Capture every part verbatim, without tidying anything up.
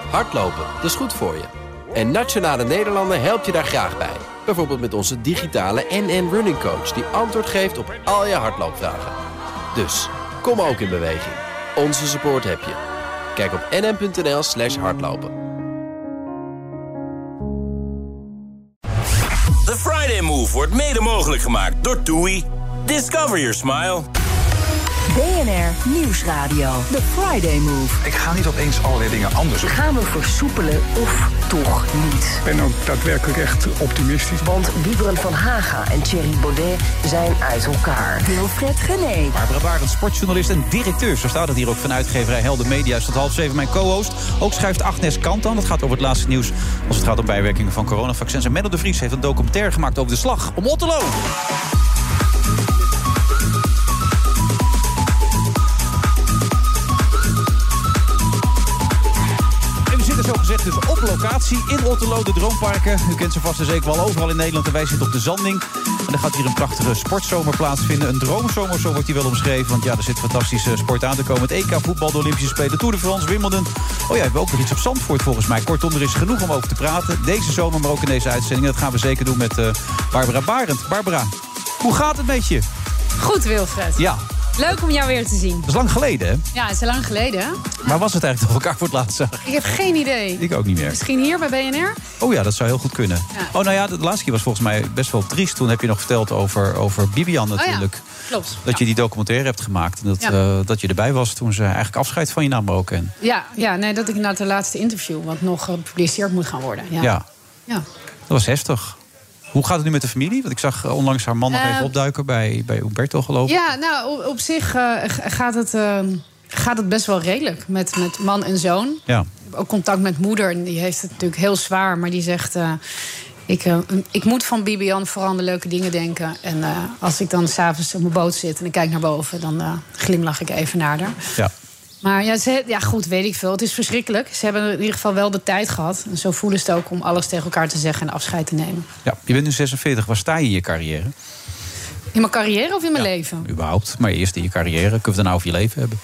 Hardlopen, dat is goed voor je. En Nationale Nederlanden helpt je daar graag bij. Bijvoorbeeld met onze digitale N N Running Coach... die antwoord geeft op al je hardloopvragen. Dus, kom ook in beweging. Onze support heb je. Kijk op nn.nl slash hardlopen. The Friday Move wordt mede mogelijk gemaakt door TUI. Discover your smile. B N R Nieuwsradio. The Friday Move. Ik ga niet opeens allerlei dingen anders doen. Gaan we versoepelen of toch niet? Ik ben ook daadwerkelijk echt optimistisch. Want Wiebren van Haga en Thierry Baudet zijn uit elkaar. Wilfred Genee. Barbara Barend, sportjournalist en directeur. Zo staat het hier ook van uitgeverij Helden Media. Is tot half zeven mijn co-host. Ook schuift Agnes Kant aan. Het gaat over het laatste nieuws als het gaat om bijwerkingen van coronavaccins. En Menno de Vries heeft een documentaire gemaakt over de slag om Otterlo. Zo gezegd dus op locatie in Otterlo, de Droomparken. U kent ze vast en zeker wel overal in Nederland. En wij zitten op de Zanding. En er gaat hier een prachtige sportzomer plaatsvinden. Een droomzomer, zo wordt die wel omschreven. Want ja, er zit fantastische sport aan te komen. Het E K voetbal, de Olympische Spelen, Tour de France, Wimbledon. Oh ja, we hebben ook nog iets op Zandvoort volgens mij. Kortom, er is genoeg om over te praten. Deze zomer, maar ook in deze uitzending. Dat gaan we zeker doen met uh, Barbara Barend. Barbara, hoe gaat het met je? Goed, Wilfred. Ja. Leuk om jou weer te zien. Dat is lang geleden, hè? Ja, het is lang geleden, hè? Maar was het eigenlijk dat we elkaar voor het laatst zagen? Ik heb geen idee. Ik ook niet meer. Misschien hier bij B N R? Oh ja, dat zou heel goed kunnen. Ja. Oh, nou ja, de laatste keer was volgens mij best wel triest. Toen heb je nog verteld over, over Bibian natuurlijk. Oh ja, klopt. Dat ja. je die documentaire hebt gemaakt. En dat, ja. uh, dat je erbij was toen ze eigenlijk afscheid van je nam ook. En... Ja, ja, nee, dat ik na het laatste interview... wat nog gepubliceerd moet gaan worden. Ja. ja. ja. Dat was heftig. Hoe gaat het nu met de familie? Want ik zag onlangs haar man nog uh, even opduiken bij, bij Umberto, geloof ik. Ja, nou, op, op zich uh, gaat, het, uh, gaat het best wel redelijk met, met man en zoon. Ja. Ik heb ook contact met moeder en die heeft het natuurlijk heel zwaar. Maar die zegt, uh, ik, uh, ik moet van Bibian vooral aan de leuke dingen denken. En uh, als ik dan s'avonds op mijn boot zit en ik kijk naar boven... dan uh, glimlach ik even naar haar. Ja. Maar ja, ze, ja, goed, weet ik veel. Het is verschrikkelijk. Ze hebben in ieder geval wel de tijd gehad. En zo voelen ze het ook om alles tegen elkaar te zeggen en afscheid te nemen. Ja, je bent nu zesenveertig. Waar sta je in je carrière? In mijn carrière of in mijn ja, leven? Überhaupt. Maar eerst in je carrière. Kunnen we het nou over je leven hebben?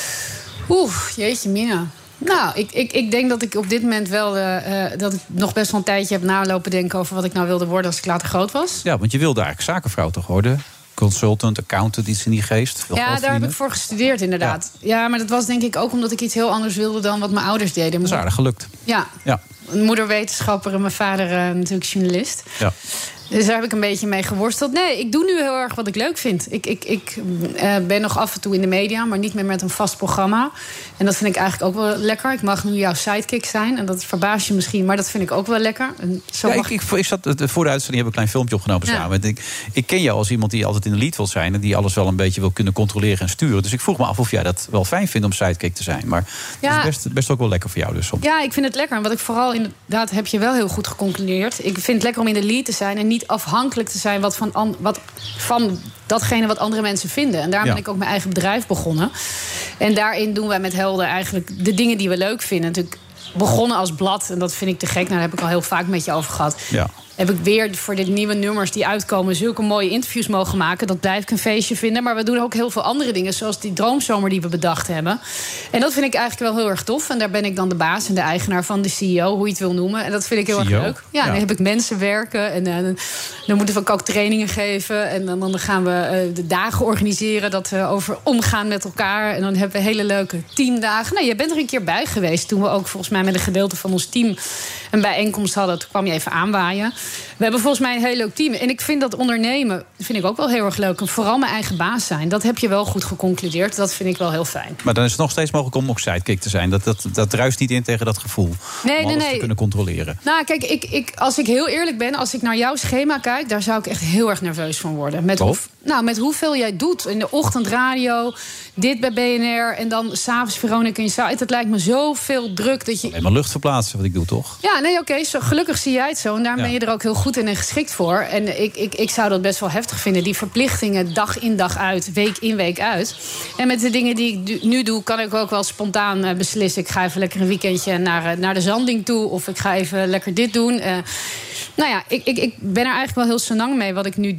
Oeh, jeetje mina. Nou, ik, ik, ik denk dat ik op dit moment wel... Uh, uh, dat ik nog best wel een tijdje heb nalopen denken... over wat ik nou wilde worden als ik later groot was. Ja, want je wilde eigenlijk zakenvrouw toch worden? Consultant, accountant, iets in die geest. Veel ja, daar heb ik voor gestudeerd inderdaad. Ja. ja, maar dat was denk ik ook omdat ik iets heel anders wilde... dan wat mijn ouders deden. Dat is aardig gelukt. Ja, ja. Mijn moeder wetenschapper en mijn vader uh, natuurlijk journalist. Ja. Dus daar heb ik een beetje mee geworsteld. Nee, ik doe nu heel erg wat ik leuk vind. Ik, ik, ik uh, ben nog af en toe in de media, maar niet meer met een vast programma. En dat vind ik eigenlijk ook wel lekker. Ik mag nu jouw sidekick zijn. En dat verbaast je misschien, maar dat vind ik ook wel lekker. En zo ja, mag... ik, ik, ik zat, voor de uitzending heb ik een klein filmpje opgenomen samen. Ja. Ik, ik ken jou als iemand die altijd in de lead wil zijn... en die alles wel een beetje wil kunnen controleren en sturen. Dus ik vroeg me af of jij dat wel fijn vindt om sidekick te zijn. Maar ja. het is best, best ook wel lekker voor jou dus. Soms. Ja, ik vind het lekker. En wat ik vooral inderdaad heb je wel heel goed geconcludeerd. Ik vind het lekker om in de lead te zijn en niet afhankelijk afhankelijk te zijn wat van, an, wat van datgene wat andere mensen vinden. En daarom ja. ben ik ook mijn eigen bedrijf begonnen. En daarin doen wij met Helden eigenlijk de dingen die we leuk vinden. Natuurlijk begonnen als blad, en dat vind ik te gek. Nou, daar heb ik al heel vaak met je over gehad. Ja. Heb ik weer voor de nieuwe nummers die uitkomen zulke mooie interviews mogen maken. Dat blijf ik een feestje vinden. Maar we doen ook heel veel andere dingen, zoals die droomzomer die we bedacht hebben. En dat vind ik eigenlijk wel heel erg tof. En daar ben ik dan de baas en de eigenaar van, de C E O, hoe je het wil noemen. En dat vind ik heel C E O? erg leuk. Ja, ja, dan heb ik mensen werken. En uh, dan moeten we ook trainingen geven. En dan, dan gaan we uh, de dagen organiseren dat we over omgaan met elkaar. En dan hebben we hele leuke teamdagen. Nou, jij bent er een keer bij geweest toen we ook volgens mij met een gedeelte van ons team een bijeenkomst hadden. Toen kwam je even aanwaaien. We hebben volgens mij een heel leuk team. En ik vind dat ondernemen vind ik ook wel heel erg leuk. En vooral mijn eigen baas zijn. Dat heb je wel goed geconcludeerd. Dat vind ik wel heel fijn. Maar dan is het nog steeds mogelijk om ook sidekick te zijn. Dat, dat, dat druist niet in tegen dat gevoel. Nee, om alles nee, nee. te kunnen controleren. Nou, kijk, ik, ik, als ik heel eerlijk ben, als ik naar jouw schema kijk, daar zou ik echt heel erg nerveus van worden. Met, hoe, nou, met hoeveel jij doet. In de ochtend radio, dit bij B N R en dan s'avonds Veronica in je site. Het lijkt me zoveel druk dat je. Alleen maar lucht verplaatsen, wat ik doe, toch? Ja, nee, oké. Okay, gelukkig zie jij het zo. En daar ja. ben je er ook heel goed in en geschikt voor. En ik, ik, ik zou dat best wel heftig vinden. Die verplichtingen dag in dag uit, week in week uit. En met de dingen die ik nu doe, kan ik ook wel spontaan uh, beslissen. Ik ga even lekker een weekendje naar, uh, naar de Zanding toe. Of ik ga even lekker dit doen. Uh, nou ja, ik, ik, ik ben er eigenlijk wel heel senang mee wat ik nu doe.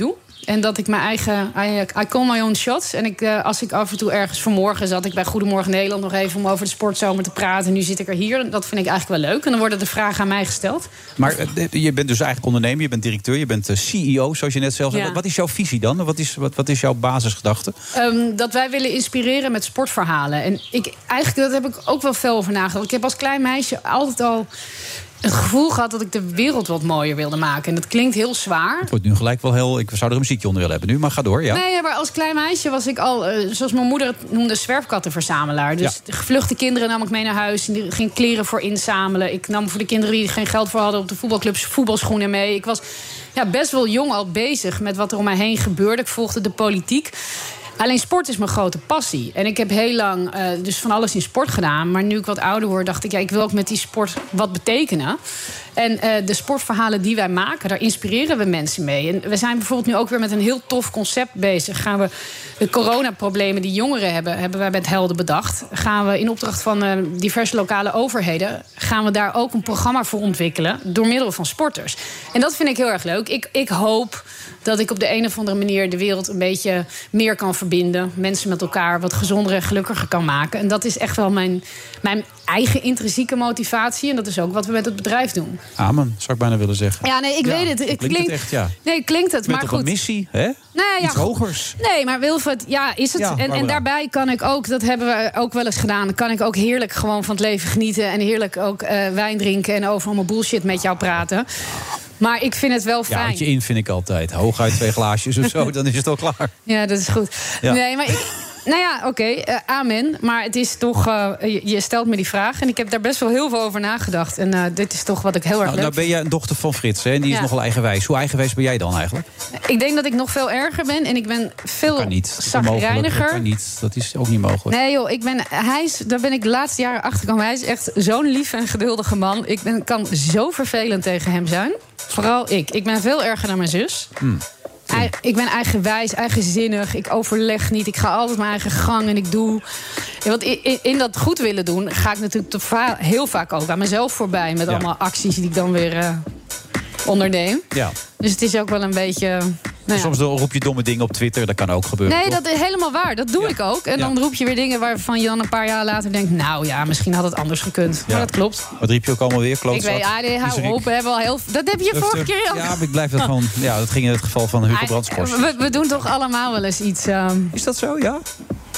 En dat ik mijn eigen... I, I call my own shots. En ik, uh, als ik af en toe ergens... Vanmorgen zat ik bij Goedemorgen Nederland nog even... om over de sportzomer te praten. Nu zit ik er hier. Dat vind ik eigenlijk wel leuk. En dan worden de vragen aan mij gesteld. Maar uh, je bent dus eigenlijk ondernemer. Je bent directeur. Je bent uh, C E O, zoals je net zelf zei. Ja. Wat is jouw visie dan? Wat is, wat, wat is jouw basisgedachte? Um, dat wij willen inspireren met sportverhalen. En ik, eigenlijk, dat heb ik ook wel veel over nagedacht. Ik heb als klein meisje altijd al... het gevoel gehad dat ik de wereld wat mooier wilde maken. En dat klinkt heel zwaar. Het wordt nu gelijk wel heel... Ik zou er een muziekje onder willen hebben nu, maar ga door, ja. Nee, maar als klein meisje was ik al, uh, zoals mijn moeder het noemde, zwerfkattenverzamelaar. Dus ja. gevluchte kinderen nam ik mee naar huis. En die ging kleren voor inzamelen. Ik nam voor de kinderen die geen geld voor hadden op de voetbalclubs voetbalschoenen mee. Ik was ja, best wel jong al bezig met wat er om mij heen gebeurde. Ik volgde de politiek. Alleen sport is mijn grote passie. En ik heb heel lang uh, dus van alles in sport gedaan. Maar nu ik wat ouder word, dacht ik... ja, ik wil ook met die sport wat betekenen. En uh, de sportverhalen die wij maken, daar inspireren we mensen mee. En we zijn bijvoorbeeld nu ook weer met een heel tof concept bezig. Gaan we de coronaproblemen die jongeren hebben... hebben wij met Helden bedacht. Gaan we in opdracht van uh, diverse lokale overheden... gaan we daar ook een programma voor ontwikkelen... door middel van sporters. En dat vind ik heel erg leuk. Ik, ik hoop... dat ik op de een of andere manier de wereld een beetje meer kan verbinden. Mensen met elkaar wat gezonder en gelukkiger kan maken. En dat is echt wel mijn, mijn eigen intrinsieke motivatie. En dat is ook wat we met het bedrijf doen. Amen, zou ik bijna willen zeggen. Ja, nee, ik ja, weet het. Het klinkt klinkt het echt, ja. Nee, klinkt het, Met maar op goed. een missie, hè? Nee, ja, Iets hogers. Nee, maar Wilfred, ja, is het. Ja, en, en daarbij kan ik ook, dat hebben we ook wel eens gedaan... kan ik ook heerlijk gewoon van het leven genieten... en heerlijk ook uh, wijn drinken en over allemaal bullshit met jou praten... Maar ik vind het wel fijn. Ja, wat je in vind ik altijd. Hooguit twee glaasjes of zo, dan is het al klaar. Ja, dat is goed. Ja. Nee, maar ik... Nou ja, oké, okay, uh, amen. Maar het is toch, uh, je, je stelt me die vraag... en ik heb daar best wel heel veel over nagedacht. En uh, dit is toch wat ik heel erg nou, leuk Nou ben jij een dochter van Frits, hè? En die is ja. nogal eigenwijs. Hoe eigenwijs ben jij dan eigenlijk? Ik denk dat ik nog veel erger ben. En ik ben veel dat kan niet. zagrijniger. Dat kan niet. Dat is ook niet mogelijk. Nee joh, ik ben, hij is, daar ben ik de laatste jaren achter gekomen. Hij is echt zo'n lief en geduldige man. Ik ben, kan zo vervelend tegen hem zijn. Vooral ik. Ik ben veel erger dan mijn zus. Hmm. Ik ben eigenwijs, eigenzinnig. Ik overleg niet. Ik ga altijd mijn eigen gang en ik doe... Want in, in dat goed willen doen... ga ik natuurlijk te va- heel vaak ook aan mezelf voorbij... met ja. allemaal acties die ik dan weer uh, onderneem. Ja. Dus het is ook wel een beetje... Nou ja. Soms roep je domme dingen op Twitter, dat kan ook gebeuren. Nee, toch? dat is helemaal waar. Dat doe ja. ik ook. En ja. dan roep je weer dingen waarvan je dan een paar jaar later denkt... nou ja, misschien had het anders gekund. Ja. Maar dat klopt. Wat riep je ook allemaal weer? Klootzak? Ik weet, ah, nee, hou op. We hebben al heel, dat heb je Ufter. vorige keer ook. Ja, maar ik blijf dat gewoon... Ja, dat ging in het geval van Hugo Brandskorst. We, we doen toch allemaal wel eens iets... Um... Is dat zo, ja?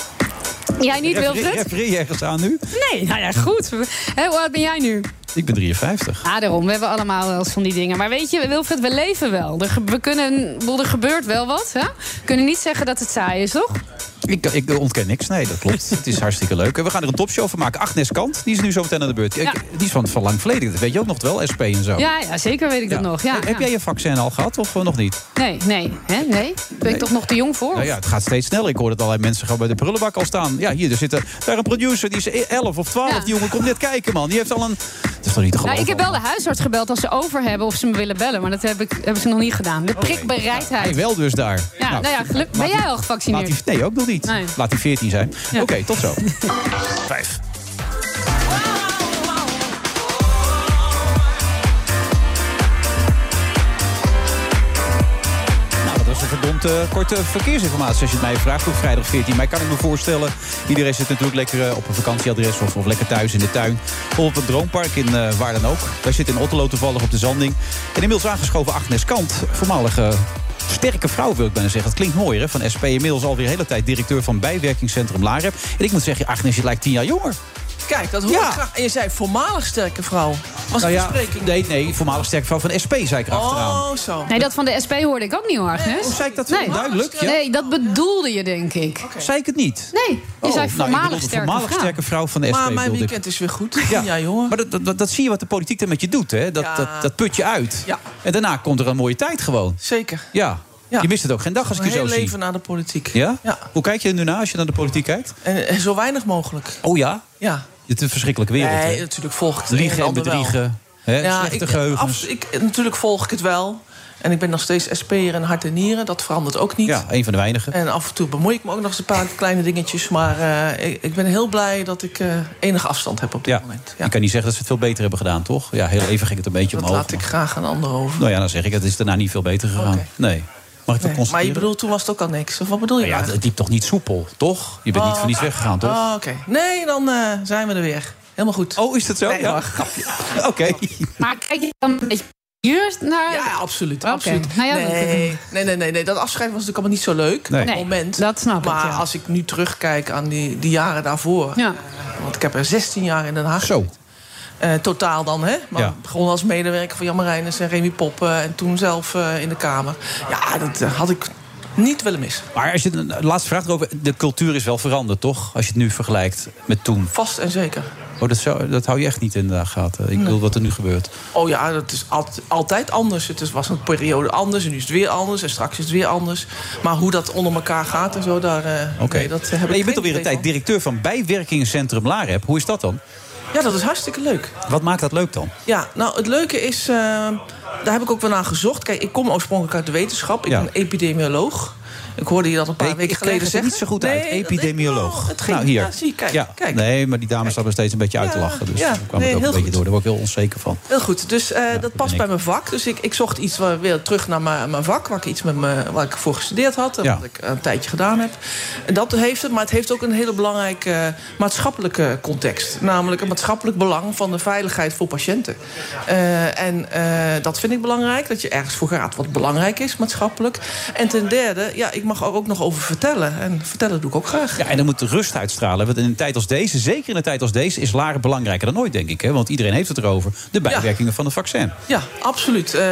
Jij niet, Wilfred? Refereer je ergens aan nu? Nee, nou ja, goed. Hey, hoe oud ben jij nu? Ik ben drieënfijftig. Ah, daarom. We hebben allemaal wel eens van die dingen. Maar weet je, Wilfred, we leven wel. Er, we kunnen, er gebeurt wel wat. Hè? We kunnen niet zeggen dat het saai is, toch? Ik, ik ontken niks, nee, dat klopt. Het is hartstikke leuk. We gaan er een topshow van maken. Agnes Kant, die is nu zo meteen aan de beurt. Ja. Die is van, van lang verleden, dat weet je ook nog wel, S P en zo. Ja, ja zeker weet ik dat ja. nog. Ja, Heb ja. jij je vaccin al gehad of nog niet? Nee, nee. Hè? Nee? Ben nee. ik toch nog te jong voor? Nou ja, het gaat steeds sneller. Ik hoor dat allerlei mensen gewoon bij de prullenbak al staan. Ja, hier, er zit er, daar een producer, die is elf of twaalf. Ja. Die jongen komt net kijken, man. Die heeft al een... Dat is toch niet te geloven? Nou, ik heb wel de huisarts gebeld als ze over hebben of ze me willen bellen. Maar dat heb ik, hebben ze nog niet gedaan. De prikbereidheid. Hij wel dus daar. Ja, nou, nou ja, geluk. Ben jij al gevaccineerd? Die, nee, ook nog niet. Nee. Laat die veertien zijn. Ja. Oké, okay, tot zo. Vijf. Verdomd uh, korte verkeersinformatie als je het mij vraagt op vrijdag veertien. Maar kan ik me voorstellen, iedereen zit natuurlijk lekker uh, op een vakantieadres of, of lekker thuis in de tuin. Of op het Droompark in uh, waar dan ook. Wij zitten in Otterlo toevallig op de Zanding. En inmiddels aangeschoven Agnes Kant, voormalige sterke vrouw wil ik bijna zeggen. Het klinkt mooi, hè? Van S P, inmiddels alweer de hele tijd directeur van bijwerkingscentrum Lareb. En ik moet zeggen, Agnes, je lijkt tien jaar jonger. Kijk, dat hoor ja. ik graag. En je zei voormalig sterke vrouw. Was nou het ja, verspreking? Nee, nee, voormalig sterke vrouw van S P, zei ik erachteraan. Oh, zo. Nee, dat van de S P hoorde ik ook niet hoor, Agnes. Nee, hoe zei ik dat zo nee. duidelijk? Ja? Nee, dat bedoelde je, denk ik. Okay. Zei ik het niet? Nee, je oh, zei voormalig nou, sterke voormalig vrouw. sterke vrouw van de S P. Maar mijn weekend ik. is weer goed. Ja, ja jongen. Maar dat, dat, dat zie je wat de politiek er met je doet, hè? Dat, ja. dat, dat put je uit. Ja. En daarna komt er een mooie tijd gewoon. Zeker. Ja. Ja. Je mist het ook geen dag als ik je zo zie. Een heel leven naar de politiek. Ja? Ja? Hoe kijk je er nu naar als je naar de politiek kijkt? En, en zo weinig mogelijk. Oh ja? Ja. Het is een verschrikkelijke wereld. Nee, hè? natuurlijk volg ik het. Liegen en bedriegen. Hè? Ja, slechte ik, geheugens. Af, ik, natuurlijk volg ik het wel. En ik ben nog steeds S P'er in hart en nieren. Dat verandert ook niet. Ja, een van de weinigen. En af en toe bemoei ik me ook nog eens een paar kleine dingetjes. Maar uh, ik, ik ben heel blij dat ik uh, enige afstand heb op dit ja. moment. Ja. Je kan niet zeggen dat ze het veel beter hebben gedaan, toch? Ja, heel even ging het een beetje dat omhoog. Dat laat ik graag aan anderen over. Nou ja, dan zeg ik, het is daarna niet veel beter gegaan. Okay. Nee. Mag ik dat Nee, maar constateren? je bedoelt, toen was het ook al niks. Of wat bedoel je? Nou ja, nou? het liep toch niet soepel, toch? Je bent Oh, niet voor niets weggegaan, toch? Oh, oké. Nee, dan uh, zijn we er weer. Helemaal goed. Oh, is dat zo? Nee, ja. mag. Oké. Okay. Maar kijk je dan een beetje juist naar... Ja, absoluut. Oké. absoluut. Nou ja, nee, nee, nee, nee, nee. Dat afscheid was natuurlijk allemaal niet zo leuk. Nee. Op het Nee, moment. dat snap ik, Maar ja. als ik nu terugkijk aan die, die jaren daarvoor. Ja. Uh, want ik heb er zestien jaar in Den Haag. Zo. Uh, totaal dan, hè? Maar Ja. begon als medewerker van Jan Marijnissen en Remy Poppen. En toen zelf uh, in de Kamer. Ja, dat uh, had ik niet willen missen. Maar als je de laatste vraag erover, de cultuur is wel veranderd, toch? Als je het nu vergelijkt met toen. Vast en zeker. Oh, dat, zou, dat hou je echt niet in de gaten. Ik bedoel, nee. Wat er nu gebeurt. Oh ja, dat is altijd, altijd anders. Het is, was een periode anders en nu is het weer anders. En straks is het weer anders. Maar hoe dat onder elkaar gaat en zo, daar uh, okay. nee, dat heb ik nee, je bent alweer een tijd van. directeur van Bijwerkingencentrum Lareb. Hoe is dat dan? Ja, dat is hartstikke leuk. Wat maakt dat leuk dan? Ja, nou, het leuke is... Uh, daar heb ik ook wel naar gezocht. Kijk, ik kom oorspronkelijk uit de wetenschap. Ik ja. ben epidemioloog. Ik hoorde je dat een paar ik, weken ik geleden zeggen. Het niet zo goed uit. Nee, epidemioloog. Het ging, nou, hier. Ja, zie, kijk, ja. kijk. Nee, maar die dames staan er steeds een beetje uit te lachen. Dus ja, daar kwam nee, het ook een beetje goed. door. Daar word ik heel onzeker van. Heel goed. Dus uh, ja, dat, dat past bij ik. mijn vak. Dus ik, ik zocht iets waar, weer terug naar mijn, mijn vak. Waar ik iets met me, waar ik voor gestudeerd had. En ja. wat ik een tijdje gedaan heb. En dat heeft het. Maar het heeft ook een hele belangrijke uh, maatschappelijke context. Namelijk een maatschappelijk belang van de veiligheid voor patiënten. Uh, en uh, dat vind ik belangrijk. Dat je ergens voor gaat wat belangrijk is maatschappelijk. En ten derde, ja, ik mag er ook nog over vertellen. En vertellen doe ik ook graag. Ja, en dan moet de rust uitstralen. Want in een tijd als deze, zeker in een tijd als deze, is Lareb belangrijker dan ooit, denk ik. Hè? Want iedereen heeft het erover. De bijwerkingen ja. van het vaccin. Ja, absoluut. Uh,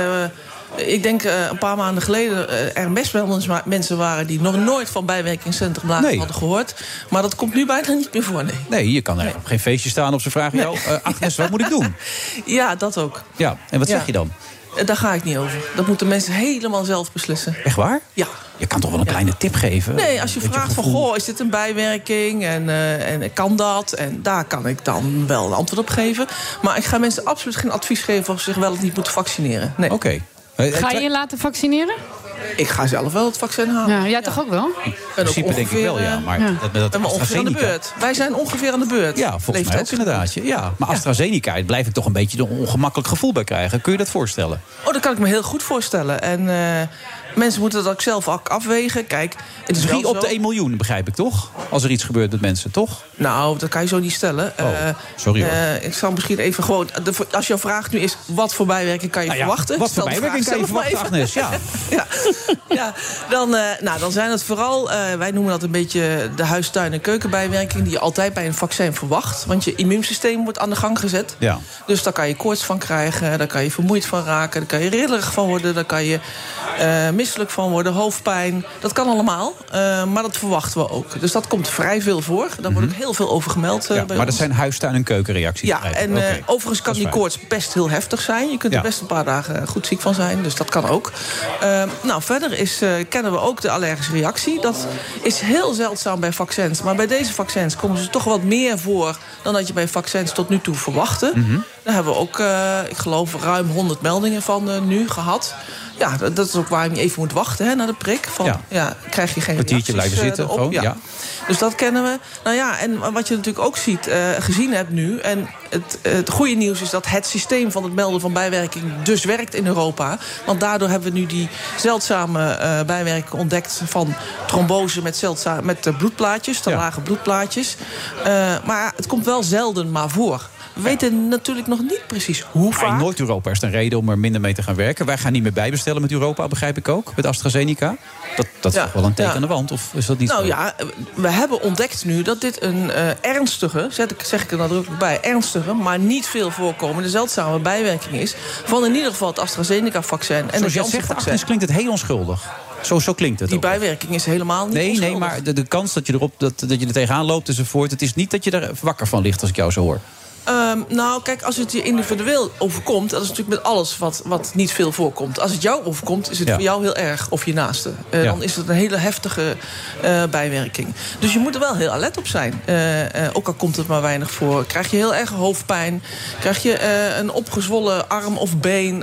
ik denk uh, een paar maanden geleden uh, er best wel mensen waren die nog nooit van bijwerkingscentrum Lareb nee. hadden gehoord. Maar dat komt nu bijna niet meer voor, nee. Nee, je kan er nee. op geen feestje staan of ze vragen jou, uh, Agnes, wat moet ik doen? Ja, dat ook. Ja, en wat ja. zeg je dan? Daar ga ik niet over. Dat moeten mensen helemaal zelf beslissen. Echt waar? Ja. Je kan toch wel een ja. kleine tip geven? Nee, als je vraagt je van, goh, is dit een bijwerking? En, uh, en kan dat? En daar kan ik dan wel een antwoord op geven. Maar ik ga mensen absoluut geen advies geven of ze zich wel of niet moeten vaccineren. Nee. Oké. Okay. Ga je je laten vaccineren? Ik ga zelf wel het vaccin halen. Ja, jij ja. toch ook wel? In principe denk ik wel, ja. Maar ja. dat, dat en we ongeveer aan de beurt. Wij zijn ongeveer aan de beurt. Ja, volgens mij ook inderdaad. Ja. Maar AstraZeneca, daar blijf ik toch een beetje een ongemakkelijk gevoel bij krijgen. Kun je dat voorstellen? Oh, dat kan ik me heel goed voorstellen. En uh, mensen moeten dat ook zelf afwegen. Kijk, het is drie wel op de één miljoen, begrijp ik toch? Als er iets gebeurt met mensen, toch? Nou, dat kan je zo niet stellen. Oh, uh, sorry hoor. Uh, ik zal misschien even gewoon... De, als jouw vraag nu is, wat voor bijwerking kan je nou ja, verwachten? Wat voor bijwerking kan je verwachten, Agnes? Ja. ja. ja, dan, uh, nou, dan zijn het vooral... Uh, wij noemen dat een beetje de huistuin- en keukenbijwerking... die je altijd bij een vaccin verwacht. Want je immuunsysteem wordt aan de gang gezet. Ja. Dus daar kan je koorts van krijgen. Daar kan je vermoeid van raken. Daar kan je rillerig van worden. Daar kan je uh, misselijk van worden. Hoofdpijn. Dat kan allemaal. Uh, maar dat verwachten we ook. Dus dat komt vrij veel voor. Daar wordt ook heel veel over gemeld. Uh, ja, bij maar ons. dat zijn huistuin- en keukenreacties. Ja, en uh, okay. overigens kan die koorts best heel heftig zijn. Je kunt ja. er best een paar dagen goed ziek van zijn. Dus dat kan ook. Uh, nou, verder is, uh, kennen we ook de allergische reactie. Dat is heel zeldzaam bij vaccins. Maar bij deze vaccins komen ze toch wat meer voor... dan dat je bij vaccins tot nu toe verwachtte. Mm-hmm. Daar hebben we ook, uh, ik geloof, ruim honderd meldingen van uh, nu gehad. Ja, dat, dat is ook waar je even moet wachten, hè, naar de prik. Van, ja. Ja, krijg je geen kwartiertje blijven zitten, erop. gewoon, ja. ja. Dus dat kennen we. Nou ja, en wat je natuurlijk ook ziet, uh, gezien hebt nu... en het, het goede nieuws is dat het systeem van het melden van bijwerking... dus werkt in Europa. Want daardoor hebben we nu die zeldzame uh, bijwerking ontdekt... van trombose met, zeldzaam, met uh, bloedplaatjes, te ja. lage bloedplaatjes. Uh, maar het komt wel zelden maar voor. We weten natuurlijk nog niet precies hoe vaak. In Noord-Europa is er een reden om er minder mee te gaan werken. Wij gaan niet meer bijbestellen met Europa, begrijp ik ook. Met AstraZeneca. Dat, dat is ja, toch wel een teken ja. aan de wand, of is dat niet nou, zo? Nou ja, we hebben ontdekt nu dat dit een uh, ernstige... Zet ik, zeg ik er nadrukkelijk bij, ernstige... maar niet veel voorkomende zeldzame bijwerking is... van in ieder geval het AstraZeneca-vaccin en Zoals het Janssen-vaccin. Agnes, klinkt het heel onschuldig. Zo, zo klinkt het. Die ook. bijwerking is helemaal niet Nee, onschuldig. nee, maar de, de kans dat je, erop, dat, dat je er tegenaan loopt enzovoort... het is niet dat je er wakker van ligt, als ik jou zo hoor. Um, nou, kijk, als het je individueel overkomt... dat is natuurlijk met alles wat, wat niet veel voorkomt. Als het jou overkomt, is het ja. voor jou heel erg, of je naaste. Uh, ja. Dan is het een hele heftige uh, bijwerking. Dus je moet er wel heel alert op zijn. Uh, uh, ook al komt het maar weinig voor. Krijg je heel erg hoofdpijn? Krijg je uh, een opgezwollen arm of been?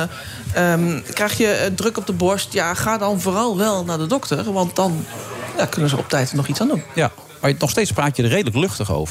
Uh, um, krijg je uh, druk op de borst? Ja, ga dan vooral wel naar de dokter. Want dan ja, kunnen ze op tijd nog iets aan doen. Ja. Maar nog steeds praat je er redelijk luchtig over.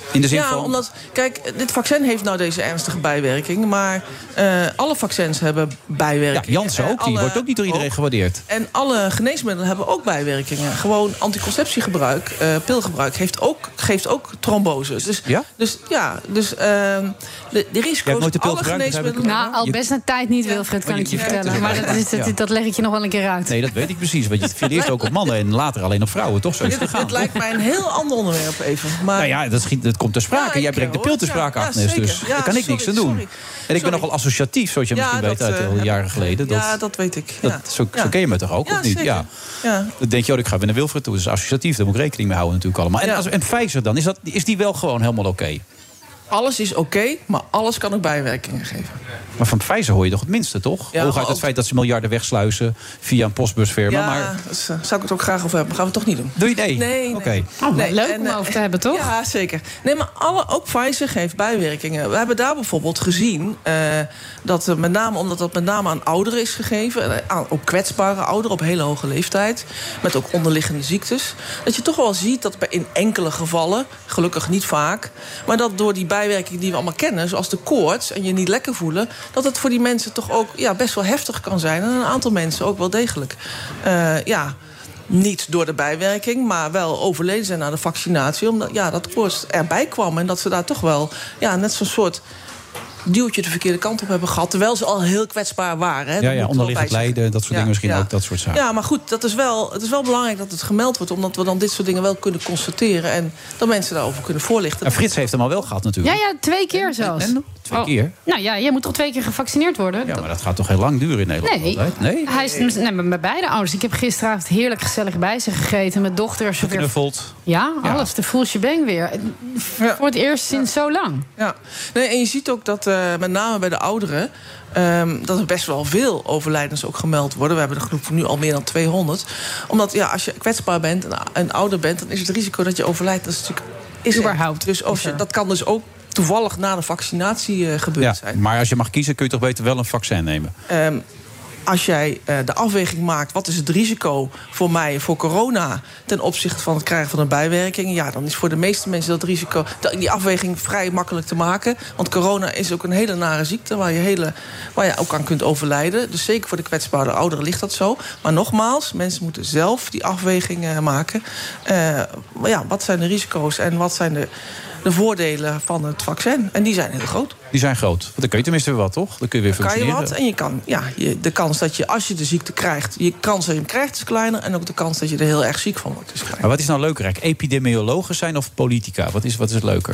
In de zin ja, van... omdat, kijk, dit vaccin heeft nou deze ernstige bijwerking. Maar uh, alle vaccins hebben bijwerkingen. Ja, Janssen ook. Die alle, wordt ook niet door iedereen ook. gewaardeerd. En alle geneesmiddelen hebben ook bijwerkingen. Gewoon anticonceptiegebruik, uh, pilgebruik, heeft ook, geeft ook trombose. Dus ja, dus, ja, dus uh, de, de risico's, alle geneesmiddelen... Nou, al best een tijd niet, Wilfred, kan ik je vertellen. Maar dat, is, dat, dat leg ik je nog wel een keer uit. Nee, dat weet ik precies. Want je viel eerst ook op mannen en later alleen op vrouwen, toch? Zo is het gegaan. Het lijkt mij een heel ander onderwerp even. Maar... Nou ja, dat, schiet, dat komt ter sprake. Ja, jij brengt de pil ter sprake, ja, Agnes. Ja, dus ja, daar kan ik sorry, niks aan doen. Sorry. En ik ben sorry. nogal associatief, zoals je ja, misschien dat, weet uit uh, jaren geleden. Dat, ja, dat weet ik. Dat, ja. zo, ja. zo ken je me toch ook, ja, of niet? Ja. Ja. Dan denk je, oh, ik ga weer naar Wilfred toe. Dat is associatief, daar moet ik rekening mee houden natuurlijk allemaal. En, ja. als, en Pfizer dan, is, dat, is die wel gewoon helemaal oké? Okay? Alles is oké, okay, maar alles kan ook bijwerkingen geven. Maar van Pfizer hoor je toch het minste, toch? Ja, Hooguit ook... het feit dat ze miljarden wegsluizen via een postbusfirma. Ja, maar... dus, uh, zou ik het ook graag over hebben. Gaan we het toch niet doen? Doe je nee? Nee, nee. Okay. Oh, nee. Leuk en, om over te hebben, toch? Ja, zeker. Nee, maar alle, ook Pfizer geeft bijwerkingen. We hebben daar bijvoorbeeld gezien... Uh, dat uh, met name, omdat dat met name aan ouderen is gegeven... Uh, aan ook kwetsbare ouderen op hele hoge leeftijd... met ook onderliggende ziektes... dat je toch wel ziet dat in enkele gevallen... gelukkig niet vaak... maar dat door die bijwerkingen die we allemaal kennen... zoals de koorts en je niet lekker voelen... dat het voor die mensen toch ook ja, best wel heftig kan zijn. En een aantal mensen ook wel degelijk. Uh, ja, niet door de bijwerking, maar wel overleden zijn na de vaccinatie. Omdat ja, dat koorts erbij kwam. En dat ze daar toch wel ja, net zo'n soort duwtje de verkeerde kant op hebben gehad. Terwijl ze al heel kwetsbaar waren. Hè. Ja, ja, onderliggend lijden, dat soort ja, dingen misschien ja. ook, dat soort zaken. Ja, maar goed, dat is wel, het is wel belangrijk dat het gemeld wordt... omdat we dan dit soort dingen wel kunnen constateren... en dat mensen daarover kunnen voorlichten. En Frits heeft hem al wel gehad natuurlijk. Ja, ja, twee keer zelfs. En, en, twee keer? Oh. Nou ja, jij moet toch twee keer gevaccineerd worden? Ja, maar dat gaat toch heel lang duren in Nederland? Nee, nee? Hij is nee, met beide ouders. Ik heb gisteravond heerlijk gezellig bij ze gegeten. Met dochters. Geknuffeld. Ja, alles. Ja. De voel je bang weer. Ja. Voor het eerst sinds ja. zo lang. Ja, nee, en je ziet ook dat uh, met name bij de ouderen... Um, dat er best wel veel overlijdens ook gemeld worden. We hebben er genoeg nu al meer dan tweehonderd. Omdat ja, als je kwetsbaar bent en, en ouder bent... dan is het risico dat je overlijdt. Dat is natuurlijk is überhaupt. Dus als je, dat kan dus ook toevallig na de vaccinatie uh, gebeurd ja, zijn. Maar als je mag kiezen, kun je toch beter wel een vaccin nemen? Um, Als jij uh, de afweging maakt, wat is het risico voor mij, voor corona... ten opzichte van het krijgen van een bijwerking... ja, dan is voor de meeste mensen dat risico, die afweging vrij makkelijk te maken. Want corona is ook een hele nare ziekte waar je, hele, waar je ook aan kunt overlijden. Dus zeker voor de kwetsbare ouderen ligt dat zo. Maar nogmaals, mensen moeten zelf die afweging uh, maken. Uh, ja, wat zijn de risico's en wat zijn de... de voordelen van het vaccin. En die zijn heel groot. Die zijn groot. Want dan kun je tenminste weer wat, toch? Dan kun je weer dan functioneren. Kan je wat en je kan, ja, je, de kans dat je, als je de ziekte krijgt... je kans dat je hem krijgt is kleiner... en ook de kans dat je er heel erg ziek van wordt is kleiner. Maar wat is nou leuker? Epidemiologen zijn of politica? Wat is, wat is het leuker?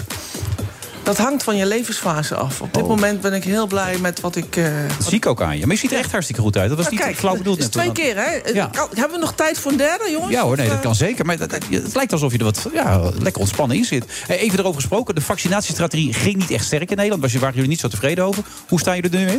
Dat hangt van je levensfase af. Op dit oh. moment ben ik heel blij met wat ik... Uh, dat wat... zie ik ook aan je. Maar je ziet er echt hartstikke goed uit. Dat was ja, niet kijk, flauw bedoeld. Het is twee keer, hè? Ja. Hebben we nog tijd voor een derde, jongens? Ja hoor, nee, of, dat kan zeker. Maar dat, het lijkt alsof je er wat ja, lekker ontspannen in zit. Even erover gesproken. De vaccinatiestrategie ging niet echt sterk in Nederland. Was je, waren jullie niet zo tevreden over? Hoe staan jullie er nu in?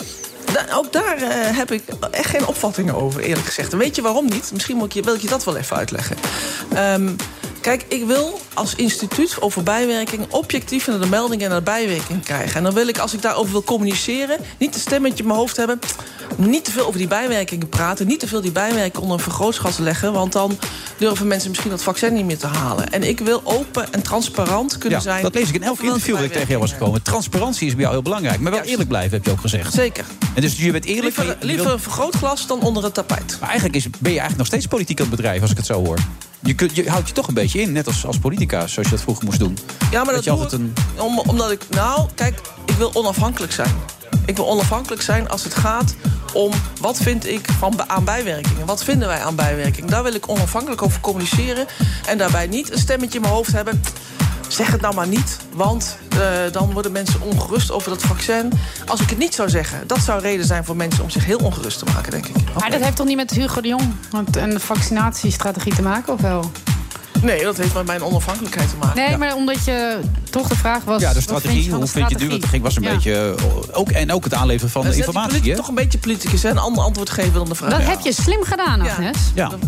Da- ook daar uh, heb ik echt geen opvattingen over, eerlijk gezegd. En weet je waarom niet? Misschien moet ik je, wil ik je dat wel even uitleggen. Um, Kijk, ik wil als instituut over bijwerking objectief naar de meldingen en naar de bijwerking krijgen. En dan wil ik, als ik daarover wil communiceren, niet een stemmetje in mijn hoofd hebben, niet te veel over die bijwerkingen praten, niet te veel die bijwerkingen onder een vergrootglas leggen, want dan durven mensen misschien dat vaccin niet meer te halen. En ik wil open en transparant kunnen ja, zijn. Dat lees ik in elk interview dat ik tegen jou was gekomen. Transparantie is bij jou heel belangrijk, maar wel Juist. Eerlijk blijven, heb je ook gezegd. Zeker. En dus je bent eerlijk. Liever, je, je liever wilt... een vergrootglas dan onder het tapijt. Maar eigenlijk is, ben je eigenlijk nog steeds politiek aan het bedrijf, als ik het zo hoor. Je, kunt, je houdt je toch een beetje in, net als, als politica, zoals je dat vroeger moest doen. Ja, maar dat, dat doe ik, een... om, omdat ik... Nou, kijk, ik wil onafhankelijk zijn. Ik wil onafhankelijk zijn als het gaat om wat vind ik van, aan bijwerkingen. Wat vinden wij aan bijwerkingen? Daar wil ik onafhankelijk over communiceren. En daarbij niet een stemmetje in mijn hoofd hebben. Zeg het nou maar niet, want uh, dan worden mensen ongerust over dat vaccin. Als ik het niet zou zeggen, dat zou reden zijn voor mensen om zich heel ongerust te maken, denk ik. Maar okay. Dat heeft toch niet met Hugo de Jong en de vaccinatiestrategie te maken, of wel? Nee, dat heeft met mijn onafhankelijkheid te maken. Nee, ja. maar omdat je toch de vraag was... Ja, de strategie, vind hoe vind je het duur? Dat ging was een ja. beetje... Ook, en ook het aanleveren van de informatie. Je toch een beetje politicus, hè? Een ander antwoord geven dan de vraag. Dat ja. heb je slim gedaan, Agnes. Ja. ja.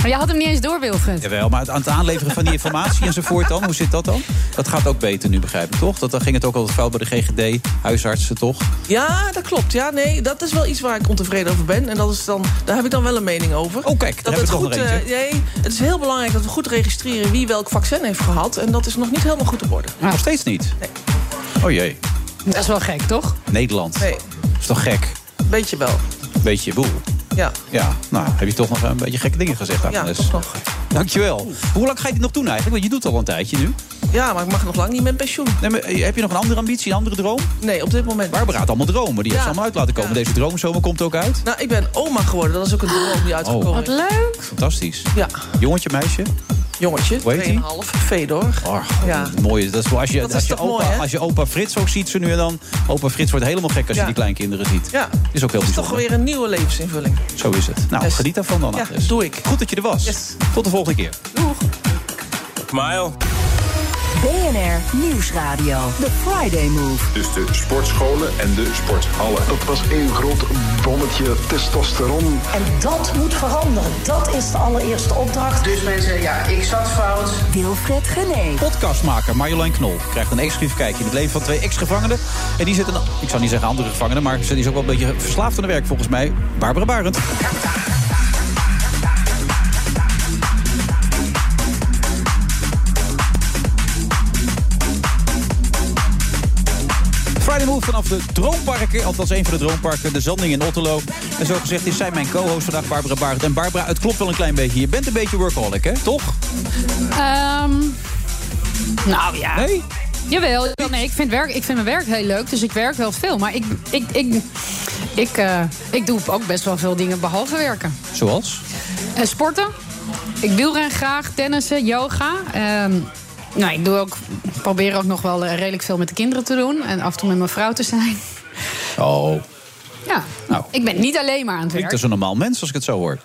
Maar je had hem niet eens door, Wilfred. Jawel, maar aan het aanleveren van die informatie enzovoort dan, hoe zit dat dan? Dat gaat ook beter nu, begrijp ik, toch? Dat, dan ging het ook altijd fout bij de G G D, huisartsen, toch? Ja, dat klopt. Ja, nee, dat is wel iets waar ik ontevreden over ben. En dat is dan, daar heb ik dan wel een mening over. Oh, kijk, daar dat heb ik het nog goed, nog eentje. uh, nee, het is heel belangrijk dat we goed registreren wie welk vaccin heeft gehad. En dat is nog niet helemaal goed op orde. Nog steeds niet? Nee. Oh jee. Dat is wel gek, toch? Nederland. Nee. Dat is toch gek? Beetje wel. Beetje boel. Ja. Ja, nou, heb je toch nog een beetje gekke dingen gezegd, Agnes? Ja, toch nog. Dankjewel. Hoe lang ga je dit nog doen eigenlijk? Want je doet al een tijdje nu. Ja, maar ik mag nog lang niet met pensioen. Nee, maar heb je nog een andere ambitie, een andere droom? Nee, op dit moment. Barbara had allemaal dromen. Die heeft Ja. ze allemaal uit laten komen. Ja. Deze droomzomer komt ook uit. Nou, ik ben oma geworden. Dat is ook een droom die uitgekomen Oh. Wat leuk. Fantastisch. Ja. Jongetje, meisje? Jongetje, Hoe heet die? tweeënhalf, Fedor. Oh, Ja. mooi. Dat is wel als je, Dat is als, je toch mooi, opa, hè? als je opa Frits ook ziet zo nu en dan. Opa Frits wordt helemaal gek als je Ja. die kleinkinderen ziet. Ja. Is ook heel Het is bijzonder. toch weer een nieuwe levensinvulling. Zo is het. Nou, Yes. geniet daarvan dan, Ja, Agnes. doe ik. Goed dat je er was. Yes. Tot de volgende keer. Doeg. Smile. B N R Nieuwsradio. The Friday Move. Dus de sportscholen en de sporthallen. Dat was één groot bommetje testosteron. En dat moet veranderen. Dat is de allereerste opdracht. Dus mensen, ja, ik zat fout. Wilfred Genee. Podcastmaker Marjolein Knol krijgt een exclusief kijkje in het leven van twee ex-gevangenen. En die zitten, ik zou niet zeggen andere gevangenen, maar ze is ook wel een beetje verslaafd aan het werk volgens mij. Barbara Barend. Friday Move vanaf de Droomparken, althans een van de Droomparken, de Zanding in Otterlo. En zo gezegd is zij mijn co-host vandaag, Barbara Barend. En Barbara, het klopt wel een klein beetje. Je bent een beetje workaholic, hè? Toch? Um, nou ja. Nee? Jawel. Nee, ik vind, werk, ik vind mijn werk heel leuk, dus ik werk wel veel. Maar ik, ik, ik, ik, uh, ik doe ook best wel veel dingen behalve werken. Zoals? Uh, sporten. Ik wielren graag, tennissen, yoga. Um, nou, ik doe ook, probeer ook nog wel uh, redelijk veel met de kinderen te doen. En af en toe met mijn vrouw te zijn. Oh. Ja, nou, ik ben niet alleen maar aan het werk. Ik ben een normaal mens als ik het zo hoor.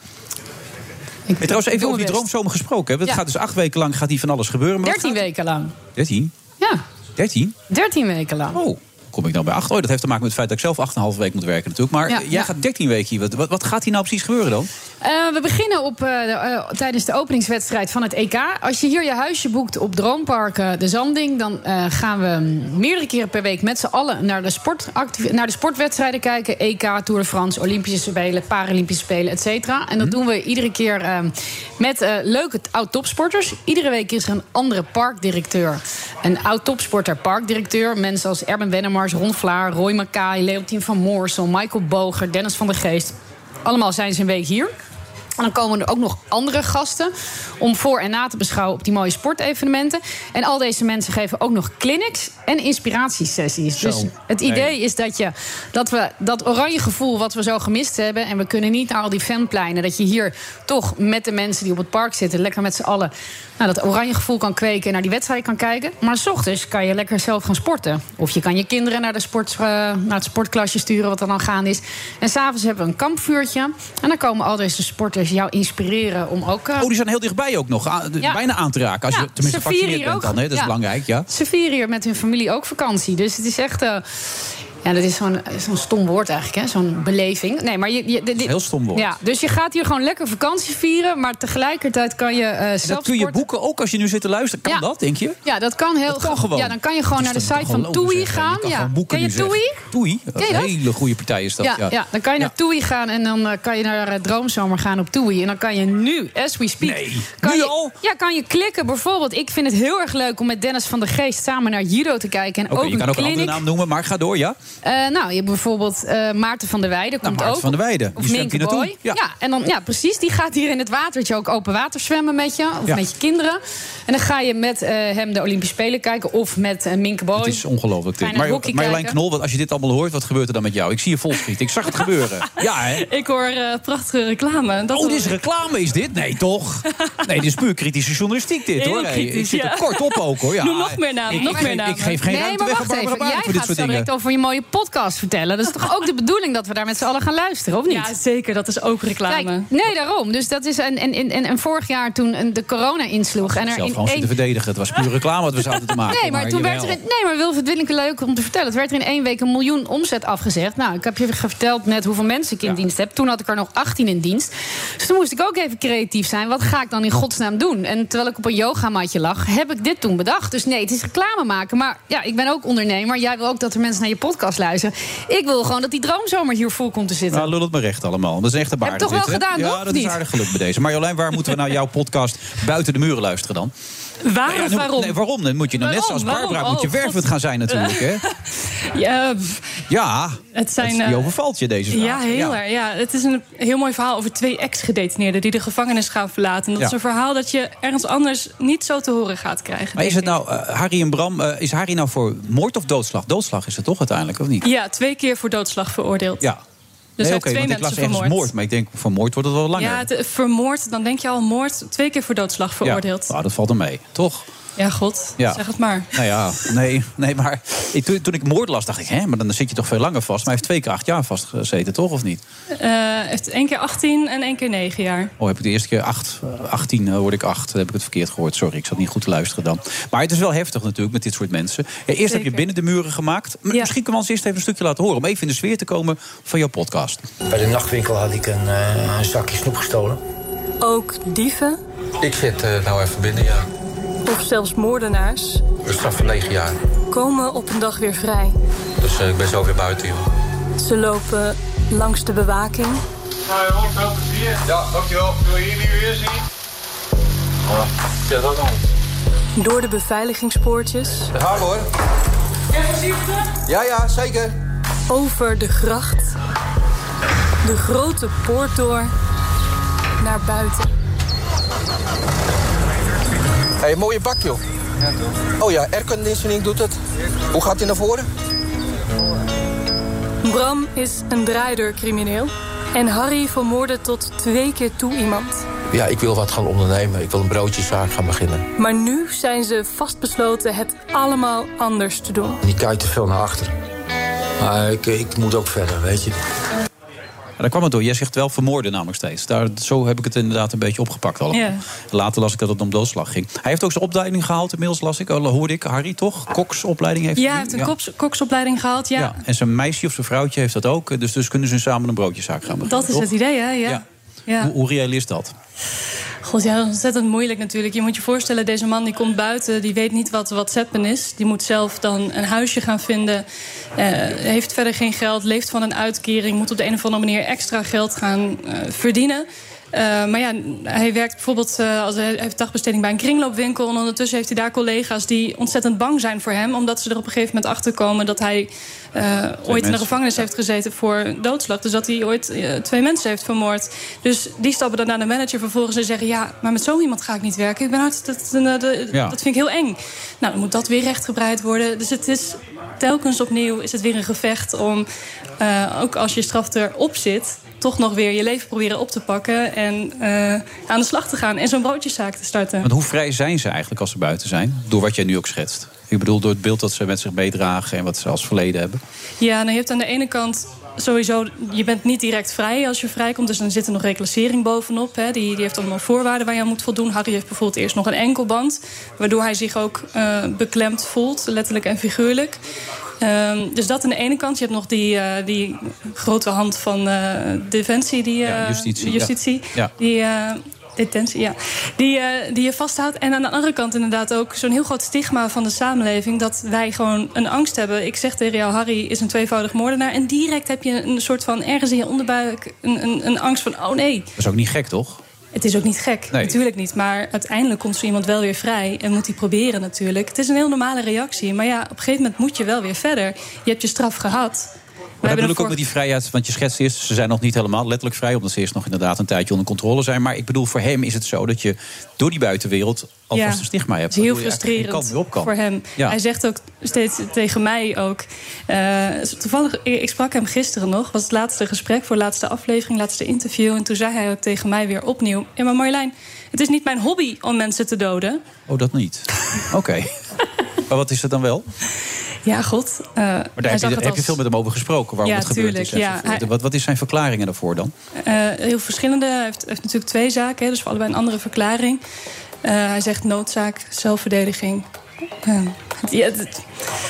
Ik hey, trouwens, even over die droomzomer gesproken. Hè? Het ja. gaat dus acht weken lang gaat die van alles gebeuren. Maar dertien weken lang. dertien? Ja. dertien? dertien weken lang. Oh, kom ik nou bij acht? Oh, dat heeft te maken met het feit dat ik zelf acht en een half week moet werken natuurlijk. Maar ja, jij ja. gaat dertien weken hier. Wat, wat gaat hier nou precies gebeuren dan? Uh, we beginnen op, uh, de, uh, tijdens de openingswedstrijd van het E K. Als je hier je huisje boekt op Droomparken de Zanding, dan uh, gaan we meerdere keren per week met z'n allen naar de, naar de sportwedstrijden kijken. E K, Tour de France, Olympische Spelen, Paralympische Spelen, et cetera. En dat doen we iedere keer uh, met uh, leuke oud-topsporters. Iedere week is er een andere parkdirecteur. Een oud-topsporter parkdirecteur. Mensen als Erben Wennemars, Ron Vlaar, Roy Mackay, Leontien van Moorsel, Michael Boger, Dennis van der Geest. Allemaal zijn ze een week hier. En dan komen er ook nog andere gasten om voor en na te beschouwen op die mooie sportevenementen. En al deze mensen geven ook nog clinics en inspiratiesessies. Zo. Dus het idee nee. is dat, je, dat we dat oranje gevoel wat we zo gemist hebben, en we kunnen niet naar al die fanpleinen, dat je hier toch met de mensen die op het park zitten lekker met z'n allen nou, dat oranje gevoel kan kweken en naar die wedstrijd kan kijken. Maar 's ochtends kan je lekker zelf gaan sporten. Of je kan je kinderen naar, de sport, uh, naar het sportklasje sturen wat er dan gaande is. En 's avonds hebben we een kampvuurtje. En dan komen al deze sporters jou inspireren om ook... Uh... Oh, die zijn heel dichtbij ook nog. A- ja. Bijna aan te raken. Als ja, je tenminste gevaccineerd bent ook, dan. Hè? Dat is ja. belangrijk, ja. Ze vieren hier met hun familie ook vakantie. Dus het is echt... Uh, ja, dat is zo'n, zo'n stom woord eigenlijk, hè? Zo'n beleving. Nee, maar je, je, dat is een heel stom woord. Ja, dus je gaat hier gewoon lekker vakantie vieren, maar tegelijkertijd kan je uh, zelf dat kun je sporten. boeken ook als je nu zit te luisteren. Kan ja. dat, denk je? Ja, dat kan heel dat kan gewoon. Ja, dan kan je gewoon naar de site van Toei gaan. Je ja. Ken je Toei? Toei? Een hele goede partij is dat. Ja, ja. ja. dan kan je naar ja. Toei gaan en dan uh, kan je naar uh, Droomzomer gaan op Toei. En dan kan je nu, as we speak... Nee, kan nu je, al? Ja, kan je klikken. Bijvoorbeeld, ik vind het heel erg leuk om met Dennis van der Geest samen naar judo te kijken. En Oké, ook je kan een ook clinic. een andere naam noemen, maar ga door, ja? Uh, nou, je hebt bijvoorbeeld uh, Maarten van der Weijden. Komt nou, Maarten ook. van der Weijden. Of Minke Boy. Ja. ja, en dan, ja, precies. Die gaat hier in het watertje ook open water zwemmen met je. Of ja. met je kinderen. En dan ga je met uh, hem de Olympische Spelen kijken. Of met uh, Minke Boy. Het is ongelooflijk dit. Maar Marjolein Knol, als je dit allemaal hoort, wat gebeurt er dan met jou? Ik zie je volschieten. Ik zag het gebeuren. Ja, hè? Ik hoor uh, prachtige reclame. Dat oh, dit is reclame, is dit? Nee, toch? Nee, dit is puur kritische journalistiek, dit, hoor. Kritisch, ik zit er ja. kort op ook, hoor. Ja, Noem nog meer namen. Ik, nog ik, meer namen. Ik geef geen nee, ruimte weg aan Barbara Barend voor dit soort dingen. Jij gaat zo direct over je mooie mooie podcast vertellen. Dat is toch ook de bedoeling dat we daar met z'n allen gaan luisteren, of niet? Ja, zeker. Dat is ook reclame. Kijk, nee, daarom. Dus dat is en, en, en, en vorig jaar toen de corona insloeg. En er zelf in gewoon één... te verdedigen. Het was puur reclame wat we zaten te maken. Nee, maar, maar toen werd er in, nee, maar Wilfried Willink, leuk om te vertellen. Het werd er in één week een miljoen omzet afgezegd. Nou, ik heb je verteld net hoeveel mensen ik in ja. dienst heb. Toen had ik er nog achttien in dienst. Dus toen moest ik ook even creatief zijn. Wat ga ik dan in godsnaam doen? En terwijl ik op een yogamatje lag, heb ik dit toen bedacht. Dus nee, het is reclame maken. Maar ja, ik ben ook ondernemer. Jij wil ook dat er mensen naar je podcast luisteren. Ik wil gewoon dat die droomzomer hier vol komt te zitten. Nou, lul het maar recht allemaal. Dat is echt een baard. Heb je toch wel gedaan, ja, toch? Dat is aardig gelukt bij deze. Marjolein, waar moeten we nou jouw podcast buiten de muren luisteren dan? Waar nou ja, of waarom? Nee, waarom? Dan moet je nou net zoals Barbara oh, moet je wervend gaan zijn natuurlijk, hè? ja, ja, het zijn, het, die overvalt je deze vraag. Ja, heel erg. Ja. Ja, het is een heel mooi verhaal over twee ex-gedetineerden die de gevangenis gaan verlaten. En dat ja. is een verhaal dat je ergens anders niet zo te horen gaat krijgen. Maar is het nou, uh, Harry en Bram, uh, is Harry nou voor moord of doodslag? Doodslag is het toch uiteindelijk, of niet? Ja, twee keer voor doodslag veroordeeld. Ja. Dus nee, oké, okay, want ik las ergens moord, maar ik denk, vermoord wordt het wel langer. Ja, het, vermoord, dan denk je al moord, twee keer voor doodslag veroordeeld. Ja, nou, dat valt er mee, toch? Ja, god, ja. zeg het maar. Nou ja, nee, nee maar ik, toen, toen ik moord las, dacht ik, hè, maar dan zit je toch veel langer vast. Maar hij heeft twee keer acht jaar vastgezeten, toch, of niet? Hij uh, heeft één keer achttien en één keer negen jaar. Oh, heb ik de eerste keer acht, achttien, uh, hoorde ik acht. Dan heb ik het verkeerd gehoord, sorry, ik zat niet goed te luisteren dan. Maar het is wel heftig natuurlijk met dit soort mensen. Ja, eerst Zeker. heb je binnen de muren gemaakt. Ja. Misschien kunnen we ons eerst even een stukje laten horen, om even in de sfeer te komen van jouw podcast. Bij de nachtwinkel had ik een, uh, een zakje snoep gestolen. Ook dieven? Ik zit uh, nou even binnen, ja. Of zelfs moordenaars. Een straf van negen jaar. Komen op een dag weer vrij. Dus uh, ik ben zo weer buiten, joh. Ze lopen langs de bewaking. Nou jongens, veel plezier. Ja, dankjewel. Wil je hier nu weer zien? Oh, ja, dat dan. Door de beveiligingspoortjes. Daar gaan we, hoor. Even zichten? Ja, ja, zeker. Over de gracht. De grote poort door. Naar buiten. Hé, hey, mooie bak, joh. Ja, toch? Oh ja, airconditioning doet het. Hoe gaat hij naar voren? Bram is een draaideurcrimineel. En Harry vermoordde tot twee keer toe iemand. Ja, ik wil wat gaan ondernemen. Ik wil een broodjeszaak gaan beginnen. Maar nu zijn ze vastbesloten het allemaal anders te doen. Die kijkt te veel naar achteren. Maar ik, ik moet ook verder, weet je. Ja, daar kwam het door. Jij zegt wel vermoorden namelijk steeds. Daar, zo heb ik het inderdaad een beetje opgepakt allemaal. Ja. Later las ik dat het om doodslag ging. Hij heeft ook zijn opleiding gehaald, inmiddels las ik. Hoorde ik, Harry toch? Koksopleiding heeft ja, hij. hij heeft een ja. koks, koksopleiding gehaald, ja. ja. En zijn meisje of zijn vrouwtje heeft dat ook. Dus, dus kunnen ze samen een broodjeszaak gaan beginnen. Dat is toch? het idee, hè? Ja. ja. ja. Hoe, hoe reëel is dat? God, ja, dat is ontzettend moeilijk natuurlijk. Je moet je voorstellen, deze man die komt buiten, die weet niet wat WhatsAppen is. Die moet zelf dan een huisje gaan vinden. Uh, heeft verder geen geld, leeft van een uitkering, moet op de een of andere manier extra geld gaan uh, verdienen. Uh, maar ja, hij werkt bijvoorbeeld uh, als hij heeft dagbesteding bij een kringloopwinkel. En ondertussen heeft hij daar collega's die ontzettend bang zijn voor hem, omdat ze er op een gegeven moment achter komen dat hij uh, ooit in de gevangenis heeft gezeten voor doodslag. Dus dat hij ooit uh, twee mensen heeft vermoord. Dus die stappen dan naar de manager vervolgens en zeggen: ja, maar met zo iemand ga ik niet werken. Ik ben hard, dat, dat, dat, ja. dat vind ik heel eng. Nou, dan moet dat weer rechtgebreid worden. Dus het is telkens opnieuw is het weer een gevecht om, uh, ook als je straf erop zit, toch nog weer je leven proberen op te pakken en uh, aan de slag te gaan en zo'n broodjeszaak te starten. Want hoe vrij zijn ze eigenlijk als ze buiten zijn? Door wat jij nu ook schetst. Ik bedoel, door het beeld dat ze met zich meedragen en wat ze als verleden hebben. Ja, nou, je hebt aan de ene kant sowieso, je bent niet direct vrij als je vrijkomt. Dus dan zit er nog reclassering bovenop. Hè. Die, die heeft allemaal voorwaarden waar je aan moet voldoen. Harry heeft bijvoorbeeld eerst nog een enkelband, waardoor hij zich ook uh, beklemd voelt, letterlijk en figuurlijk. Um, dus dat aan de ene kant. Je hebt nog die, uh, die grote hand van uh, Defensie, die, uh, ja, justitie, justitie ja. die, uh, detentie, ja, die, uh, die je vasthoudt. En aan de andere kant inderdaad ook zo'n heel groot stigma van de samenleving, dat wij gewoon een angst hebben. Ik zeg tegen jou, Harry is een tweevoudig moordenaar. En direct heb je een soort van, ergens in je onderbuik, een, een, een angst van, oh nee. Dat is ook niet gek, toch? Het is ook niet gek, nee. Natuurlijk niet. Maar uiteindelijk komt zo iemand wel weer vrij en moet hij proberen natuurlijk. Het is een heel normale reactie. Maar ja, op een gegeven moment moet je wel weer verder. Je hebt je straf gehad. Maar dat bedoel ik ook met die vrijheid, want je schetst eerst, ze zijn nog niet helemaal letterlijk vrij, omdat ze eerst nog inderdaad een tijdje onder controle zijn. Maar ik bedoel, voor hem is het zo dat je door die buitenwereld alvast ja, een stigma hebt. Het is heel frustrerend voor hem. Ja. Hij zegt ook steeds tegen mij ook. Uh, toevallig, ik sprak hem gisteren nog, was het laatste gesprek voor de laatste aflevering, laatste interview. En toen zei hij ook tegen mij weer opnieuw: ja, maar Marjolein, het is niet mijn hobby om mensen te doden. Oh, dat niet. Oké. Okay. Maar wat is het dan wel? Ja, god. Uh, maar daar heb, je, heb als... je veel met hem over gesproken, waarom ja, het gebeurd tuurlijk, is. Ja, hij... wat, wat is zijn verklaringen daarvoor dan? Uh, heel verschillende. Hij heeft, heeft natuurlijk twee zaken, hè, dus voor allebei een andere verklaring. Uh, hij zegt noodzaak, zelfverdediging. Uh, ja, het,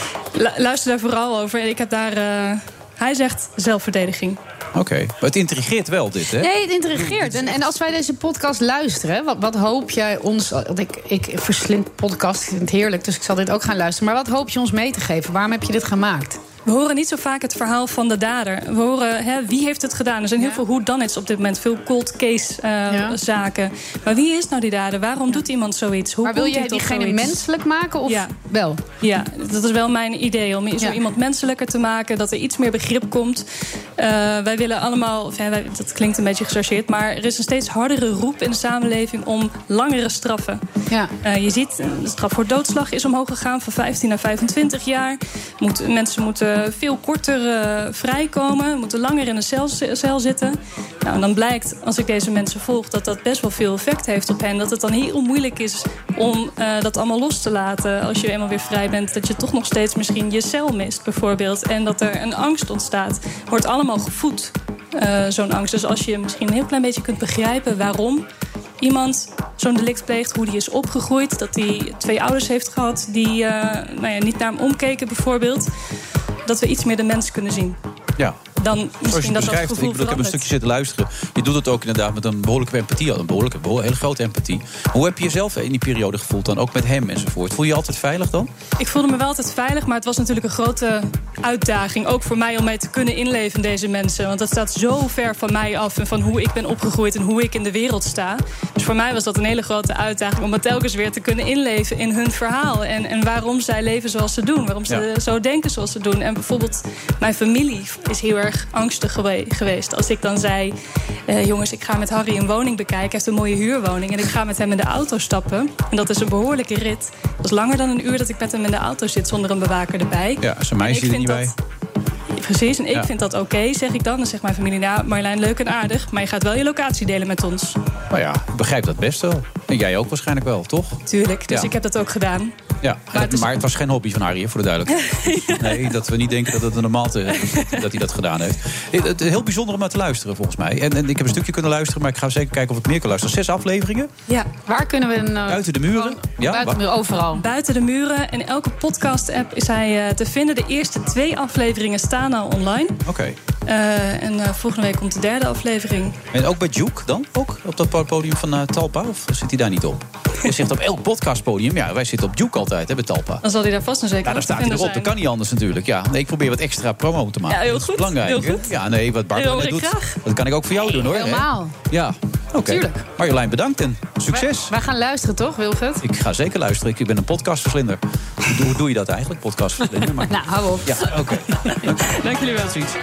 luister daar vooral over. Ik heb daar... Uh, hij zegt zelfverdediging. Oké, okay. Maar het intrigeert wel dit, hè? Nee, het intrigeert. En, en als wij deze podcast luisteren, wat, wat hoop jij ons... Ik, ik verslind podcast, ik vind het heerlijk, dus ik zal dit ook gaan luisteren. Maar wat hoop je ons mee te geven? Waarom heb je dit gemaakt? We horen niet zo vaak het verhaal van de dader. We horen, hè, wie heeft het gedaan? Er zijn heel ja. veel whodunits op dit moment. Veel cold case uh, ja. zaken. Maar wie is nou die dader? Waarom ja. doet iemand zoiets? Hoe maar wil je diegene menselijk maken of ja. wel? Ja, dat is wel mijn idee. Om zo ja. iemand menselijker te maken. Dat er iets meer begrip komt. Uh, wij willen allemaal... Ja, wij, dat klinkt een beetje gechargeerd. Maar er is een steeds hardere roep in de samenleving om langere straffen. Ja. Uh, je ziet, de straf voor doodslag is omhoog gegaan. Van vijftien naar vijfentwintig jaar. Moet, mensen moeten veel korter uh, vrijkomen, moeten langer in een cel, cel zitten. Nou, en dan blijkt, als ik deze mensen volg, dat dat best wel veel effect heeft op hen. Dat het dan heel moeilijk is om uh, dat allemaal los te laten als je eenmaal weer vrij bent. Dat je toch nog steeds misschien je cel mist, bijvoorbeeld. En dat er een angst ontstaat. Wordt allemaal gevoed, uh, zo'n angst. Dus als je misschien een heel klein beetje kunt begrijpen waarom iemand zo'n delict pleegt, hoe die is opgegroeid, dat hij twee ouders heeft gehad die uh, nou ja, niet naar hem omkeken, bijvoorbeeld. Dat we iets meer de mens kunnen zien. Ja. Dan misschien dat dat gevoel ik, bedoel, ik heb een stukje zitten luisteren. Je doet het ook inderdaad met een behoorlijke empathie. Een behoorlijke, behoorlijke hele grote empathie. Hoe heb je jezelf in die periode gevoeld dan? Ook met hem enzovoort. Voel je je altijd veilig dan? Ik voelde me wel altijd veilig. Maar het was natuurlijk een grote uitdaging. Ook voor mij om mee te kunnen inleven in deze mensen. Want dat staat zo ver van mij af. En van hoe ik ben opgegroeid en hoe ik in de wereld sta. Dus voor mij was dat een hele grote uitdaging. Om het telkens weer te kunnen inleven in hun verhaal. En, en waarom zij leven zoals ze doen. Waarom ze ja. zo denken zoals ze doen. En bijvoorbeeld mijn familie is heel erg angstig geweest. Als ik dan zei, eh, jongens, ik ga met Harry een woning bekijken. Hij heeft een mooie huurwoning. En ik ga met hem in de auto stappen. En dat is een behoorlijke rit. Dat is langer dan een uur dat ik met hem in de auto zit zonder een bewaker erbij. Ja, zijn meisje er niet bij. Precies, en ik ja. vind dat oké, okay, zeg ik dan. Dan zegt mijn familie, nou Marjolein, leuk en aardig. Maar je gaat wel je locatie delen met ons. Nou ja, ik begrijp dat best wel. En jij ook waarschijnlijk wel, toch? Tuurlijk, dus ja. ik heb dat ook gedaan. Ja, maar het, is... maar het was geen hobby van Harry, voor de duidelijkheid. ja. Nee, dat we niet denken dat het een normaal te is dat hij dat gedaan heeft. Het is heel bijzonder om naar te luisteren, volgens mij. En, en ik heb een stukje kunnen luisteren, maar ik ga zeker kijken of ik meer kan luisteren. Zes afleveringen. Ja, waar kunnen we... Een, uh, buiten de muren. Ja, buiten de muren, overal. Buiten de muren. En elke podcast-app is hij uh, te vinden. De eerste twee afleveringen staan al online. Oké. Okay. Uh, en uh, volgende week komt de derde aflevering. En ook bij Juke dan? Ook op dat podium van uh, Talpa? Of zit hij daar niet op? Je zegt op elk podcastpodium. Ja, wij zitten op Juke altijd, hè, bij Talpa. Dan zal hij daar vast een zeker. Ja, daar staat hij erop. Zijn. Dat kan niet anders natuurlijk. Ja, nee, ik probeer wat extra promo te maken. Ja, heel dat is goed. belangrijk. Heel goed. Ja, nee, wat Barbara net doet. Graag. Dat kan ik ook voor jou doen, hoor. Helemaal. Hè? Ja, oké. Okay. Tuurlijk. Marjolein, bedankt en succes. Wij, wij gaan luisteren, toch, Wilfred? Ik ga zeker luisteren. Ik ben een podcastverslinder. Hoe, hoe doe je dat eigenlijk, podcastverslinder? Maar... nou, hou op. Ja, oké. Okay. Dank, Dank jullie wel. Tot ziens.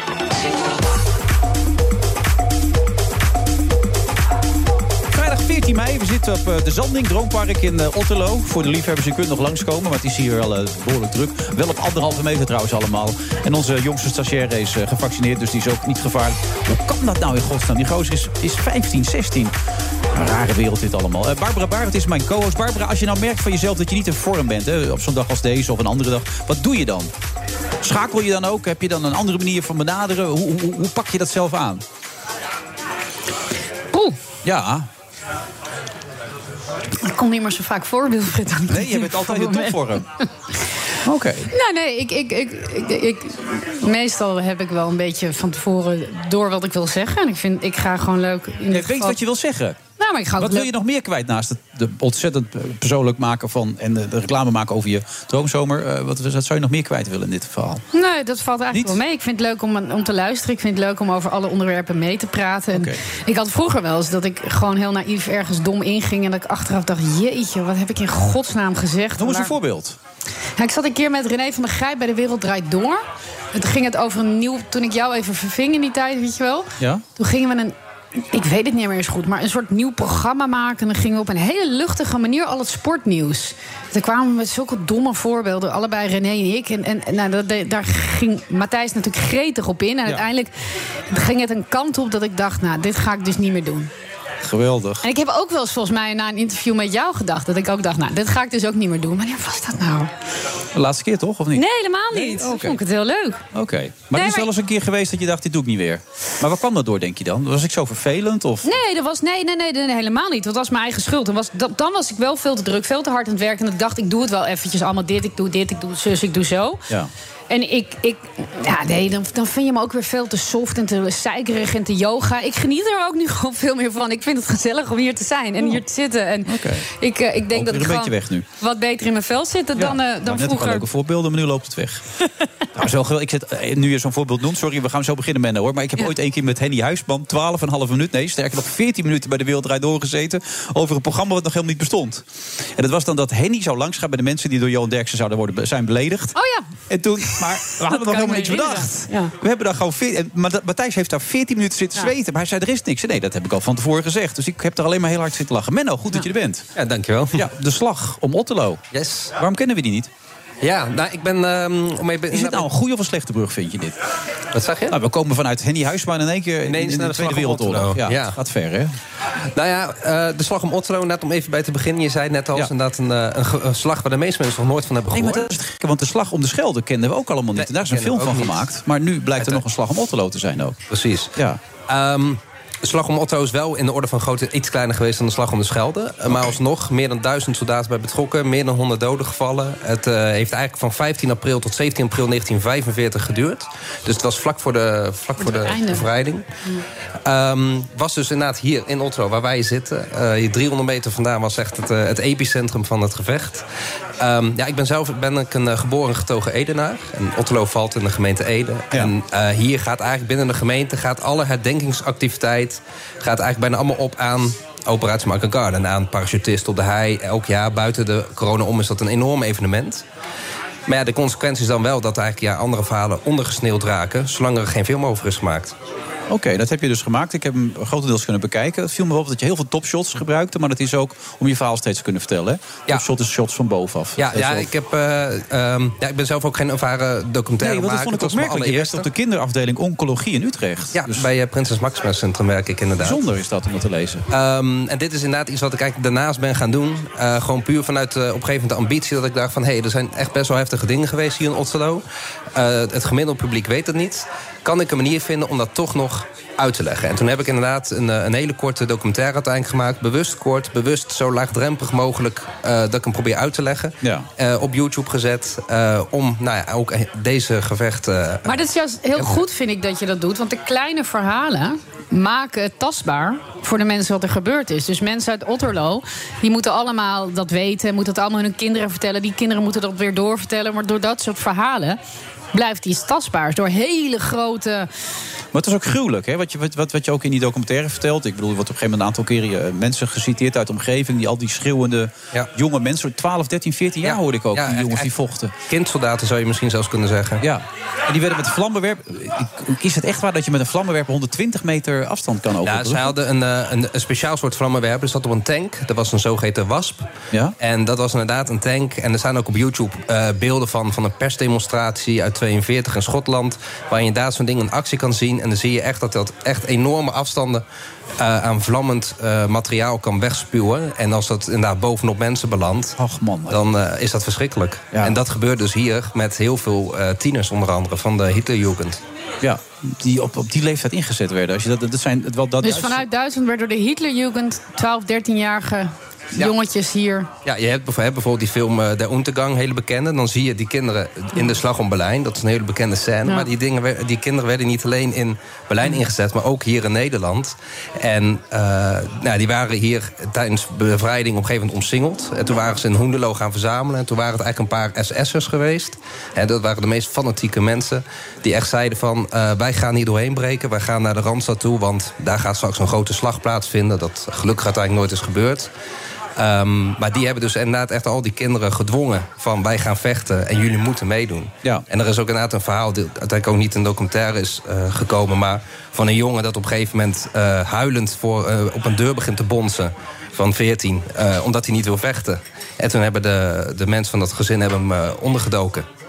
veertien mei, we zitten op de Zanding, Droompark in Otterlo. Voor de liefhebbers, je kunt nog langskomen, maar het is hier wel uh, behoorlijk druk. Wel op anderhalve meter trouwens allemaal. En onze jongste stagiaire is uh, gevaccineerd, dus die is ook niet gevaarlijk. Hoe kan dat nou in godsnaam? Die gozer is, is vijftien, zestien. Een rare wereld dit allemaal. Uh, Barbara Barend is mijn co-host. Barbara, als je nou merkt van jezelf dat je niet in vorm bent, hè, op zo'n dag als deze of een andere dag, wat doe je dan? Schakel je dan ook? Heb je dan een andere manier van benaderen? Hoe, hoe, hoe pak je dat zelf aan? Oeh. Ja. Ik kom niet meer zo vaak voor, Wilfried. Nee, je bent altijd in topvorm. Oké. Okay. Nou, nee, ik, ik, ik, ik, ik, meestal heb ik wel een beetje van tevoren door wat ik wil zeggen. En ik, vind, ik ga gewoon leuk... In je weet geval... wat je wil zeggen. Nou, maar ik ga wat leuk... wil je nog meer kwijt naast het de ontzettend persoonlijk maken van... en de, de reclame maken over je droomzomer? Uh, wat, wat zou je nog meer kwijt willen in dit verhaal? Nee, dat valt eigenlijk Niet? wel mee. Ik vind het leuk om, om te luisteren. Ik vind het leuk om over alle onderwerpen mee te praten. En okay. Ik had vroeger wel eens dat ik gewoon heel naïef ergens dom inging... en dat ik achteraf dacht, jeetje, wat heb ik in godsnaam gezegd? Noem eens een voorbeeld. Ja, ik zat een keer met René van der Grijp bij De Wereld Draait Door. Toen ging het over een nieuw... Toen ik jou even verving in die tijd, weet je wel. Ja? Toen gingen we een... Ik weet het niet meer eens goed, maar een soort nieuw programma maken. En dan gingen we op een hele luchtige manier al het sportnieuws. Daar kwamen we met zulke domme voorbeelden, allebei René en ik. En, en nou, dat, daar ging Matthijs natuurlijk gretig op in. En ja. uiteindelijk ging het een kant op dat ik dacht, nou, dit ga ik dus niet meer doen. Geweldig. En ik heb ook wel eens volgens mij na een interview met jou gedacht... dat ik ook dacht, nou, dit ga ik dus ook niet meer doen. Wanneer was dat nou? De laatste keer toch, of niet? Nee, helemaal niet. Nee? Okay. Vond ik het heel leuk. Oké. Okay. Maar nee, het is maar... wel eens een keer geweest dat je dacht, dit doe ik niet weer. Maar waar kwam dat door, denk je dan? Was ik zo vervelend? Of? Nee, dat was, nee, nee, nee, nee, helemaal niet. Dat was mijn eigen schuld. Dan was, dat, dan was ik wel veel te druk, veel te hard aan het werken. En ik dacht, ik doe het wel eventjes allemaal dit. Ik doe dit, ik doe zus, ik doe zo. Ja. En ik, ik ja, nee, dan, dan vind je me ook weer veel te soft en te zeikerig en te yoga. Ik geniet er ook nu gewoon veel meer van. Ik vind het gezellig om hier te zijn en hier te zitten. En okay. ik, uh, ik denk ook dat ik gewoon weg nu. wat beter in mijn vel zit dan, uh, dan nou, net vroeger. Net leuke voorbeelden, maar nu loopt het weg. Nou, zo geweldig. Ik zet, nu je zo'n voorbeeld noemt, sorry, we gaan zo beginnen, Menno, hoor. Maar ik heb ja. ooit een keer met Henny Huisman twaalf en een half minuut, nee, sterker nog veertien minuten bij de Wereld Draait Door gezeten over een programma wat nog helemaal niet bestond. En dat was dan dat Henny zou langsgaan bij de mensen die door Johan Derksen zouden worden zijn beledigd. Oh ja. En toen, maar we hadden nog helemaal niks bedacht. Ja. We hebben daar gewoon veertien, maar Matthijs heeft daar veertien minuten zitten ja. zweten, maar hij zei er is niks. Nee, dat heb ik al van tevoren gezegd. Dus ik heb er alleen maar heel hard zitten lachen. Menno, goed ja. dat je er bent. Ja, dankjewel. Ja, de slag om Otterlo. Yes. Waarom kennen we die niet? Ja, nou, ik ben... Um, om even, is het nou een goede of een slechte brug, vind je dit? Wat zeg je? Nou, we komen vanuit Henny Huisman in één keer in, in, in de, de Tweede Wereldoorlog. Ja, ja. Het gaat ver, hè? Nou ja, uh, de slag om Otterlo, net om even bij te beginnen. Je zei net al, ja. inderdaad een, een, een slag waar de meeste mensen nog nooit van hebben gehoord. Nee, maar dat is het gekke, want de slag om de Schelde kenden we ook allemaal niet. Nee, en daar is een film van niet. gemaakt. Maar nu blijkt er nog een slag om Otterlo te zijn ook. Precies. Ja. Um, De slag om Otterlo is wel in de orde van grootte iets kleiner geweest dan de slag om de Schelde. Okay. Maar alsnog meer dan duizend soldaten bij betrokken. Meer dan honderd doden gevallen. Het uh, heeft eigenlijk van vijftien april tot zeventien april negentien vijfenveertig geduurd. Dus het was vlak voor de, vlak voor de bevrijding. Ja. Um, was dus inderdaad hier in Otterlo, waar wij zitten. Uh, hier driehonderd meter vandaan was echt het, uh, het epicentrum van het gevecht. Um, ja, ik ben zelf ben ik een uh, geboren getogen Edenaar. En Otterlo valt in de gemeente Ede. Ja. En uh, hier gaat eigenlijk binnen de gemeente gaat alle herdenkingsactiviteit gaat eigenlijk bijna allemaal op aan Operatie Market Garden. Aan parachutisten op de hei. Elk jaar buiten de corona om is dat een enorm evenement. Maar ja, de consequentie is dan wel dat eigenlijk ja, andere verhalen ondergesneeuwd raken, zolang er geen film over is gemaakt. Oké, okay, dat heb je dus gemaakt. Ik heb hem grotendeels kunnen bekijken. Het viel me op dat je heel veel topshots gebruikte, maar dat is ook om je verhaal steeds te kunnen vertellen. Ja. Topshot is shots van bovenaf. Ja, ja, ik heb, uh, um, ja, ik ben zelf ook geen ervaren documentaire nee, want dat vond ik ook merkelijk. Je werkt op de kinderafdeling oncologie in Utrecht. Ja, dus bij uh, Prinses Maxima Centrum werk ik inderdaad. Bijzonder is dat om dat te lezen. Um, en dit is inderdaad iets wat ik eigenlijk daarnaast ben gaan doen. Uh, gewoon puur vanuit uh, op een gegeven moment de ambitie dat ik dacht van hé, hey, er zijn echt best wel heftige dingen geweest hier in Otterlo. Uh, het gemiddelde publiek weet het niet. Kan ik een manier vinden om dat toch nog uit te leggen? En toen heb ik inderdaad een, een hele korte documentaire uiteindelijk gemaakt. Bewust kort, bewust zo laagdrempelig mogelijk uh, dat ik hem probeer uit te leggen. Ja. Uh, op YouTube gezet. Uh, om nou ja, ook deze gevechten... Uh, maar dat is juist heel uh, goed, vind ik, dat je dat doet. Want de kleine verhalen maken het tastbaar voor de mensen wat er gebeurd is. Dus mensen uit Otterlo, die moeten allemaal dat weten, moeten het allemaal hun kinderen vertellen. Die kinderen moeten dat weer doorvertellen. Maar door dat soort verhalen blijft iets tastbaars. Door hele grote... Maar het is ook gruwelijk, hè? Wat, je, wat, wat je ook in die documentaire vertelt. Ik bedoel, er wordt op een gegeven moment een aantal keren uh, mensen geciteerd uit de omgeving. Die al die schreeuwende ja. jonge mensen, twaalf, dertien, veertien jaar ja. hoorde ik ook. Ja, die jongens echt, die vochten. Kindsoldaten zou je misschien zelfs kunnen zeggen. Ja. En die werden met vlammenwerper. Is het echt waar dat je met een vlammenwerper honderdtwintig meter afstand kan openen? Ja, zij hadden een, een, een speciaal soort vlammenwerper. Dat zat op een tank. Dat was een zogeheten wasp. Ja? En dat was inderdaad een tank. En er staan ook op YouTube uh, beelden van, van een persdemonstratie uit tweeënveertig in Schotland. Waar je inderdaad zo'n ding in actie kan zien. En dan zie je echt dat dat echt enorme afstanden uh, aan vlammend uh, materiaal kan wegspuwen. En als dat inderdaad bovenop mensen belandt, Och man, dan uh, is dat verschrikkelijk. Ja. En dat gebeurt dus hier met heel veel uh, tieners, onder andere, van de Hitlerjugend. Ja, die op, op die leeftijd ingezet werden. Als je dat, dat zijn, wel, dat dus vanuit Duitsland werd door de Hitlerjugend twaalf, dertienjarige ja. jongetjes hier. Ja, je hebt bijvoorbeeld die film uh, Der Untergang, hele bekende. Dan zie je die kinderen in de slag om Berlijn. Dat is een hele bekende scène. Ja. Maar die, dingen, die kinderen werden niet alleen in Berlijn ingezet, maar ook hier in Nederland. En uh, nou, die waren hier tijdens de bevrijding op een gegeven moment omsingeld. En toen waren ze in Hoenderloo gaan verzamelen. En toen waren het eigenlijk een paar S S'ers geweest. En dat waren de meest fanatieke mensen die echt zeiden van Uh, wij gaan hier doorheen breken. Wij gaan naar de Randstad toe, want daar gaat straks een grote slag plaatsvinden. Dat gelukkig uiteindelijk nooit is gebeurd. Um, maar die hebben dus inderdaad echt al die kinderen gedwongen van wij gaan vechten en jullie moeten meedoen. Ja. En er is ook inderdaad een verhaal die uiteindelijk ook niet in documentaire is uh, gekomen, maar van een jongen dat op een gegeven moment uh, huilend voor, uh, op een deur begint te bonzen van veertien, uh, omdat hij niet wil vechten. En toen hebben de, de mensen van dat gezin hebben hem uh, ondergedoken.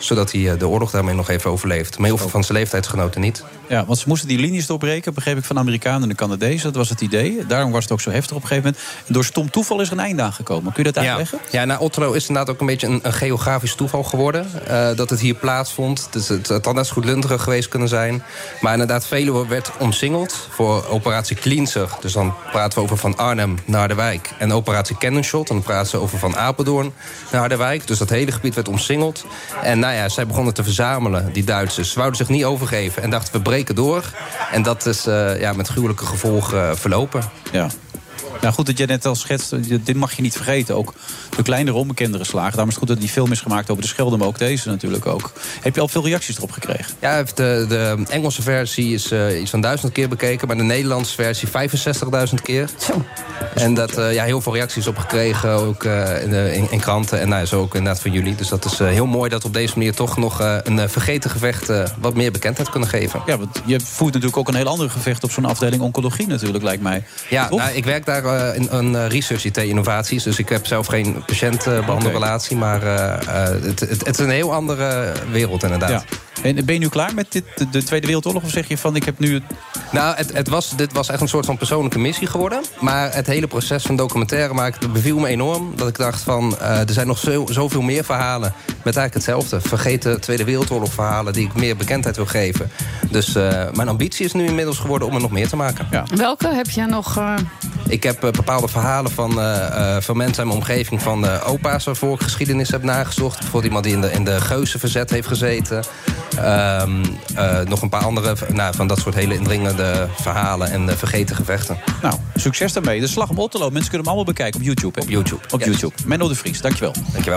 zodat hij de oorlog daarmee nog even overleeft. Maar heel veel van zijn leeftijdsgenoten niet. Ja, want ze moesten die linies doorbreken, begreep ik, van de Amerikanen en de Canadezen. Dat was het idee. Daarom was het ook zo heftig op een gegeven moment. En door stom toeval is er een einde aangekomen. Kun je dat uitleggen? Ja, ja, nou, Otterlo is inderdaad ook een beetje een, een geografisch toeval geworden. Uh, dat het hier plaatsvond. Dus het, het had net zo goed Lunteren geweest kunnen zijn. Maar inderdaad, Veluwe werd omsingeld voor operatie Cleanser. Dus dan praten we over van Arnhem naar Harderwijk. En operatie Cannon Shot, dan praten ze over van Apeldoorn naar Harderwijk. Dus dat hele gebied werd omsingeld. En nou ja, zij begonnen te verzamelen, die Duitsers. Ze wouden zich niet overgeven en dachten, we breken door. En dat is uh, ja, met gruwelijke gevolgen uh, verlopen. Ja. Nou, goed dat jij net al schetst, dit mag je niet vergeten. Ook de kleinere onbekendere slagen. Daarom is het goed dat die film is gemaakt over de Schelde, maar ook deze natuurlijk ook. Heb je al veel reacties erop gekregen? Ja, de, de Engelse versie is uh, iets van duizend keer bekeken, maar de Nederlandse versie vijfenzestigduizend keer. Zo. En dat, uh, ja, heel veel reacties op gekregen, ook uh, in, de, in, in kranten. En nou, zo ook inderdaad van jullie. Dus dat is uh, heel mooi dat we op deze manier toch nog uh, een uh, vergeten gevecht uh, wat meer bekendheid kunnen geven. Ja, want je voert natuurlijk ook een heel ander gevecht op zo'n afdeling oncologie natuurlijk, lijkt mij. Ja, nou, ik werk daar uh, in een uh, research I T-innovaties. Dus ik heb zelf geen patiëntbehandelrelatie, okay. maar uh, uh, het, het, het is een heel andere wereld inderdaad. Ja. En ben je nu klaar met dit, de Tweede Wereldoorlog? Of zeg je van, ik heb nu... Nou, het, het was, dit was echt een soort van persoonlijke missie geworden. Maar het hele proces van documentaire maken beviel me enorm. Dat ik dacht van, uh, er zijn nog zo, zoveel meer verhalen met eigenlijk hetzelfde. Vergeten Tweede Wereldoorlog verhalen die ik meer bekendheid wil geven. Dus uh, mijn ambitie is nu inmiddels geworden om er nog meer te maken. Ja. Welke heb je nog... Uh... Ik heb uh, bepaalde verhalen van, uh, uh, van mensen in mijn omgeving, van uh, opa's waarvoor ik geschiedenis heb nagezocht. Bijvoorbeeld iemand die in de, in de Geuzenverzet heeft gezeten. Um, uh, nog een paar andere nou, van dat soort hele indringende verhalen en uh, vergeten gevechten. Nou, succes daarmee. De Slag om Otterlo. Mensen kunnen hem allemaal bekijken op YouTube. Hè? Op YouTube. Op yes. YouTube. Menno de Vries, dankjewel. Dankjewel.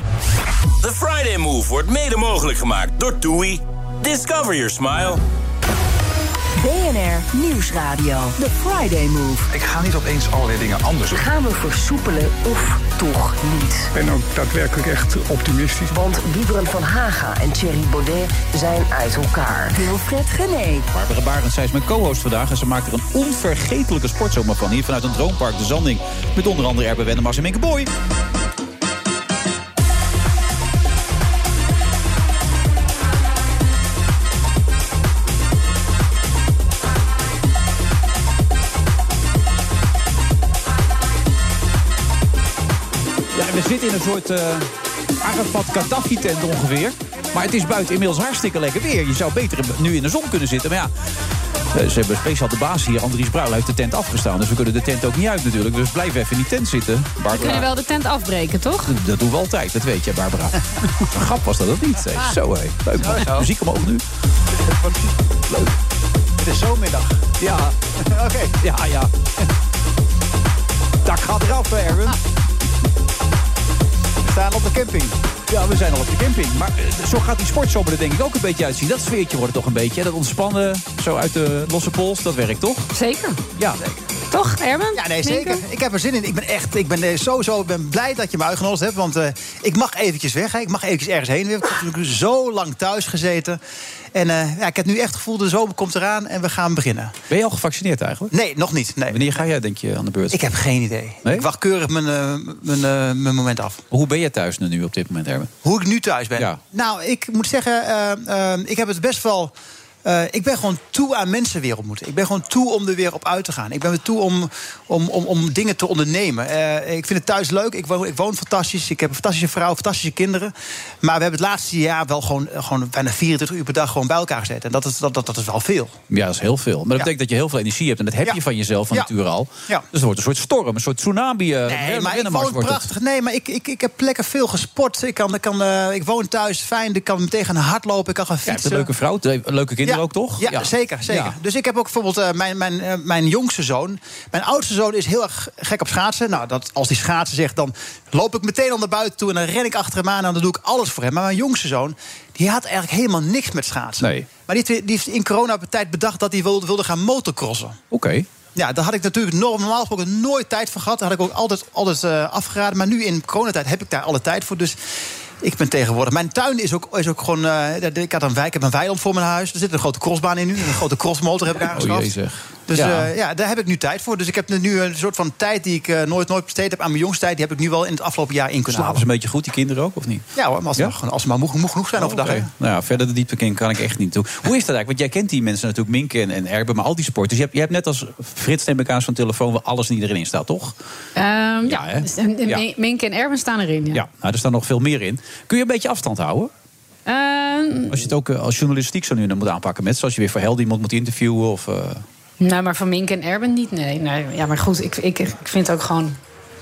The Friday Move wordt mede mogelijk gemaakt door TUI. Discover your smile. B N R Nieuwsradio. The Friday Move. Ik ga niet opeens allerlei dingen anders doen. Gaan we versoepelen of toch niet? Ik ben ook daadwerkelijk echt optimistisch. Want Wiebren van Haga en Thierry Baudet zijn uit elkaar. Wilfred Genee. Barbara Barend, zij is mijn co-host vandaag. En ze maakt er een onvergetelijke sportzomer van. Hier vanuit een droompark, de Zanding. Met onder andere Erbe Wennemars en Minke Boy. We zitten in een soort uh, Arafat Gaddafi-tent ongeveer. Maar het is buiten inmiddels hartstikke lekker weer. Je zou beter nu in de zon kunnen zitten. Maar ja, uh, ze hebben speciaal de baas hier, Andries Bruil, heeft de tent afgestaan. Dus we kunnen de tent ook niet uit natuurlijk. Dus blijf even in die tent zitten. Barbara. We kunnen wel de tent afbreken, toch? Dat, dat doen we altijd, dat weet je, Barbara. Een grap was dat ook niet. Hey, ah. Zo, hé. Leuk, man. Zo, zo. Muziek omhoog nu. Leuk. Het is zomerdag. Ja. Oké. Okay. Ja, ja. Dak gaat eraf, Erwin. Ah. We staan op de camping. Ja, we zijn al op de camping. Maar uh, zo gaat die sportzomer er denk ik ook een beetje uitzien. Dat sfeertje wordt toch een beetje. Dat ontspannen, zo uit de losse pols, dat werkt toch? Zeker. Ja. Zeker. Toch, Erwin? Ja, nee, zeker. Ik heb er zin in. Ik ben echt, ik ben sowieso ben blij dat je me uitgenodigd hebt. Want uh, ik mag eventjes weg. Hè. Ik mag eventjes ergens heen. Ik heb natuurlijk zo lang thuis gezeten. En uh, ja, ik heb nu echt het gevoel, de zomer komt eraan en we gaan beginnen. Ben je al gevaccineerd eigenlijk? Nee, nog niet. Nee. Wanneer ga jij, denk je, aan de beurt? Ik heb geen idee. Nee? Ik wacht keurig mijn, uh, mijn, uh, mijn moment af. Hoe ben je thuis nu op dit moment, Erwin? Hoe ik nu thuis ben? Ja. Nou, ik moet zeggen, uh, uh, ik heb het best wel... Uh, ik ben gewoon toe aan mensen weer ontmoeten. Ik ben gewoon toe om er weer op uit te gaan. Ik ben weer toe om, om, om, om dingen te ondernemen. Uh, ik vind het thuis leuk. Ik woon, ik woon fantastisch. Ik heb een fantastische vrouw, fantastische kinderen. Maar we hebben het laatste jaar wel gewoon, gewoon bijna vierentwintig uur per dag gewoon bij elkaar gezet. En dat is, dat, dat, dat is wel veel. Ja, dat is heel veel. Maar dat ja. betekent dat je heel veel energie hebt. En dat heb je ja. van jezelf van ja. nature al. Ja. Dus het wordt een soort storm, een soort tsunami. Uh, nee, maar ik woon prachtig. Het. Nee, maar ik, ik, ik heb lekker veel gesport. Ik, kan, ik, kan, uh, ik woon thuis fijn. Ik kan meteen gaan hardlopen. Ik kan gaan fietsen. Ja, een leuke vrouw, leuke kinderen ja. ook, toch? Ja, ja. zeker. zeker. Ja. Dus ik heb ook bijvoorbeeld uh, mijn, mijn, uh, mijn jongste zoon. Mijn oudste zoon is heel erg gek op schaatsen. Nou, dat, als hij schaatsen zegt, dan loop ik meteen al naar buiten toe en dan ren ik achter hem aan en dan doe ik alles voor hem. Maar mijn jongste zoon, die had eigenlijk helemaal niks met schaatsen. Nee. Maar die, die heeft in coronatijd bedacht dat hij wilde, wilde gaan motocrossen. Oké. Okay. Ja, daar had ik natuurlijk normaal gesproken nooit tijd voor gehad. Daar had ik ook altijd, altijd uh, afgeraden. Maar nu in coronatijd heb ik daar alle tijd voor. Dus ik ben tegenwoordig... Mijn tuin is ook, is ook gewoon... Uh, ik, had een, ik heb een weiland voor mijn huis. Er zit een grote crossbaan in nu. Een grote crossmotor heb ik aangeschaft. Oh jee, zeg. Dus Ja. ja. Uh, ja, daar heb ik nu tijd voor. Dus ik heb nu een soort van tijd die ik uh, nooit, nooit besteed heb aan mijn jongste tijd. Die heb ik nu wel in het afgelopen jaar in kunnen Slapen halen. ze een beetje goed, die kinderen ook, of niet? Ja hoor, maar als, Ja? Ze, als ze maar moe, moe genoeg zijn Oh, overdag. okay. Nou ja, verder de diepte in kan ik echt niet toe. Hoe is dat eigenlijk? Want jij kent die mensen natuurlijk, Minke en, en Erben, maar al die sporters. Je hebt, je hebt net als Frits neem ik aan zo'n telefoon waar alles en iedereen in staat, toch? Um, ja, Ja, hè? dus, en- en Ja. Minke en Erben staan erin. Ja. Ja, nou, er staan nog veel meer in. Kun je een beetje afstand houden? Ehm, Als je het ook uh, als journalistiek zo nu dan moet aanpakken met, zoals je weer voor Held iemand moet interviewen of. Uh... nou, maar van Minke en Erben niet, nee. nee. Ja, maar goed, ik, ik, ik vind het ook gewoon...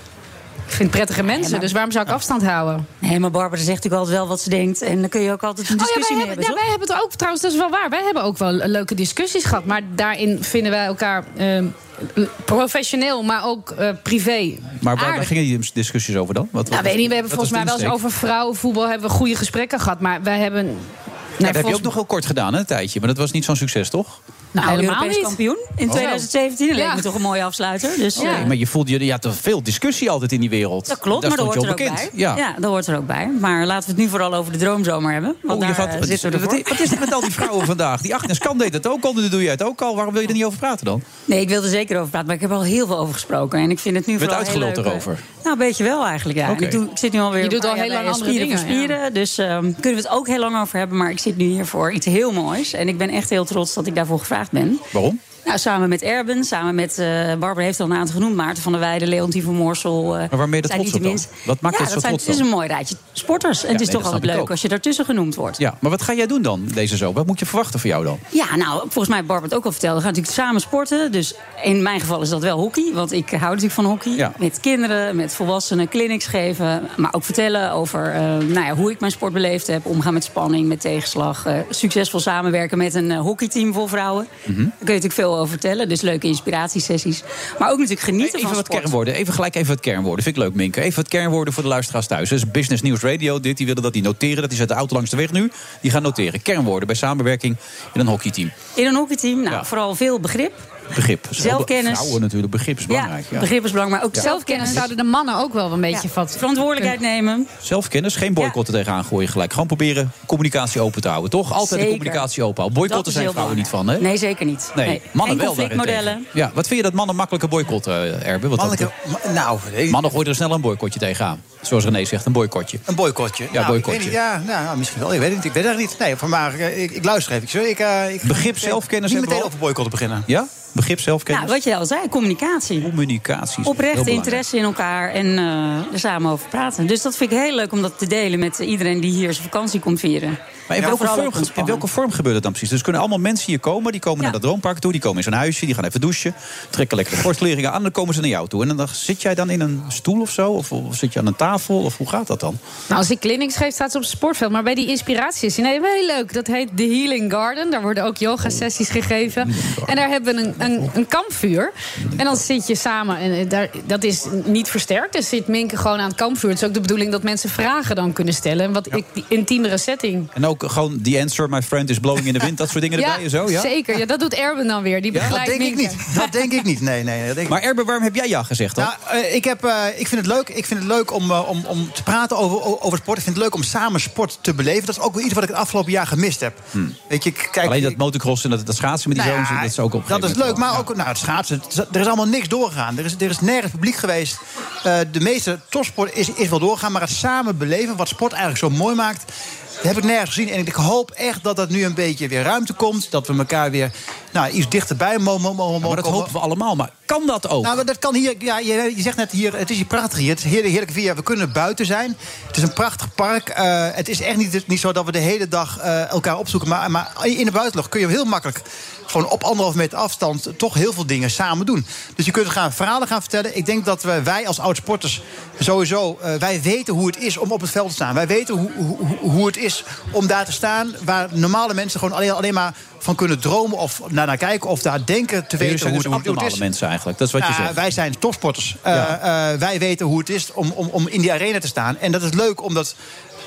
Ik vind prettige mensen, Ja, maar- dus waarom zou ik afstand houden? Nee, maar Barbara zegt natuurlijk altijd wel wat ze denkt. En dan kun je ook altijd een Oh ja, discussie wij mee hebben, hebben. ja, wij hebben het ook, trouwens, dat is wel waar. Wij hebben ook wel leuke discussies gehad. Maar daarin vinden wij elkaar eh, professioneel, maar ook eh, privé. Maar waar, waar aardig. gingen die discussies over dan? Wat, Nou, wat- weet niet, we hebben wat volgens mij was wel de eens insteek? over vrouwenvoetbal hebben we goede gesprekken gehad. Maar wij hebben... Ja, Nee, dat heb je volgens- ook nog heel kort gedaan, hè, een tijdje. Maar dat was niet zo'n succes, toch? Nou, Nou, helemaal Europees niet. kampioen in Oh. tweeduizend zeventien. Dat leek Ja. me toch een mooie afsluiter. Dus, Ja. Nee, maar je voelde je, je had toch veel discussie altijd in die wereld. Dat klopt, Daar maar dat stond hoort je er al ook bekend. bij. Ja. Ja, dat hoort er ook bij. Maar laten we het nu vooral over de droomzomer hebben. Want Oh, je daar gaat, eh, wat, is, zitten we wat, ervoor. is, wat is het met al die vrouwen vandaag? Die Agnes Kan deed het ook al, dan doe jij het ook al. Waarom wil je er niet over praten dan? Nee, ik wil er zeker over praten, maar ik heb er al heel veel over gesproken. En ik vind het nu Werd vooral heel uitgeluld leuk, eh, erover? Nou, een beetje wel eigenlijk, ja. Oké. Ik, doe, ik zit nu alweer Je doet een al paar heel jaar lang bij andere Spieren voor dingen, Spieren. Dus ehm, kunnen we het ook heel lang over hebben. Maar ik zit nu hier voor iets heel moois. En ik ben echt heel trots dat ik daarvoor gevraagd ben. Waarom? Nou, samen met Erben, samen met uh, Barbara heeft al een aantal genoemd. Maarten van der Weijden, Leontien van Moorsel. Uh, Maar waar ben je er zijn trots niet op de dan? minst. Wat maakt ja, het zo zijn, trots Het is dan? een mooi rijtje sporters. En Ja, het is nee, toch dat altijd snap ik leuk ook. als je daartussen genoemd wordt. Ja, maar wat ga jij doen dan deze zomer? Wat moet je verwachten van jou dan? Ja, nou, volgens mij heeft Barbara het ook al verteld. We gaan natuurlijk samen sporten. Dus in mijn geval is dat wel hockey. Want ik hou natuurlijk van hockey. Ja. Met kinderen, met volwassenen, clinics geven. Maar ook vertellen over uh, nou ja, hoe ik mijn sport beleefd heb. Omgaan met spanning, met tegenslag. Uh, succesvol samenwerken met een uh, hockeyteam vol vrouwen. Mm-hmm. Daar kun je natuurlijk veel over vertellen. Dus leuke inspiratiesessies. Maar ook natuurlijk genieten Even van wat sport. kernwoorden. Even gelijk even wat kernwoorden. Vind ik leuk, Minke. Even wat kernwoorden voor de luisteraars thuis. Dat is Business News Radio. Dit, die willen dat die noteren. Dat die zet de auto langs de weg nu. Die gaan noteren. Kernwoorden bij samenwerking in een hockeyteam. In een hockeyteam, nou, Ja. vooral veel begrip. Begrip. Zelfkennis. Vrouwen natuurlijk. Begrip is belangrijk. Ja, Ja. begrip is belangrijk. Maar ook Ja. zelfkennis. Zouden de mannen ook wel een beetje Ja. wat... Verantwoordelijkheid nemen. Zelfkennis. Geen boycotten tegenaan gooien gelijk. Gewoon proberen communicatie open te houden. Toch? Altijd Zeker. de communicatie open houden. Dat Boycotten is zijn heel vrouwen niet belangrijk. van, hè? Nee, zeker niet. Nee, Nee. mannen Geen wel conflictmodellen. daarentegen. Ja, wat vind je dat mannen makkelijker boycotten, Erben? Wat dat Mannelijke, betreft? ma- nou, nee, Mannen gooien er snel een boycottje tegenaan. Zoals René zegt, een boycottje. een boycottje. Ja, nou, ik boycottje. weet niet, ja, nou, nou, misschien wel. Ik weet het niet. Ik weet het niet. Nee, van maar eh, ik, ik luister even. Sorry, ik, uh, ik Begrip, ik- zelfkennis Niet hebben we meteen al. over boycotten beginnen. Ja? Begrip, zelfkennis? Nou, wat je al zei, communicatie. Communicatie. is heel Oprechte belangrijk. interesse in elkaar en uh, er samen over praten. Dus dat vind ik heel leuk om dat te delen met iedereen die hier zijn vakantie komt vieren. Maar in, Ja, welke vooral ook vorm, in ontspannen. welke vorm gebeurt het dan precies? Dus kunnen allemaal mensen hier komen. Die komen Ja. naar dat droompark toe. Die komen in zo'n huisje. Die gaan even douchen. Trekken lekker de sportkleringen aan. En dan komen ze naar jou toe. En dan zit jij dan in een stoel of zo? Of, of zit je aan een tafel? Of hoe gaat dat dan? Nou, als ik clinics geef, staat ze op het sportveld. Maar bij die inspiraties, nee, wel heel leuk. Dat heet The Healing Garden. Daar worden ook yoga-sessies gegeven. En daar hebben we een, een, een kampvuur. En dan zit je samen. En daar, dat is niet versterkt. Dus zit Minke gewoon aan het kampvuur. Het is ook de bedoeling dat mensen vragen dan kunnen stellen. En wat ik, die intiemere setting. En ook gewoon the answer, my friend is blowing in the wind. Dat soort dingen erbij en zo, ja? zeker. Ja, dat doet Erben dan weer. Die Dat begeleidt denk ik Minke. niet. Dat denk ik niet. Nee, nee. Dat denk ik Maar Erben, waarom heb jij ja gezegd dan? Nou, uh, ik, heb, uh, ik vind het leuk, ik vind het leuk om, uh, om, om te praten over, over sport. Ik vind het leuk om samen sport te beleven. Dat is ook wel iets wat ik het afgelopen jaar gemist heb. Hmm. Weet je, kijk, Alleen dat motocross en dat, dat schaatsen met die Nou ja, zoons, dat is ook op een dat is gegeven leuk, moment maar wel, ook nou, het schaatsen. het is- Er is allemaal niks doorgegaan. Er is, er is nergens publiek geweest. Uh, de meeste topsport is, is wel doorgegaan. Maar het samen beleven, wat sport eigenlijk zo mooi maakt, dat heb ik nergens gezien. En ik hoop echt dat dat nu een beetje weer ruimte komt. Dat we elkaar weer nou, iets dichterbij mogen mogen ja. Maar dat komen. hopen we allemaal. Maar kan dat ook? Nou, dat kan hier. Ja, je, je zegt net hier, het is hier prachtig hier. Het is heerlijk, heerlijk weer. We kunnen buiten zijn. Het is een prachtig park. Uh, het is echt niet, niet zo dat we de hele dag uh, elkaar opzoeken. Maar, maar in de buitenlucht kun je heel makkelijk, gewoon op anderhalf meter afstand, toch heel veel dingen samen doen. Dus je kunt gaan verhalen gaan vertellen. Ik denk dat we, wij als oud-sporters sowieso, uh, wij weten hoe het is om op het veld te staan. Wij weten hoe, hoe, hoe het is om daar te staan, waar normale mensen gewoon alleen, alleen maar van kunnen dromen of naar, naar kijken of daar denken te Jullie weten zijn hoe, dus het, hoe het abnormale is. mensen eigenlijk. Dat is wat je Nou, zegt. wij zijn topsporters. Uh, Ja. uh, wij weten hoe het is om, om, om in die arena te staan. En dat is leuk om dat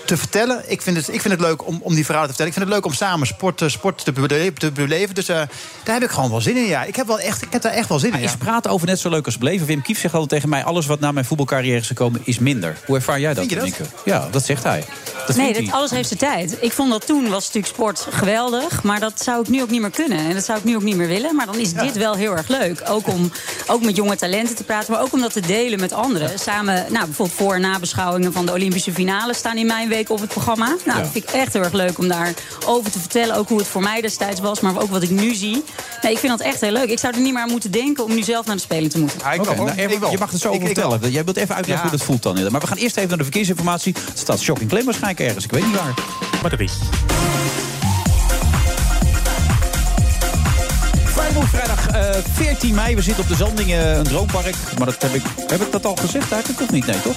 te vertellen. Ik vind het, ik vind het leuk om, om die verhalen te vertellen. Ik vind het leuk om samen sport, uh, sport te, beleven, te beleven. Dus uh, daar heb ik gewoon wel zin in. Ja. Ik, heb wel echt, ik heb daar echt wel zin in. Ja. Ja. Is praten over net zo leuk als beleven? Wim Kief zegt altijd tegen mij... alles wat na mijn voetbalcarrière is gekomen is minder. Hoe ervaar jij dat? Vind je dat? Ja, dat zegt hij. Dat nee, dat hij. alles heeft zijn tijd. Ik vond dat toen was natuurlijk sport geweldig. Maar dat zou ik nu ook niet meer kunnen. En dat zou ik nu ook niet meer willen. Maar dan is ja. dit wel heel erg leuk. Ook om ook met jonge talenten te praten. Maar ook om dat te delen met anderen. Samen, nou, bijvoorbeeld voor- en nabeschouwingen van de Olympische finale staan in mijn week op het programma. Nou, ja. dat vind ik echt heel erg leuk om daarover te vertellen. Ook hoe het voor mij destijds was. Maar ook wat ik nu zie. Nee, ik vind dat echt heel leuk. Ik zou er niet meer aan moeten denken om nu zelf naar de Spelen te moeten. Ja, okay, nou, even, je mag het zo over ik, vertellen. Ik Jij wilt even uitleggen ja. hoe dat voelt dan. Maar we gaan eerst even naar de verkeersinformatie. Het staat Shocking Claim waarschijnlijk ergens. Ik weet niet waar. Batterie. Vrijdag uh, veertien mei. We zitten op de Zandingen, een droompark. Maar dat heb ik, heb ik dat al gezegd eigenlijk of niet? Nee, toch?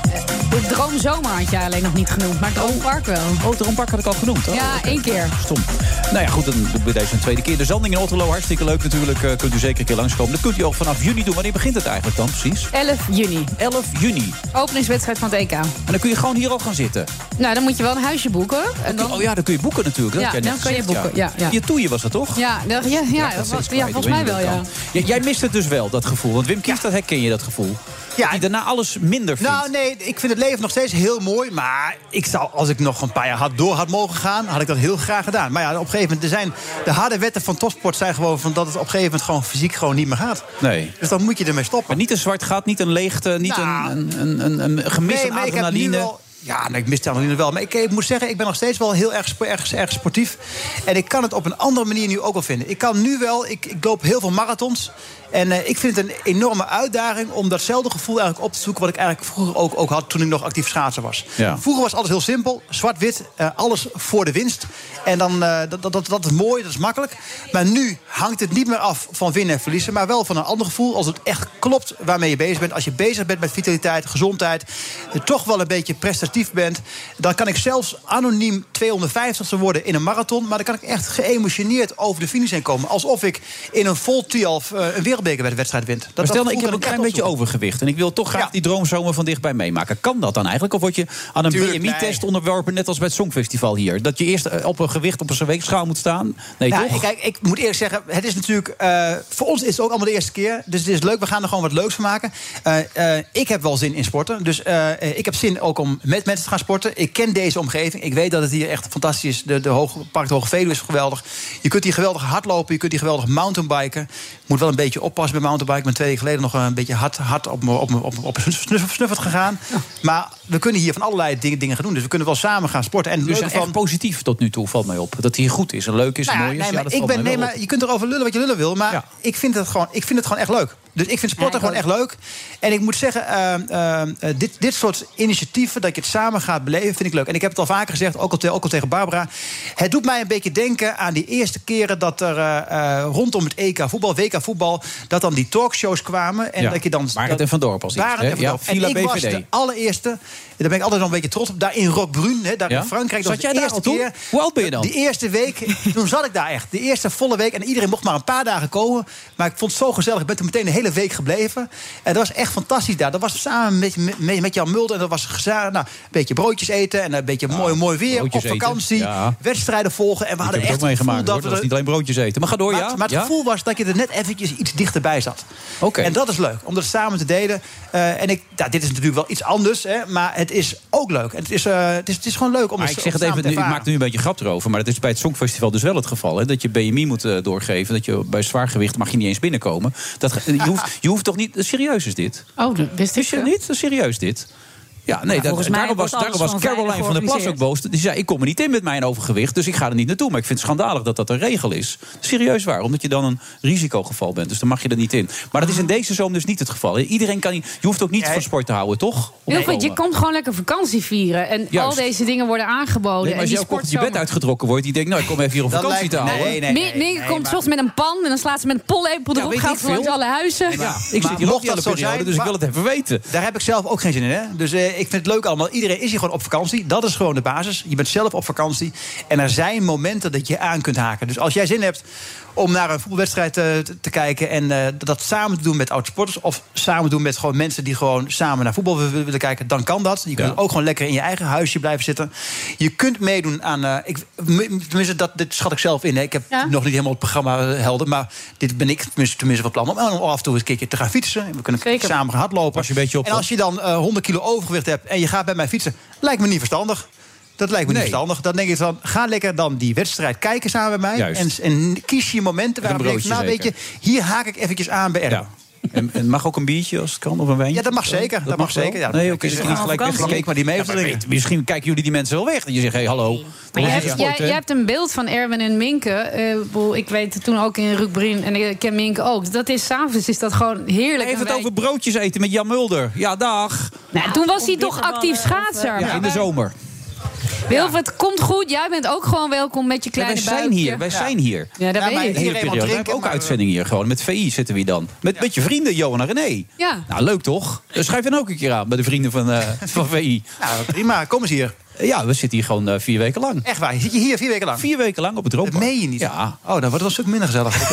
De Droomzomer had je alleen nog niet genoemd, maar Droompark wel. Oh, het Droompark had ik al genoemd. Oh, ja, okay. één keer. Stom. Nou ja, goed, dan doen we deze een tweede keer. De Zanding in Otterlo, hartstikke leuk natuurlijk. Uh, kunt u zeker een keer langskomen. Dat kunt u ook vanaf juni doen. Wanneer begint het eigenlijk dan precies? elf juni. elf juni. Openingswedstrijd van het E K. En dan kun je gewoon hier al gaan zitten? Nou, dan moet je wel een huisje boeken. En dan... Oh ja, dan kun je boeken natuurlijk. Dat ja, dan kan je boeken. Ja. Ja, ja. Je toeie was dat toch? Ja, ja, ja, ja, ja, was, ja volgens mij wel, ja. ja. Jij mist het dus wel, dat gevoel. Want Wim Kief, ja. dat herken je, dat gevoel. Ja, dat je daarna alles minder vindt. Nou, nee, ik vind het leven nog steeds heel mooi. Maar ik zou, als ik nog een paar jaar had door had mogen gaan, had ik dat heel graag gedaan. Maar ja, op een gegeven moment, er zijn de harde wetten van topsport zijn gewoon van dat het op een gegeven moment gewoon fysiek gewoon niet meer gaat. Nee. Dus dan moet je ermee stoppen. Maar niet een zwart gat, niet een leegte, niet nou, een, een, een, een gemis aan nee, adrenaline. Ja, nee, ik mis de adrenaline wel. Maar ik, ik moet zeggen, ik ben nog steeds wel heel erg, erg, erg sportief. En ik kan het op een andere manier nu ook wel vinden. Ik kan nu wel, ik, ik loop heel veel marathons. En uh, ik vind het een enorme uitdaging om datzelfde gevoel eigenlijk op te zoeken wat ik eigenlijk vroeger ook, ook had toen ik nog actief schaatser was. Ja. Vroeger was alles heel simpel, zwart-wit, uh, alles voor de winst. En dan, uh, dat, dat, dat is mooi, dat is makkelijk. Maar nu hangt het niet meer af van winnen en verliezen, maar wel van een ander gevoel. Als het echt klopt waarmee je bezig bent. Als je bezig bent met vitaliteit, gezondheid, uh, toch wel een beetje prestatief bent, dan kan ik zelfs anoniem tweehonderdvijftigste worden in een marathon. Maar dan kan ik echt geëmotioneerd over de finish heen komen. Alsof ik in een vol trialf uh, een wereldbeker bij de wedstrijd wint. Dat, maar stel, dat ik heb een klein beetje overgewicht en ik wil toch graag ja. die droomzomer van dichtbij meemaken. Kan dat dan eigenlijk? Of word je aan een B M I-test nee. onderworpen, net als bij het Songfestival hier? Dat je eerst op een gewicht op een weegschaal moet staan? Nee, ja, toch? Kijk, ik moet eerlijk zeggen, het is natuurlijk uh, voor ons is het ook allemaal de eerste keer. Dus het is leuk, we gaan er gewoon wat leuks van maken. Uh, uh, ik heb wel zin in sporten. Dus uh, ik heb zin ook om met mensen te gaan sporten. Ik ken deze omgeving. Ik weet dat het hier echt fantastisch is. De, de hoge, Park de Hoge Veluwe is geweldig. Je kunt hier geweldig hardlopen, je kunt hier geweldig mountainbiken. Moet wel een beetje oppassen met mountainbiken. Ik ben twee weken geleden nog een beetje hard, hard op, op, op, op snuffert gegaan. Ja. Maar we kunnen hier van allerlei dingen, dingen gaan doen. Dus we kunnen wel samen gaan sporten. En dus van... echt positief tot nu toe, valt mij op. Dat het hier goed is en leuk is en nou ja, mooi is. Nee, maar ja, ik ben, nee, maar je kunt erover lullen wat je lullen wil. Maar ja. ik, vind het gewoon, ik vind het gewoon echt leuk. Dus ik vind sporten ja, gewoon echt leuk. En ik moet zeggen, uh, uh, dit, dit soort initiatieven, dat je het samen gaat beleven, vind ik leuk. En ik heb het al vaker gezegd, ook al, te, ook al tegen Barbara. Het doet mij een beetje denken aan die eerste keren dat er uh, uh, rondom het E K voetbal, W K voetbal, dat dan die talkshows kwamen. En ja. dat je dan. Barend en Van Dorp als eerste. En, ja, en ik was de allereerste. Daar ben ik altijd nog een beetje trots op. Daar in Roquebrune, hè, daar ja? in Frankrijk. Zat jij de eerste keer. Hoe oud ben je dan? Die eerste week, toen zat ik daar echt. De eerste volle week. En iedereen mocht maar een paar dagen komen. Maar ik vond het zo gezellig. Ik ben toen meteen de hele week gebleven. En dat was echt fantastisch daar. Dat was samen met, met, met Jan Mulder. En dat was gezellig. Nou, een beetje broodjes eten. En een beetje ja, mooi, mooi weer. Op vakantie. Ja. Wedstrijden volgen. En we hadden echt het gevoel dat we... Dat was niet alleen broodjes eten. Maar ga door, maar, ja. Maar het ja? gevoel was dat je er net eventjes iets dichterbij zat. Oké. Okay. En dat is leuk. Om dat samen te delen. Uh, en ik, nou, dit is natuurlijk wel iets anders. Hè, maar het is ook leuk. En het is, uh, het is, het is gewoon leuk om maar het ik zeg het even, ik maak er nu een beetje grap erover. Maar dat is bij het Songfestival dus wel het geval. Hè, dat je B M I moet uh, doorgeven. Dat je bij zwaargewicht mag je niet eens binnenkomen. Dat, je, hoeft, je hoeft toch niet... Serieus is dit? Oh, dat wist ik je niet? Serieus dit? Ja, nee, ja, dat, daarom was, daarom was Caroline van der Plas ook boos. Die zei, ik kom er niet in met mijn overgewicht, dus ik ga er niet naartoe. Maar ik vind het schandalig dat dat een regel is. Serieus waar, omdat je dan een risicogeval bent. Dus dan mag je er niet in. Maar dat is in deze zomer dus niet het geval. Iedereen kan niet, je hoeft ook niet van sport te houden, toch? Heel goed, je komt gewoon lekker vakantie vieren. En Juist. al deze dingen worden aangeboden. Nee, maar als je ook je bed uitgetrokken wordt, die denkt, nou, ik kom even hier om vakantie lijkt, te houden. Nee, nee, nee, nee, nee, komt soms met een pan en dan slaat ze met een pollepel erop. Gaat ze langs alle huizen. Ja, ik zit hier ook die hele periode, dus ik wil het even weten. Daar heb ik zelf ook geen zin in, hè? Dus ik vind het leuk allemaal. Iedereen is hier gewoon op vakantie. Dat is gewoon de basis. Je bent zelf op vakantie. En er zijn momenten dat je aan kunt haken. Dus als jij zin hebt om naar een voetbalwedstrijd te, te, te kijken... en uh, dat samen te doen met oud-sporters... of samen doen met gewoon mensen die gewoon samen naar voetbal willen, willen kijken... dan kan dat. Je kunt ja. ook gewoon lekker in je eigen huisje blijven zitten. Je kunt meedoen aan... Uh, ik, tenminste, dat, dit schat ik zelf in. Hè. Ik heb ja? nog niet helemaal het programma helder... maar dit ben ik tenminste, tenminste van plan... om af en toe eens een keertje te gaan fietsen. We kunnen Zeker. samen gaan hardlopen. Als je een beetje op... En als je dan uh, honderd kilo overgewicht hebt... en je gaat bij mij fietsen, lijkt me niet verstandig. Dat lijkt me nee. niet verstandig. Dan denk ik van, ga lekker dan die wedstrijd kijken samen bij mij. En, en kies je momenten waar je denkt, nou weet je, hier haak ik eventjes aan bij Erben. Ja. En, en mag ook een biertje als het kan, of een wijntje? Ja, dat mag zeker. Dat, dat mag zeker. Ja, nee, oké. Okay, dus gelijk weggekeken, maar die mee ja, weet, misschien kijken jullie die mensen wel weg. En je zegt, hé, hey, hallo. Nee. Maar jij, hebt, jij, jij hebt een beeld van Erben en Minke. Uh, ik weet het toen ook in Rukbrien. En ik ken Minke ook. Dat is, 's avonds is dat gewoon heerlijk. Even het over broodjes eten met Jan Mulder. Ja, dag. Nou, toen was hij toch actief schaatser. Ja, in de zomer. Wilfred, het komt goed. Jij bent ook gewoon welkom met je kleine ja, wij zijn buikje. hier, wij zijn hier. Ja, dat ja, weet ik. De hele periode. We hebben ook uitzendingen hier gewoon. Met V I zitten we hier dan. Met, met je vrienden, Johan en René. Ja. Nou, leuk toch? Dus schrijf dan ook een keer aan bij de vrienden van, uh, van V I. Nou, prima. Kom eens hier. Ja, we zitten hier gewoon uh, vier weken lang. Echt waar? Zit je hier vier weken lang? Vier weken lang op het Droompark. Dat meen je niet? Ja. Oh, dan wordt het een stuk minder gezellig.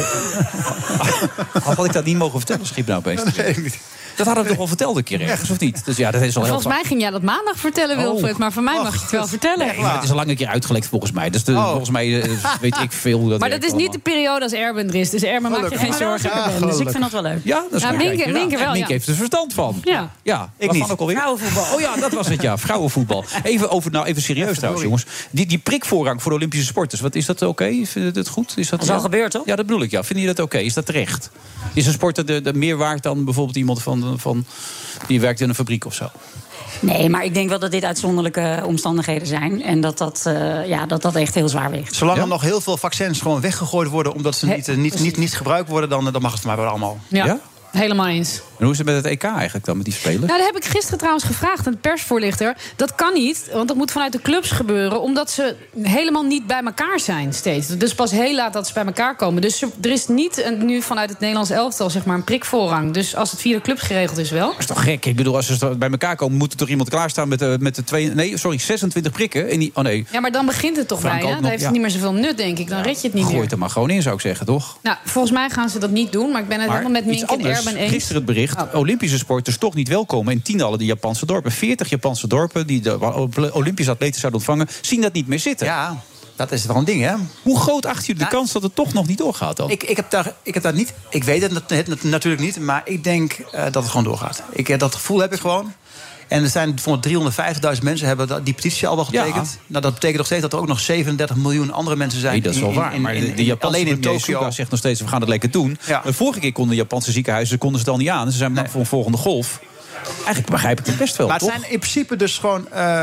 Had ik dat niet mogen vertellen, schiep nou opeens. Dat weet ik niet. Dat hadden we toch al verteld een keer ergens, of niet? Dus ja, dat is al heel volgens mij ging jij dat maandag vertellen, Wilfred. Oh. Maar voor mij mag je het wel vertellen. Nee, maar het is al lang een keer uitgelekt volgens mij. Dus de, oh. volgens mij uh, weet ik veel hoe dat maar dat is niet de periode als Erben er is. Dus Erben maakt je geen zorgen. Ja, dus ik vind dat wel leuk. Ja, dat is ja, Minke, Minke wel, Minke ja. heeft er verstand van. Ja, ja ik niet. Ook alweer? Vrouwenvoetbal. Oh ja, dat was het, ja. Vrouwenvoetbal. Even over, nou even serieus trouwens, jongens. Die, die prikvoorrang voor de Olympische sporters. Wat is dat oké? Okay? Vind je het goed? Is dat, dat is al ja? gebeurd, toch? Ja, dat bedoel ik, ja. Vinden jullie dat oké? Okay? Is dat terecht? Is een sporter de, de meer waard dan bijvoorbeeld iemand van, van die werkt in een fabriek of zo? Nee, maar ik denk wel dat dit uitzonderlijke omstandigheden zijn. En dat dat, uh, ja, dat, dat echt heel zwaar weegt. Zolang ja? er nog heel veel vaccins gewoon weggegooid worden... omdat ze niet, uh, niet, niet, niet gebruikt worden, dan, dan mag het voor mij wel allemaal. Ja, ja? Helemaal eens. En hoe is het met het E K eigenlijk dan, met die spelen? Nou, dat heb ik gisteren trouwens gevraagd aan de persvoorlichter. Dat kan niet, want dat moet vanuit de clubs gebeuren... omdat ze helemaal niet bij elkaar zijn steeds. Dus pas heel laat dat ze bij elkaar komen. Dus er is niet een, nu vanuit het Nederlands elftal zeg maar een prikvoorrang. Dus als het via de clubs geregeld is wel. Dat is toch gek? Ik bedoel, als ze bij elkaar komen... moet er toch iemand klaarstaan met de, met de twee... Nee, sorry, zesentwintig prikken. En die, oh nee. Ja, maar dan begint het toch bijna. Dan heeft het ja. niet meer zoveel nut, denk ik. Dan red je het niet Gooi meer. het er maar gewoon in, zou ik zeggen, toch? Nou, volgens mij gaan ze dat niet doen. Maar ik ben het maar helemaal met Minke en Erben eens. Gisteren het bericht... Oh. Olympische sporters toch niet welkom in tientallen de Japanse dorpen. veertig Japanse dorpen die de Olympische atleten zouden ontvangen, zien dat niet meer zitten. Ja, dat is wel een ding, hè? Hoe groot acht jullie de nou, kans dat het toch nog niet doorgaat dan? Ik, ik, heb, daar, ik heb daar niet... Ik weet het, het, het natuurlijk niet, maar ik denk uh, dat het gewoon doorgaat. Ik, dat gevoel heb ik gewoon. En er zijn bijvoorbeeld driehonderdvijftigduizend mensen hebben die petitie al wel getekend. Ja. Nou, dat betekent nog steeds dat er ook nog zevenendertig miljoen andere mensen zijn. Nee, dat is wel waar. In, in, in, maar de Japanse alleen in Tokio zegt nog steeds, we gaan het lekker doen. Ja. De vorige keer konden de Japanse ziekenhuizen konden ze het al niet aan. Ze zijn nee. voor een volgende golf. Eigenlijk begrijp ik het best wel, maar het toch? zijn in principe dus gewoon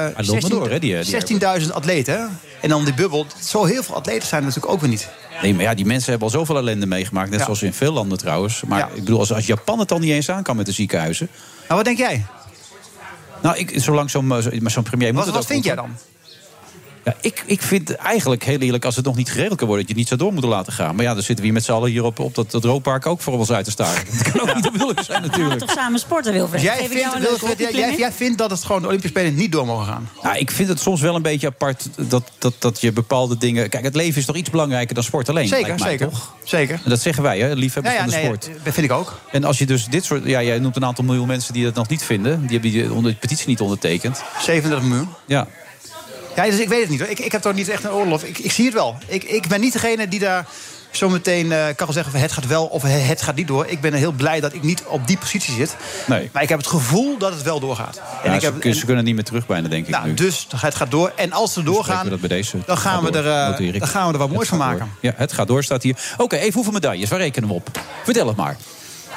uh, zestienduizend atleten. Hè? En dan die bubbel. Zo heel veel atleten zijn er natuurlijk ook weer niet. Nee, maar ja, die mensen hebben al zoveel ellende meegemaakt. Net ja. zoals in veel landen trouwens. Maar ja. ik bedoel, als, als Japan het dan niet eens aan kan met de ziekenhuizen. Nou, wat denk jij? Nou, ik, zolang zo'n zo premier moet wat, het wat ook vind jij dan? Ja, ik, ik vind eigenlijk heel eerlijk, als het nog niet geregeld kan worden, dat je het niet zo door moet laten gaan. Maar ja, dan zitten we hier met z'n allen hier op, op dat, dat Roodpark ook voor ons uit te staren. Dat kan ook niet de bedoeling zijn natuurlijk. Toch samen sporten, Wilfred? Jij vindt, Wilfred, jij, jij, jij vindt dat het gewoon de Olympische Spelen niet door mogen gaan? Nou, ik vind het soms wel een beetje apart dat, dat, dat je bepaalde dingen... Kijk, het leven is toch iets belangrijker dan sport alleen? Zeker, lijkt mij, zeker. Toch? Zeker. En dat zeggen wij, hè, liefhebbers ja, ja, van de nee, sport. Dat vind ik ook. En als je dus dit soort... Ja, jij noemt een aantal miljoen mensen die dat nog niet vinden. Die hebben die, onder, de petitie niet ondertekend. zevenendertig miljoen? Ja. Ja, dus ik weet het niet hoor. Ik, ik heb toch niet echt een oorlog. Ik, ik zie het wel. Ik, ik ben niet degene die daar zo meteen uh, kan wel zeggen van het gaat wel of het gaat niet door. Ik ben heel blij dat ik niet op die positie zit. Nee. Maar ik heb het gevoel dat het wel doorgaat. Ja, en ik ze, heb, ze kunnen niet meer terug bijna, denk ik. Nou, nu. Dus het gaat door. En als ze doorgaan, we dat bij deze. dan, gaan we, er, uh, dan gaan we er wat moois van maken. Door. Ja, het gaat door, staat hier. Oké, okay, even hoeveel medailles? Waar rekenen we op? Vertel het maar.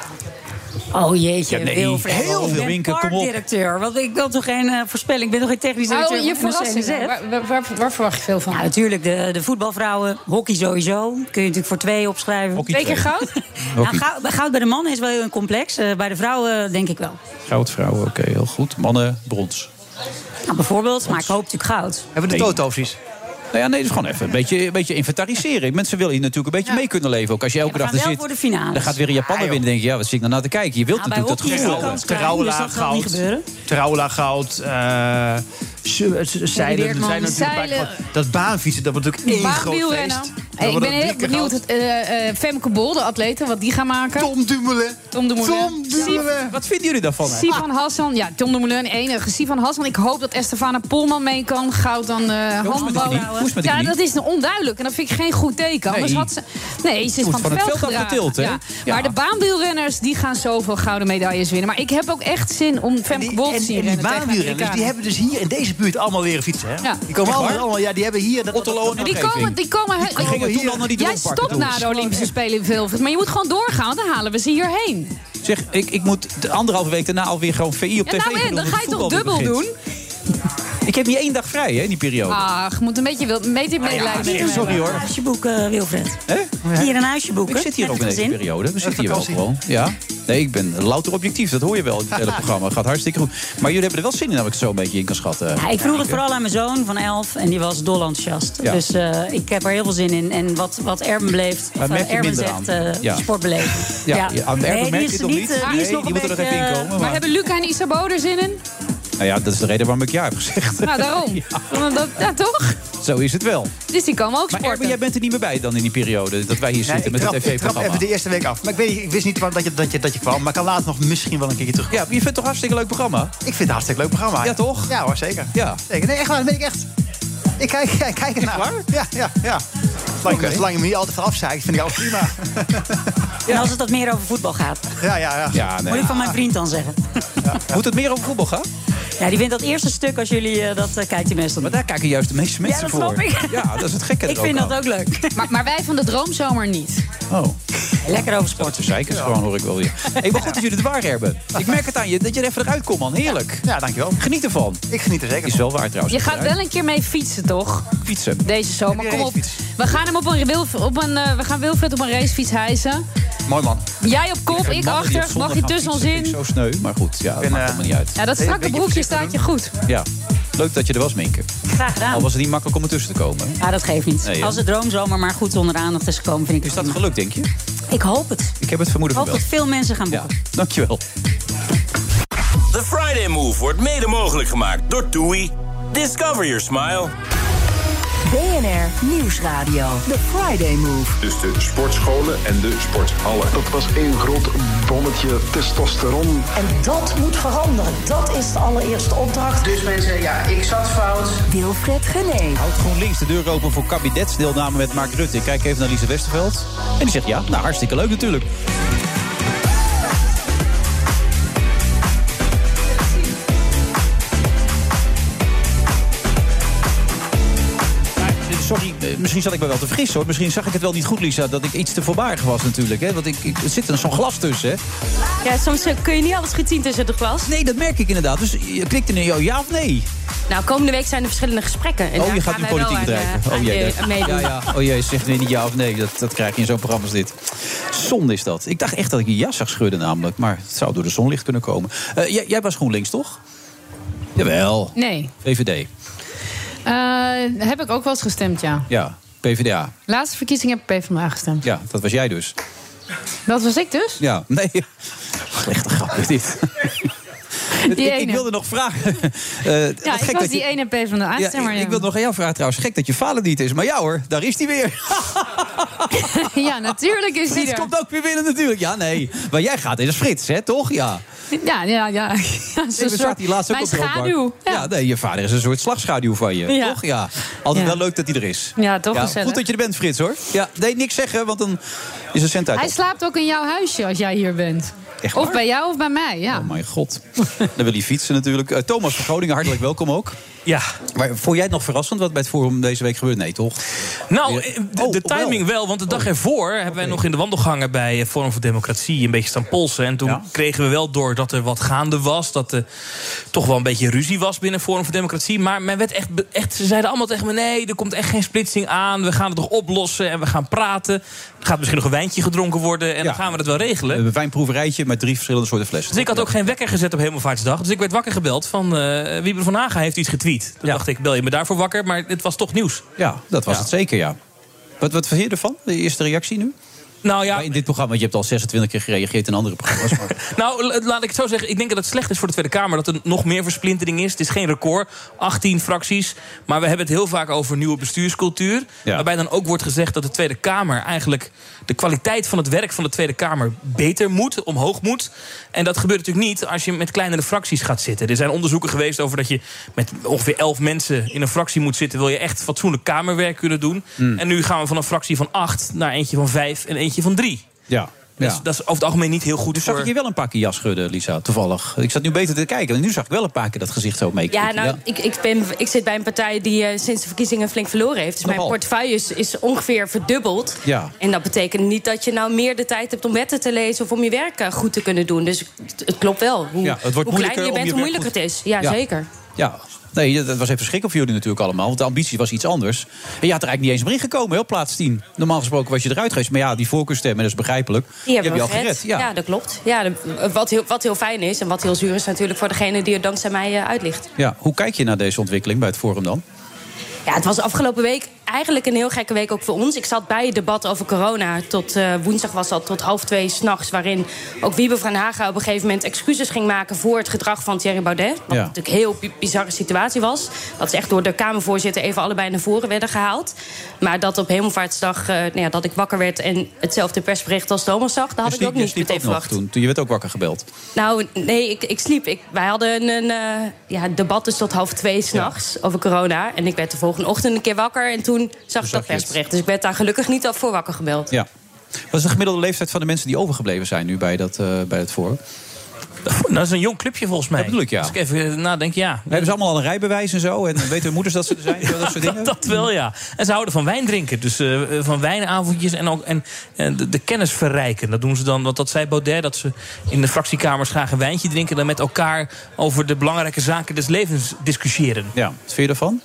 Oh jeetje, ja, nee, Wilfred. Heel veel winkel, kom op. Parkdirecteur, want ik wil toch geen uh, voorspelling. Ik ben toch geen technisch directeur. Oh, je verrassing. Waar, waar, waar verwacht je veel van? Nou, natuurlijk de, de voetbalvrouwen, hockey sowieso. Kun je natuurlijk voor twee opschrijven. Hockey twee keer goud? nou, goud? Goud bij de mannen is wel heel complex. Uh, bij de vrouwen denk ik wel. Goud, vrouwen, oké, okay, heel goed. Mannen, brons. Nou, bijvoorbeeld, brons. Maar ik hoop natuurlijk goud. Hebben we de nee. Toto precies? Nou ja, nee, dus gewoon even een beetje, een beetje inventariseren. Mensen willen hier natuurlijk een beetje ja. mee kunnen leven. Ook als je elke ja, dag er zit. Voor de finales. Dan gaat weer een Japaner winnen. denk je, ja, wat zit ik nou naar te kijken? Je wilt ja, natuurlijk dat gevoel. Terrouwela goud. Terrouwela goud. Uh, zeilen. zijn natuurlijk dat baanfietsen, dat wordt natuurlijk één groot feest. Hey, ik ben heel benieuwd. Uh, uh, Femke Bol, de atleten, wat die gaan maken. Tom Dumoulin. Tom Dumoulin. Tom Dumoulin. Wat vinden jullie daarvan? Sivan Hassan. Ja, Tom Dumoulin, enige. Sivan Hassan. Ik hoop dat Estefana Polman mee kan. Goud dan uh, handbal. Ja, dat is onduidelijk. En dat vind ik geen goed teken. Nee, had ze, nee ze is van, van het veld afgetild. Ja. Ja. Maar de baanwielrenners, die gaan zoveel gouden medailles winnen. Maar ik heb ook echt zin om Femke Bol te zien. En die baanwielrenners, die hebben dus hier in deze buurt allemaal leren fietsen. Hè? Ja. Die komen allemaal, allemaal, ja, die hebben hier... Dat, Otterlo die komen, die komen... Die komen hier. Al naar die Jij stopt na de Olympische Spelen in Vilvoorde. Maar je moet gewoon doorgaan, want dan halen we ze hierheen. Zeg, ik, ik moet de anderhalve week daarna alweer gewoon V I op ja, tv nou, doen. Dan ga je toch dubbel doen? Ik heb niet één dag vrij, hè, in die periode. Ach, je moet een beetje medelijden. Ah, ja, nee, sorry hoor. Een huisje boeken, Wilfred. Hè? Hier een huisje boeken. Ik zit hier ook in deze periode. We zitten hier wel gewoon. Ja. Nee, ik ben louter objectief. Dat hoor je wel in het hele programma. Het gaat hartstikke goed. Maar jullie hebben er wel zin in, dat ik het zo een beetje in kan schatten. Ja, ik vroeg het vooral aan mijn zoon van elf. En die was dol enthousiast. Ja. Dus uh, ik heb er heel veel zin in. En wat, wat Erben beleeft, of uh, Erben zegt, uh, ja. sport beleven. Ja, ja. ja. Aan Erben nee, merk je het nog niet. Uh, nee, die, die moeten er even in komen. Maar, maar hebben Luca en Isabeau er zin in? Nou ja, dat is de reden waarom ik ja heb gezegd. Nou, daarom. Ja, dat, ja toch? Zo is het wel. Dus die komen ook sporten. Maar Erben, jij bent er niet meer bij dan in die periode dat wij hier nee, zitten met trap, het tv-programma. Ik trap even de eerste week af. Maar ik, weet, ik wist niet dat je, dat, je, dat je kwam. Maar ik kan later nog misschien wel een keertje terug. Ja, maar je vindt het toch hartstikke leuk programma? Ik vind het een hartstikke leuk programma. Ja, toch? Ja hoor, zeker. Ja. Zeker. Nee, echt waar, dat weet ik echt. Ik kijk, kijk, kijk ernaar. Waar? Ja, ja, ja. Zolang, okay. zolang je me niet altijd vanaf zei, vind ik ook prima. Ja. En als het wat meer over voetbal gaat. Ja, ja, ja. ja nee. Moet ik van mijn vriend dan zeggen. Ja, ja. Moet het meer over voetbal gaan? Ja, die vindt dat eerste stuk als jullie uh, dat uh, kijkt hij meestal. Maar daar kijken juist de meeste mensen ja, dat voor. Snap ik. Ja, dat is het gekke. Ik vind ook dat ook leuk. Maar, maar wij van de Droomzomer niet. Oh. Lekker over sport. De zeikers ja. gewoon hoor ik wel weer. Hey, maar goed dat jullie het waar hebben. Ik merk het aan je dat je er even eruit komt, man. Heerlijk. Ja, dankjewel. Geniet ervan. Ik geniet er zeker van. Is wel waar trouwens. Je gaat wel een keer mee fietsen, toch? Fietsen. Deze zomer. Kom op. We gaan hem op een, op een uh, we gaan Wilfred op een racefiets hijsen. Mooi man. Jij op kop, ik achter. Mag je tussen ons in? Zo sneu, maar goed. Ja, dat ben, maakt helemaal niet uit. Ja, dat strakke broekje staat je goed. Ja. Leuk dat je er was, Minke. Graag gedaan. Al was het niet makkelijk om ertussen te komen. Ja, dat geeft niet. Nee, als de droomzomer maar goed onder de aandacht is gekomen, vind ik Is het dat gelukt, denk je? Ik hoop het. Ik heb het vermoeden van wel. Ik hoop dat veel mensen gaan boeken. Ja, dankjewel. The Friday Move wordt mede mogelijk gemaakt door TUI. Discover your smile. B N R Nieuwsradio. The Friday Move. Dus de sportscholen en de sporthallen. Dat was één groot bommetje testosteron. En dat moet veranderen. Dat is de allereerste opdracht. Dus mensen, ja, ik zat fout. Wilfred Genee. Houdt GroenLinks de deur open voor kabinetsdeelname met Mark Rutte. Ik kijk even naar Lise Westerveld. En die zegt ja, nou hartstikke leuk natuurlijk. Sorry, misschien zat ik me wel te vergissen hoor. Misschien zag ik het wel niet goed, Lisa, dat ik iets te voorbarig was natuurlijk. Hè? Want ik, ik, er zit er zo'n glas tussen. Hè? Ja, soms kun je niet alles goed zien tussen het glas. Nee, dat merk ik inderdaad. Dus je klikt in een ja of nee? Nou, komende week zijn er verschillende gesprekken. En oh, je gaat nu politiek bedrijven. Uh, oh jee, meedoen. Ja, ja. Oh jee, zeg niet ja of nee. Dat, dat krijg je in zo'n programma als dit. Zonde is dat. Ik dacht echt dat ik een ja zag schudden namelijk. Maar het zou door de zonlicht kunnen komen. Uh, jij, jij was GroenLinks, toch? Jawel. Nee. V V D. Uh, heb ik ook wel eens gestemd, ja. Ja, P v d A. Laatste verkiezing heb ik P v d A gestemd. Ja, dat was jij dus. Dat was ik dus? Ja, nee. Slechte grap is dit. Die ik, ene. ik wilde nog vragen. Uh, ja, ik gek was dat die je, ene P v d A-stemmer. Ja, ik, ja. ik wilde nog aan jou vragen trouwens. Gek dat je vader niet is. Maar ja hoor, daar is hij weer. Ja, natuurlijk is hij er. Frits komt ook weer binnen natuurlijk. Ja, nee. Waar jij gaat is Frits, hè, toch? Ja. Ja, ja, ja. ja nee, soort, die laatst ook mijn op schaduw. Ja. ja, nee, je vader is een soort slagschaduw van je. Ja. Toch? Ja. Altijd ja. wel leuk dat hij er is. Ja, toch ja, gezellig. Goed dat je er bent, Frits, hoor. Ja, nee, niks zeggen, want dan is er cent uit. Hij op. slaapt ook in jouw huisje als jij hier bent. Echt waar? Of bij jou of bij mij, ja. Oh mijn god. Dan wil hij fietsen natuurlijk. Uh, Thomas van Groningen, hartelijk welkom ook. Ja. Maar vond jij het nog verrassend wat bij het Forum deze week gebeurde? Nee, toch? Nou, de, oh, de timing wel. wel. Want de dag ervoor hebben wij nog in de wandelgangen bij Forum voor Democratie een beetje staan polsen. En toen ja. kregen we wel door dat dat er wat gaande was. Dat er toch wel een beetje ruzie was binnen Forum voor Democratie. Maar men werd echt, echt, ze zeiden allemaal tegen me... nee, er komt echt geen splitsing aan. We gaan het toch oplossen en we gaan praten. Er gaat misschien nog een wijntje gedronken worden... en ja. dan gaan we het wel regelen. Een wijnproeverijtje met drie verschillende soorten flessen. Dus ik had ook geen wekker gezet op Hemelvaartsdag. Dus ik werd wakker gebeld van... Uh, Wiebe van Haga heeft iets getweet. Toen ja. dacht ik, bel je me daarvoor wakker? Maar het was toch nieuws. Ja, dat was ja. het zeker, ja. Wat, wat vind je ervan? De eerste reactie nu? Nou ja, in dit programma, je hebt al zesentwintig keer gereageerd in andere programma's. Maar... nou, laat ik het zo zeggen. Ik denk dat het slecht is voor de Tweede Kamer dat er nog meer versplintering is. Het is geen record, achttien fracties. Maar we hebben het heel vaak over nieuwe bestuurscultuur. Ja. Waarbij dan ook wordt gezegd dat de Tweede Kamer eigenlijk de kwaliteit van het werk van de Tweede Kamer beter moet, omhoog moet. En dat gebeurt natuurlijk niet als je met kleinere fracties gaat zitten. Er zijn onderzoeken geweest over dat je met ongeveer elf mensen in een fractie moet zitten. Wil je echt fatsoenlijk kamerwerk kunnen doen. Mm. En nu gaan we van een fractie van acht naar eentje van vijf en eentje van drie. Ja. Dus ja. dat is over het algemeen niet heel goed. Dus voor... zag ik je wel een paar keer jas schudden, Lisa, toevallig. Ik zat nu beter te kijken. En nu zag ik wel een paar keer dat gezicht zo mee. Ja, nou, ja. Ik, ik, ben, ik zit bij een partij die uh, sinds de verkiezingen flink verloren heeft. Dus Nogal. Mijn portefeuille is, is ongeveer verdubbeld. Ja. En dat betekent niet dat je nou meer de tijd hebt om wetten te lezen of om je werk uh, goed te kunnen doen. Dus het, het klopt wel. Hoe, ja, het wordt hoe kleiner je bent, je hoe moeilijker het is. Ja, ja. zeker. Ja. Nee, dat was even schrikken voor jullie natuurlijk allemaal. Want de ambitie was iets anders. En je had er eigenlijk niet eens meer ingekomen, op plaats tien. Normaal gesproken was je eruit geweest. Maar ja, die voorkeurstemmen, dat is begrijpelijk. Die hebben die we heb je al gered. Ja. ja, dat klopt. Ja, de, wat, heel, wat heel fijn is en wat heel zuur is natuurlijk voor degene die er dankzij mij uh, uitlicht. Ja, hoe kijk je naar deze ontwikkeling bij het Forum dan? Ja, het was afgelopen week eigenlijk een heel gekke week ook voor ons. Ik zat bij het debat over corona. Tot uh, woensdag was dat tot half twee 's nachts. Waarin ook Wiebe van Haga op een gegeven moment excuses ging maken voor het gedrag van Thierry Baudet. Wat ja. natuurlijk een heel bizarre situatie was. Dat ze echt door de Kamervoorzitter even allebei naar voren werden gehaald. Maar dat op Hemelvaartsdag, uh, nou ja, dat ik wakker werd en hetzelfde persbericht als Thomas zag, dat had sliep, ik ook niet meteen ook verwacht. Toen, toen je werd ook wakker gebeld? Nou, nee, ik, ik sliep. Ik, wij hadden een uh, ja, debat dus tot half twee 's nachts ja. over corona. En ik werd de volgende ochtend een keer wakker en toen zag ik dat persbericht. Dus ik werd daar gelukkig niet al voor wakker gebeld. Ja. Wat is de gemiddelde leeftijd van de mensen die overgebleven zijn nu bij dat, uh, bij het Forum? Dat is een jong clubje volgens mij. Dat bedoel ik, ja. Als ik even nadenk, ja. Hebben ze allemaal al een rijbewijs en zo? En weten hun moeders dat ze er zijn? Dat soort dingen? Dat wel, ja. En ze houden van wijn drinken. Dus uh, van wijnavondjes en, ook, en, en de, de kennis verrijken. Dat doen ze dan, want dat zei Baudet, dat ze in de fractiekamers graag een wijntje drinken en dan met elkaar over de belangrijke zaken des levens discussiëren. Ja, wat vind je ervan?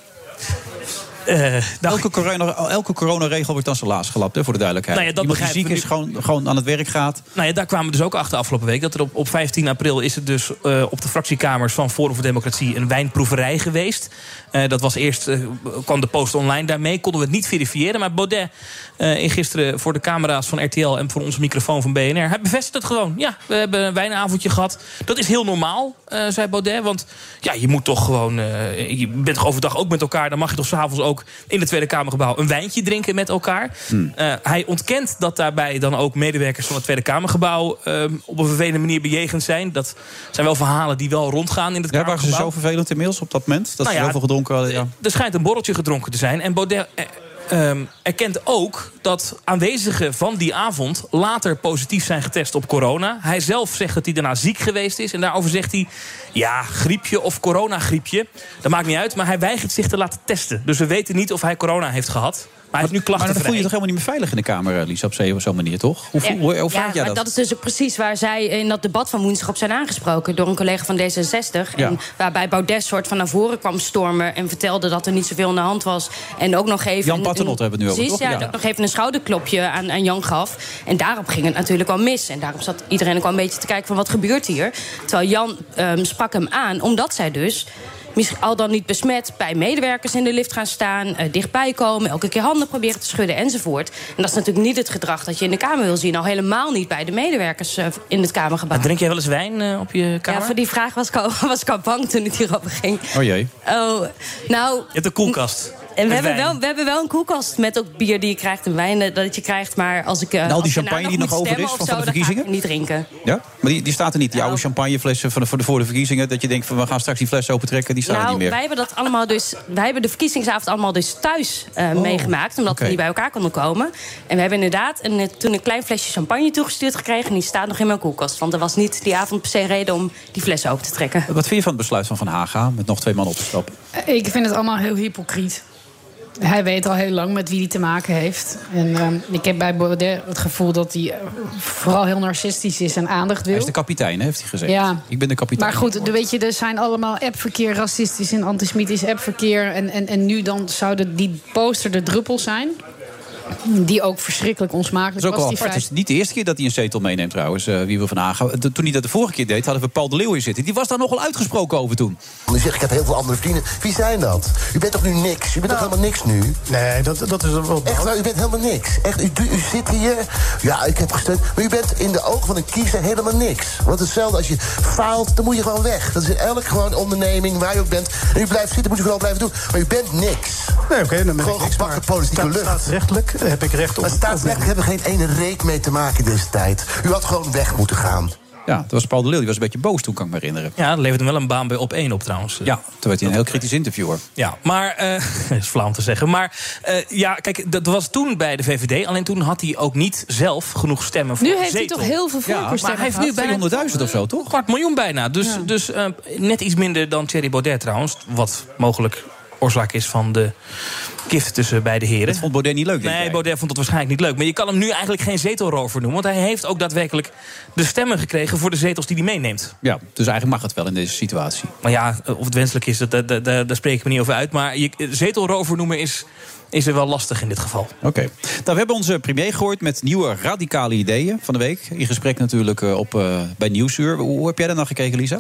Uh, nou, elke, corona, elke coronaregel wordt dan zijn laars gelapt, hè, voor de duidelijkheid. Nou ja, dat Iemand die ziek is, gewoon, gewoon aan het werk gaat. Nou ja, daar kwamen we dus ook achter afgelopen week. Dat er op, op vijftien april is het dus uh, op de fractiekamers van Forum voor Democratie een wijnproeverij geweest. Uh, dat was eerst, uh, kwam de post online daarmee. Konden we het niet verifiëren. Maar Baudet, uh, in gisteren voor de camera's van R T L en voor onze microfoon van B N R, hij bevestigt het gewoon. Ja, we hebben een wijnavondje gehad. Dat is heel normaal, uh, zei Baudet. Want ja, je moet toch gewoon, uh, je bent toch overdag ook met elkaar. Dan mag je toch 's avonds ook in het Tweede Kamergebouw een wijntje drinken met elkaar. Hmm. Uh, hij ontkent dat daarbij dan ook medewerkers van het Tweede Kamergebouw uh, op een vervelende manier bejegend zijn. Dat zijn wel verhalen die wel rondgaan in het ja, Kamergebouw. Waren ze zo vervelend inmiddels op dat moment? Dat nou ze ja, zoveel gedronken hadden? Ja. Er schijnt een borreltje gedronken te zijn. En Baudet uh, um, erkent ook dat aanwezigen van die avond later positief zijn getest op corona. Hij zelf zegt dat hij daarna ziek geweest is. En daarover zegt hij, ja, griepje of coronagriepje, dat maakt niet uit. Maar hij weigert zich te laten testen. Dus we weten niet of hij corona heeft gehad. Maar hij heeft nu klachten. Maar dan voel je je toch helemaal niet meer veilig in de Kamer, Lisa, op zo'n manier, toch? Hoe, ja, hoe, hoe ja, jij dat? dat is dus ook precies waar zij in dat debat van woensdag op zijn aangesproken door een collega van D zesenzestig. Ja. En waarbij Baudet soort van naar voren kwam stormen en vertelde dat er niet zoveel aan de hand was. En ook nog even Jan Paternotte hebben we het nu over, precies, toch? Ja, Ja. nog even een schouderklopje aan, aan Jan gaf. En daarop ging het natuurlijk wel mis. En daarom zat iedereen ook wel een beetje te kijken van wat gebeurt hier. Terwijl Jan um, sprak hem aan, omdat zij dus misschien al dan niet besmet bij medewerkers in de lift gaan staan, uh, dichtbij komen, elke keer handen proberen te schudden enzovoort. En dat is natuurlijk niet het gedrag dat je in de Kamer wil zien. Al helemaal niet bij de medewerkers uh, in het Kamergebouw. Drink jij wel eens wijn uh, op je kamer? Ja, voor die vraag was ik al, was ik al bang toen het hierover ging. Oh jee. Oh, nou, je hebt een koelkast. En we hebben, wel, we hebben wel een koelkast met ook bier die je krijgt en wijn dat je krijgt. Maar als ik en al die champagne die nog over is van, van de verkiezingen? Niet drinken. Ja? Maar die, die staat er niet, die nou, oude champagneflessen van de, voor, de, voor de verkiezingen. Dat je denkt, van, we gaan straks die fles opentrekken, die staan nou, er niet meer. Wij hebben dat allemaal dus, wij hebben de verkiezingsavond allemaal dus thuis uh, oh, meegemaakt. Omdat okay. we niet bij elkaar konden komen. En we hebben inderdaad een, toen een klein flesje champagne toegestuurd gekregen. En die staat nog in mijn koelkast. Want er was niet die avond per se reden om die fles open te trekken. Wat vind je van het besluit van Van Haga met nog twee man op te stappen? Ik vind het allemaal heel hypocriet. Hij weet al heel lang met wie hij te maken heeft. En uh, ik heb bij Baudet het gevoel dat hij uh, vooral heel narcistisch is en aandacht wil. Hij is de kapitein, heeft hij gezegd. Ja. Ik ben de kapitein. Maar goed, weet je, er zijn allemaal appverkeer, racistisch en antisemitisch appverkeer. En, en, en nu dan zouden die poster de druppel zijn. Die ook verschrikkelijk onsmakelijk dat is ook was. wel apart. Het is niet de eerste keer dat hij een zetel meeneemt trouwens, uh, Wiebe van Haga. Toen hij dat de vorige keer deed, hadden we Paul de Leeuw hier zitten. Die was daar nogal uitgesproken over toen. U zegt, ik heb heel veel andere vrienden. Wie zijn dat? U bent toch nu niks? U bent nou, toch helemaal niks nu? Nee, dat, dat is wel... Echt waar, u bent helemaal niks. Echt, u, u zit hier... Ja, ik heb gesteund. Maar u bent in de ogen van een kiezer helemaal niks. Want hetzelfde, als je faalt, dan moet je gewoon weg. Dat is in elke gewoon onderneming, waar u ook bent. En u blijft zitten, moet u gewoon blijven doen. Maar u bent niks. Nee, oké, okay, dan ben gewoon ik niks. Gewoon gebakken politieke lucht. Staatsrechtelijk heb ik recht op... Maar staatsrechtelijk hebben we geen ene reet mee te maken in deze tijd. U had gewoon weg moeten gaan. Ja, dat was Paul de Leeuw. Die was een beetje boos toen, kan ik me herinneren. Ja, dat levert hem wel een baan bij Op één op trouwens. Ja, toen werd hij een heel kritisch interviewer. Ja, maar, uh, dat is flauw om te zeggen. Maar uh, ja, kijk, dat was toen bij de V V D. Alleen toen had hij ook niet zelf genoeg stemmen voor nu de heeft zetel. hij toch heel veel voorkeurstemmen. Ja, maar hij heeft nu bijna tweehonderdduizend of zo, toch? Kwart miljoen bijna. Dus, ja. dus uh, net iets minder dan Thierry Baudet trouwens. Wat mogelijk oorzaak is van de kift tussen beide heren. Dat vond Baudet niet leuk, denk Nee, jij? Baudet vond het waarschijnlijk niet leuk. Maar je kan hem nu eigenlijk geen zetelrover noemen. Want hij heeft ook daadwerkelijk de stemmen gekregen voor de zetels die hij meeneemt. Ja, dus eigenlijk mag het wel in deze situatie. Maar ja, of het wenselijk is, dat, dat, dat, daar spreek ik me niet over uit. Maar je, zetelrover noemen is, is er wel lastig in dit geval. Oké. Okay. Nou, we hebben onze premier gehoord met nieuwe radicale ideeën van de week. In gesprek natuurlijk op, uh, bij Nieuwsuur. Hoe, hoe heb jij dat nou gekeken, Lisa?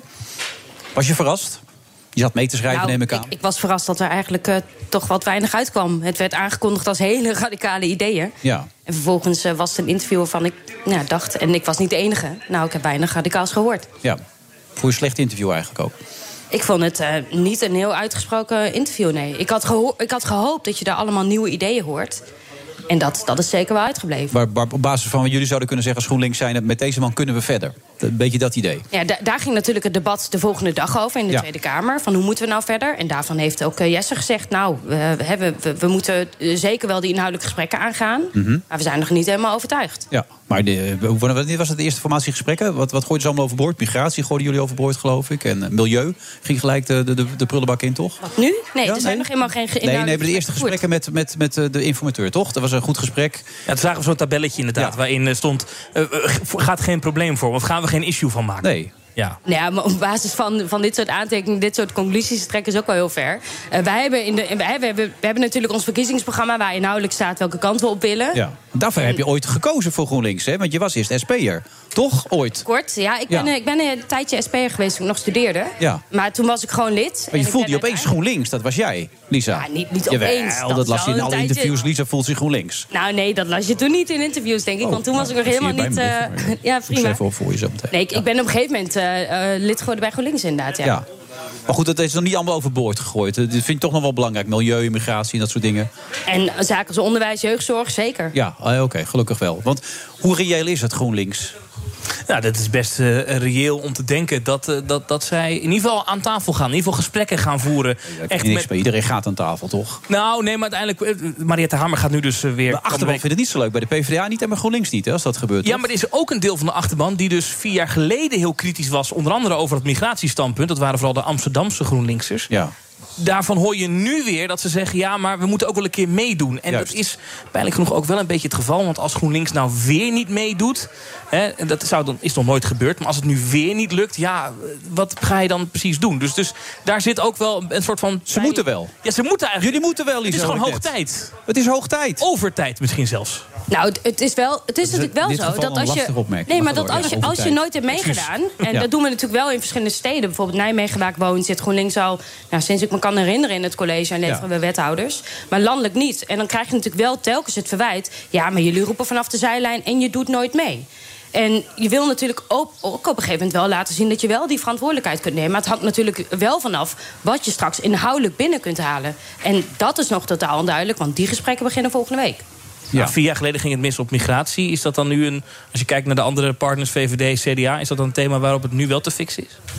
Was je verrast? Je zat mee te schrijven, nou, neem ik aan. Ik, ik was verrast dat er eigenlijk uh, toch wat weinig uitkwam. Het werd aangekondigd als hele radicale ideeën. Ja. En vervolgens uh, was het een interview waarvan ik nou, dacht... en ik was niet de enige. Nou, ik heb weinig radicaals gehoord. Ja. Voor een slecht interview eigenlijk ook. Ik vond het uh, niet een heel uitgesproken interview, nee. Ik had, geho- ik had gehoopt dat je daar allemaal nieuwe ideeën hoort. En dat, dat is zeker wel uitgebleven. Waar, waar op basis van wat jullie zouden kunnen zeggen als GroenLinks zijn... met deze man kunnen we verder. Een beetje dat idee. Ja, da- daar ging natuurlijk het debat de volgende dag over in de ja. Tweede Kamer. Van hoe moeten we nou verder? En daarvan heeft ook uh, Jesse gezegd... nou, we, we, we, we moeten zeker wel die inhoudelijke gesprekken aangaan. Mm-hmm. Maar we zijn nog niet helemaal overtuigd. Ja, maar de, wanneer was het de eerste formatiegesprekken? Wat, wat gooiden ze allemaal overboord? Migratie gooiden jullie overboord, geloof ik. En uh, milieu ging gelijk de, de, de prullenbak in, toch? Wat nu? Nee, ja, er zijn nee? nog helemaal geen ge- Nee, nee, de eerste gesprekken met, met, met de informateur, toch? Dat was een goed gesprek. Ja, toen zagen we zo'n tabelletje inderdaad... Ja. waarin stond, uh, gaat geen probleem voor... want gaan we geen issue van maken. Nee. Ja. Ja, maar op basis van, van dit soort aantekeningen, dit soort conclusies trekken is ook wel heel ver. Uh, wij, hebben in de, wij, hebben, wij hebben natuurlijk ons verkiezingsprogramma waar inhoudelijk staat welke kant we op willen. Ja. Daarvoor en... heb je ooit gekozen voor GroenLinks, hè? Want je was eerst S P'er. Toch? Ooit? Kort, ja. Ik ben, ja. ik ben een tijdje S P'er geweest toen ik nog studeerde. Ja. Maar toen was ik gewoon lid. Maar je voelde je opeens GroenLinks, dat was jij, Lisa. Ja, niet, niet Jawel, opeens. dat, dat las je in alle tijdje... interviews. Lisa voelt zich GroenLinks. Nou nee, dat las je toen niet in interviews, denk ik. Oh, want toen nou, was ik nog helemaal niet... Uh... ja, prima. Even op voor je zo meteen. Nee, ik, ja. ik ben op een gegeven moment uh, uh, lid geworden bij GroenLinks inderdaad, ja. ja. Maar goed, dat is nog niet allemaal overboord gegooid. Dat vind ik toch nog wel belangrijk. Milieu, immigratie en dat soort dingen. En zaken als onderwijs, jeugdzorg, zeker. Ja, oké, okay, gelukkig wel. Want hoe reëel is het GroenLinks? Nou, dat is best uh, reëel om te denken dat, uh, dat, dat zij in ieder geval aan tafel gaan. In ieder geval gesprekken gaan voeren. Ja, echt niks met... bij iedereen gaat aan tafel, toch? Nou, nee, maar uiteindelijk... Uh, Mariette Hamer gaat nu dus uh, weer... De achterban vindt het niet zo leuk. Bij de PvdA niet en bij GroenLinks niet, hè, als dat gebeurt. Ja, toch? maar er is ook een deel van de achterban die dus vier jaar geleden heel kritisch was. Onder andere over het migratiestandpunt. Dat waren vooral de Amsterdamse GroenLinksers. Ja. Daarvan hoor je nu weer dat ze zeggen... ja, maar we moeten ook wel een keer meedoen. En Juist. Dat is pijnlijk genoeg ook wel een beetje het geval. Want als GroenLinks nou weer niet meedoet... Hè, dat zou dan, is nog nooit gebeurd... maar als het nu weer niet lukt, ja, wat ga je dan precies doen? Dus, dus daar zit ook wel een soort van... Ze moeten wel. Ja, ze moeten eigenlijk... Jullie moeten wel, Lisa. Het is gewoon hoog net. tijd. Het is hoog tijd. Overtijd misschien zelfs. Nou, het is wel, het is natuurlijk wel zo dat als je, nee, maar dat als je, als je nooit hebt meegedaan, en ja. dat doen we natuurlijk wel in verschillende steden, bijvoorbeeld Nijmegen, waar ik woon, zit GroenLinks al, nou, sinds ik me kan herinneren in het college en leveren ja. we wethouders, maar landelijk niet. En dan krijg je natuurlijk wel telkens het verwijt, ja, maar jullie roepen vanaf de zijlijn en je doet nooit mee. En je wil natuurlijk ook, ook op een gegeven moment wel laten zien dat je wel die verantwoordelijkheid kunt nemen. Maar het hangt natuurlijk wel vanaf wat je straks inhoudelijk binnen kunt halen. En dat is nog totaal onduidelijk, want die gesprekken beginnen volgende week. Ja. Nou, vier jaar geleden ging het mis op migratie. Is dat dan nu een, als je kijkt naar de andere partners, V V D, C D A... is dat dan een thema waarop het nu wel te fixen is?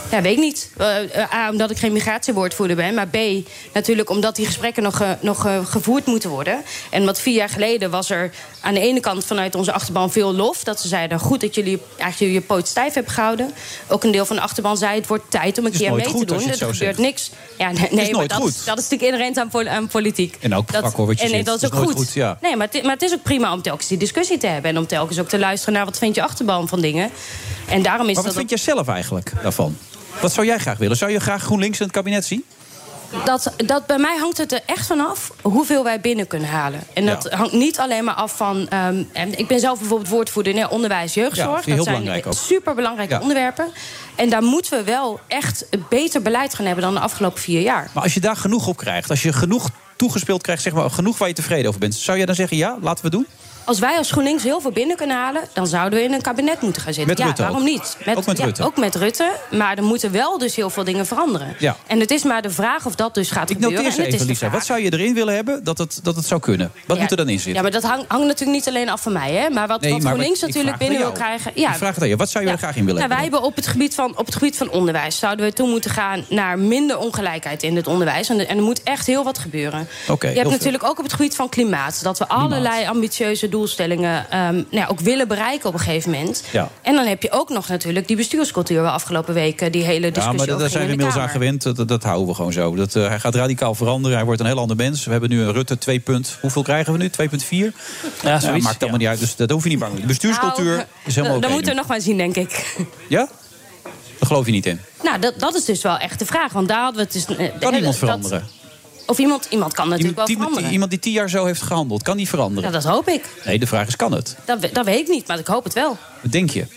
Ja, weet ik niet. Uh, A, omdat ik geen migratiewoordvoerder ben. Maar B, natuurlijk omdat die gesprekken nog, uh, nog uh, gevoerd moeten worden. En wat vier jaar geleden was er aan de ene kant vanuit onze achterban veel lof. Dat ze zeiden, goed dat jullie eigenlijk je poot stijf hebben gehouden. Ook een deel van de achterban zei, het wordt tijd om een keer mee te doen. Er gebeurt zegt. niks. Ja, nee, nee maar dat is, dat is natuurlijk inherent aan, pol- aan politiek. En ook dat, akkoord wat je en nee, zegt. dat is ook goed. goed ja. Nee, maar het, maar het is ook prima om telkens die discussie te hebben. En om telkens ook te luisteren naar wat vindt je achterban van dingen. En daarom is maar wat dat vind jij zelf eigenlijk daarvan? Wat zou jij graag willen? Zou je graag GroenLinks in het kabinet zien? Dat, dat bij mij hangt het er echt vanaf hoeveel wij binnen kunnen halen. En dat ja. hangt niet alleen maar af van... Um, en ik ben zelf bijvoorbeeld woordvoerder in onderwijs, jeugdzorg. Ja, dat zijn superbelangrijke ja. onderwerpen. En daar moeten we wel echt beter beleid gaan hebben dan de afgelopen vier jaar. Maar als je daar genoeg op krijgt, als je genoeg toegespeeld krijgt, zeg maar, genoeg waar je tevreden over bent, zou je dan zeggen, ja, laten we doen? Als wij als GroenLinks heel veel binnen kunnen halen, dan zouden we in een kabinet moeten gaan zitten. Met Rutte ja, waarom ook. niet? Met, ook met ja, Rutte? Ook met Rutte. Maar er moeten wel dus heel veel dingen veranderen. Ja. En het is maar de vraag of dat dus gaat ik gebeuren. Ik noteer en ze even, Lisa. Wat zou je erin willen hebben dat het, dat het zou kunnen? Wat ja, moet er dan in zitten? Ja, maar dat hangt, hangt natuurlijk niet alleen af van mij. Hè? Maar wat, nee, wat maar GroenLinks wat, natuurlijk binnen wil krijgen... Ja, ik vraag het aan je. Wat zou je ja, er graag in willen nou, hebben? Wij hebben op het, gebied van, op het gebied van onderwijs... zouden we toe moeten gaan naar minder ongelijkheid in het onderwijs. En, de, en er moet echt heel wat gebeuren. Okay, je hebt natuurlijk veel. Ook op het gebied van klimaat... dat we klimaat. allerlei ambitieuze doelstellingen... Um, nou ja, ook willen bereiken op een gegeven moment. Ja. En dan heb je ook nog natuurlijk die bestuurscultuur... waar afgelopen weken die hele discussie over Ja, maar daar zijn we inmiddels aan gewend. Dat, dat houden we gewoon zo. Dat, uh, hij gaat radicaal veranderen. Hij wordt een heel ander mens. We hebben nu een Rutte twee. Hoeveel krijgen we nu? twee komma vier? Ja, zoiets. Ja, maakt allemaal ja. niet uit. Dus dat hoef je niet bang. De bestuurscultuur nou, is helemaal oké. Dat moeten we nog maar zien, denk ik. Ja? Daar geloof je niet in? Nou, dat, dat is dus wel echt de vraag. Want daar hadden we het dus... Uh, kan iemand dat, veranderen? Of iemand, iemand kan natuurlijk iemand, wel veranderen. Iemand die tien jaar zo heeft gehandeld, kan die veranderen? Ja, dat hoop ik. Nee, de vraag is, kan het? Dat, dat weet ik niet, maar ik hoop het wel. Wat denk je?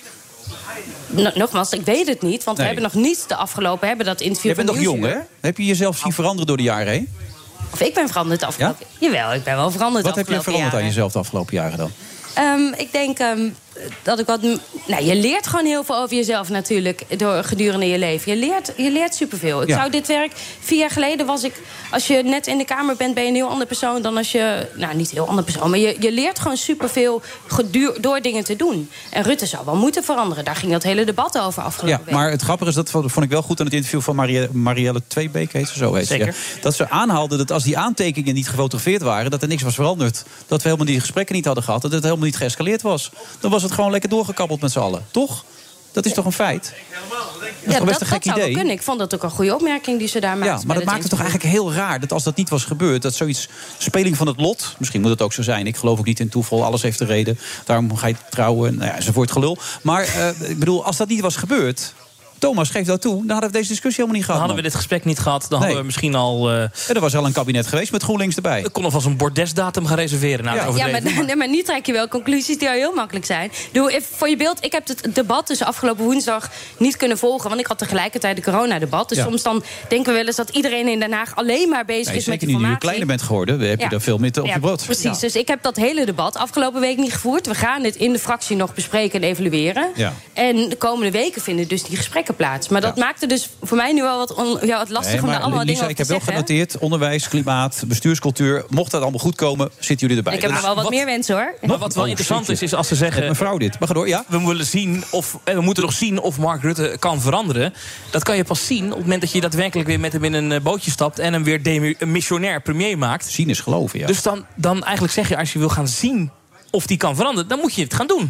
No, nogmaals, ik weet het niet, want nee. we hebben nog niet de afgelopen... hebben dat interview Je bent nog jong, hè? Heb je jezelf zien veranderen door de jaren heen? Of ik ben veranderd de afgelopen... Ja? Jawel, ik ben wel veranderd Wat de afgelopen heb je veranderd jaren. aan jezelf de afgelopen jaren dan? Um, ik denk um, dat ik wat... Nou, je leert gewoon heel veel over jezelf natuurlijk door, gedurende je leven. Je leert, je leert superveel. Ik ja. zou dit werk... Vier jaar geleden was ik... Als je net in de Kamer bent, ben je een heel ander persoon dan als je... Nou, niet een heel ander persoon, maar je, je leert gewoon superveel geduur, door dingen te doen. En Rutte zou wel moeten veranderen. Daar ging dat hele debat over afgelopen ja, week. Maar het grappige is, dat vond ik wel goed aan het interview van Marie, Marielle Tweebeek, heet ze zo. Heet ze, ja, dat ze aanhaalde dat als die aantekeningen niet gefotografeerd waren, dat er niks was veranderd. Dat we helemaal die gesprekken niet hadden gehad. Dat het helemaal niet geëscaleerd was. Dan was het gewoon lekker doorgekabbeld met z'n allen. Toch? Dat is ja. toch een feit? Dat, ja, dat, dat zou wel kunnen. Ik vond dat ook een goede opmerking die ze daar maakte. Ja, maar dat maakt het toch eigenlijk heel raar dat als dat niet was gebeurd, dat zoiets, speling van het lot, misschien moet het ook zo zijn. Ik geloof ook niet in toeval, alles heeft een reden. Daarom ga je trouwen, nou ja, enzovoort gelul. Maar uh, ik bedoel, als dat niet was gebeurd, Thomas geeft dat toe, dan hadden we deze discussie helemaal niet gehad. Dan hadden we dit gesprek niet gehad. Dan nee. hadden we misschien al... Uh, en er was al een kabinet geweest met GroenLinks erbij. Ik kon alvast een bordesdatum gaan reserveren. Nou, ja, ja maar, maar... Nee, maar nu trek je wel conclusies die al heel makkelijk zijn. Doe even voor je beeld, ik heb het debat dus afgelopen woensdag niet kunnen volgen. Want ik had tegelijkertijd de coronadebat. Dus ja. soms dan denken we wel eens dat iedereen in Den Haag alleen maar bezig nee, is met informatie. Zeker niet, nu je kleiner bent geworden, heb je ja. er veel meer op ja, je brood. Precies, ja. dus ik heb dat hele debat afgelopen week niet gevoerd. We gaan dit in de fractie nog bespreken en evalueren. Ja. En de komende weken vinden dus die gesprekken plaats. Maar dat ja. maakt het dus voor mij nu wel wat, on, ja, wat lastig nee, om daar allemaal Lisa, dingen over te zeggen. Ik heb wel genoteerd, onderwijs, klimaat, bestuurscultuur. Mocht dat allemaal goed komen, zitten jullie erbij. Ik heb nog wel wat, wat meer wensen, hoor. Maar wat wel oh, interessant is, is als ze zeggen... mevrouw dit, mag door, ja? We willen zien of, we moeten nog zien of Mark Rutte kan veranderen. Dat kan je pas zien op het moment dat je daadwerkelijk weer met hem in een bootje stapt en hem weer demissionair premier maakt. Zien is geloven, ja. Dus dan, dan eigenlijk zeg je, als je wil gaan zien of die kan veranderen, dan moet je het gaan doen.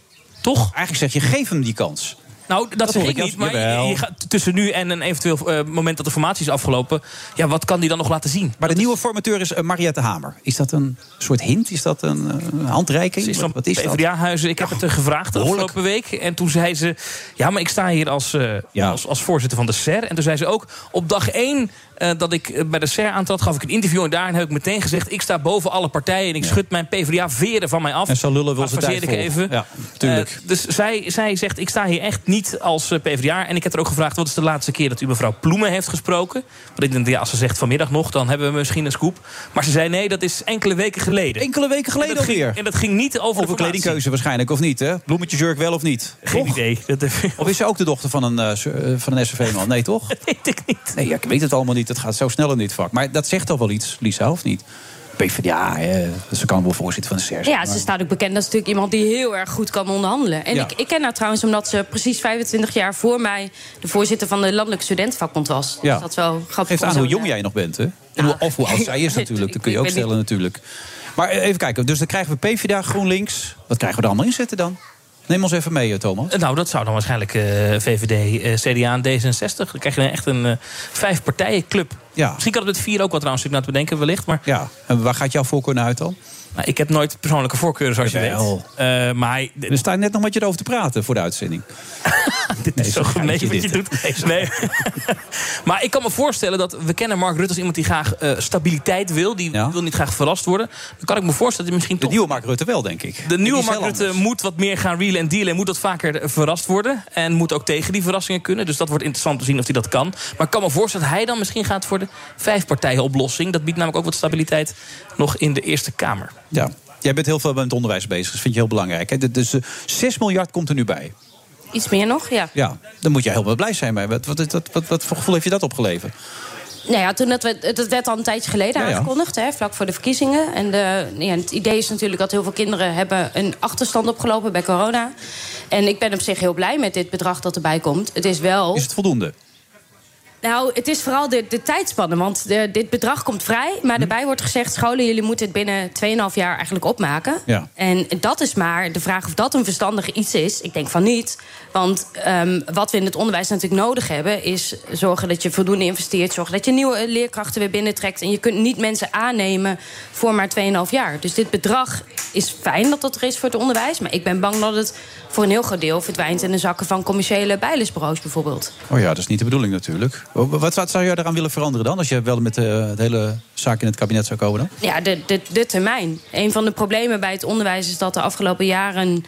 Toch? Eigenlijk zeg je, geef hem die kans. Nou, dat, dat zeg ik niet, maar je, je gaat tussen nu en een eventueel uh, moment dat de formatie is afgelopen, ja, wat kan die dan nog laten zien? Maar dat de is... nieuwe formateur is uh, Mariette Hamer. Is dat een soort hint? Is dat een uh, handreiking? Ze is van wat is P v D-huizen. Ik heb het uh, gevraagd de afgelopen week. En toen zei ze, ja, maar ik sta hier als, uh, ja. als, als voorzitter van de S E R. En toen zei ze ook, op dag één uh, dat ik uh, bij de S E R aantrad, gaf ik een interview. En daarin heb ik meteen gezegd, ik sta boven alle partijen en ik ja. schud mijn P v d A-veren van mij af. En zo lullen wil ze tijd ik even. Ja, tuurlijk. Uh, dus zij, zij zegt, ik sta hier echt niet als uh, P v d A. En ik heb er ook gevraagd, wat is de laatste keer dat u mevrouw Ploemen heeft gesproken? Want ik denk, ja, als ze zegt vanmiddag nog, dan hebben we misschien een scoop. Maar ze zei, nee, dat is enkele weken geleden. Enkele weken geleden en alweer? En dat ging niet over, over de kledingkeuze waarschijnlijk, of niet, hè? Bloemetjesjurk wel of niet? Geen toch? idee. Of is ze ook de dochter van een, uh, van een S V V-man? Nee, toch? Dat weet ik niet. Nee, ja, ik weet het allemaal niet. Het gaat zo snel in dit vak. Maar dat zegt toch wel iets, Lisa, of niet? P v d A, eh, ze kan wel voorzitter van de S E R S. Ja, ze staat ook bekend als natuurlijk iemand die heel erg goed kan onderhandelen. En Ja. ik, ik ken haar trouwens omdat ze precies vijfentwintig jaar voor mij de voorzitter van de Landelijke Studentenvakbond was. Ja. Dus dat is wel grappig. Geeft om aan zo- hoe jong jij nog bent, hè? En hoe, of hoe oud zij is natuurlijk, dat kun je ook Ik weet stellen natuurlijk. Maar eh, even kijken, dus dan krijgen we P v d A, GroenLinks. Wat krijgen we er allemaal in zitten dan? Neem ons even mee, Thomas. Nou, dat zou dan waarschijnlijk uh, V V D, uh, C D A en D zesenzestig. Dan krijg je echt een uh, vijf-partijenclub. Ja. Misschien kan het met vier ook wat trouwens naar te bedenken, wellicht. Maar... Ja, en waar gaat jouw voorkeur naar uit dan? Nou, ik heb nooit persoonlijke voorkeuren, zoals je Jawel. weet. Uh, maar hij... We staan net nog met je erover te praten voor de uitzending. Dit is zo gemeen wat je doet. Nee. Maar ik kan me voorstellen dat we kennen Mark Rutte als iemand die graag uh, stabiliteit wil. Die ja. wil niet graag verrast worden. Dan kan ik me voorstellen dat hij misschien de toch... nieuwe Mark Rutte wel, denk ik. De nieuwe Mark Mark Rutte anders. moet wat meer gaan realen en dealen. En moet wat vaker verrast worden. En moet ook tegen die verrassingen kunnen. Dus dat wordt interessant te zien of hij dat kan. Maar ik kan me voorstellen dat hij dan misschien gaat voor de vijfpartijenoplossing. Dat biedt namelijk ook wat stabiliteit nog in de Eerste Kamer. Ja. Jij bent heel veel met het onderwijs bezig. Dat vind je heel belangrijk. Hè? Dus uh, zes miljard komt er nu bij. Iets meer nog, ja. Ja, dan moet je heel wel blij zijn mee. Wat, wat, wat, wat, wat voor gevoel heeft je dat opgeleverd? Nou ja, toen dat, we, dat werd al een tijdje geleden Ja, ja. aangekondigd, hè, vlak voor de verkiezingen. En de, ja, het idee is natuurlijk dat heel veel kinderen hebben een achterstand opgelopen bij corona. En ik ben op zich heel blij met dit bedrag dat erbij komt. Het is wel... Is het voldoende? Nou, het is vooral de, de tijdspanne. Want de, dit bedrag komt vrij. Maar Hm. daarbij wordt gezegd... scholen, jullie moeten het binnen twee komma vijf jaar eigenlijk opmaken. Ja. En dat is maar de vraag of dat een verstandig iets is. Ik denk van niet. Want um, wat we in het onderwijs natuurlijk nodig hebben... is zorgen dat je voldoende investeert. Zorgen dat je nieuwe leerkrachten weer binnentrekt. En je kunt niet mensen aannemen voor maar twee komma vijf jaar. Dus dit bedrag is fijn dat dat er is voor het onderwijs. Maar ik ben bang dat het voor een heel groot deel... verdwijnt in de zakken van commerciële bijlesbureaus bijvoorbeeld. Oh ja, dat is niet de bedoeling natuurlijk. Wat, wat zou jij eraan willen veranderen dan? Als je wel met de, de hele zaak in het kabinet zou komen dan? Ja, de, de, de termijn. Een van de problemen bij het onderwijs is dat de afgelopen jaren...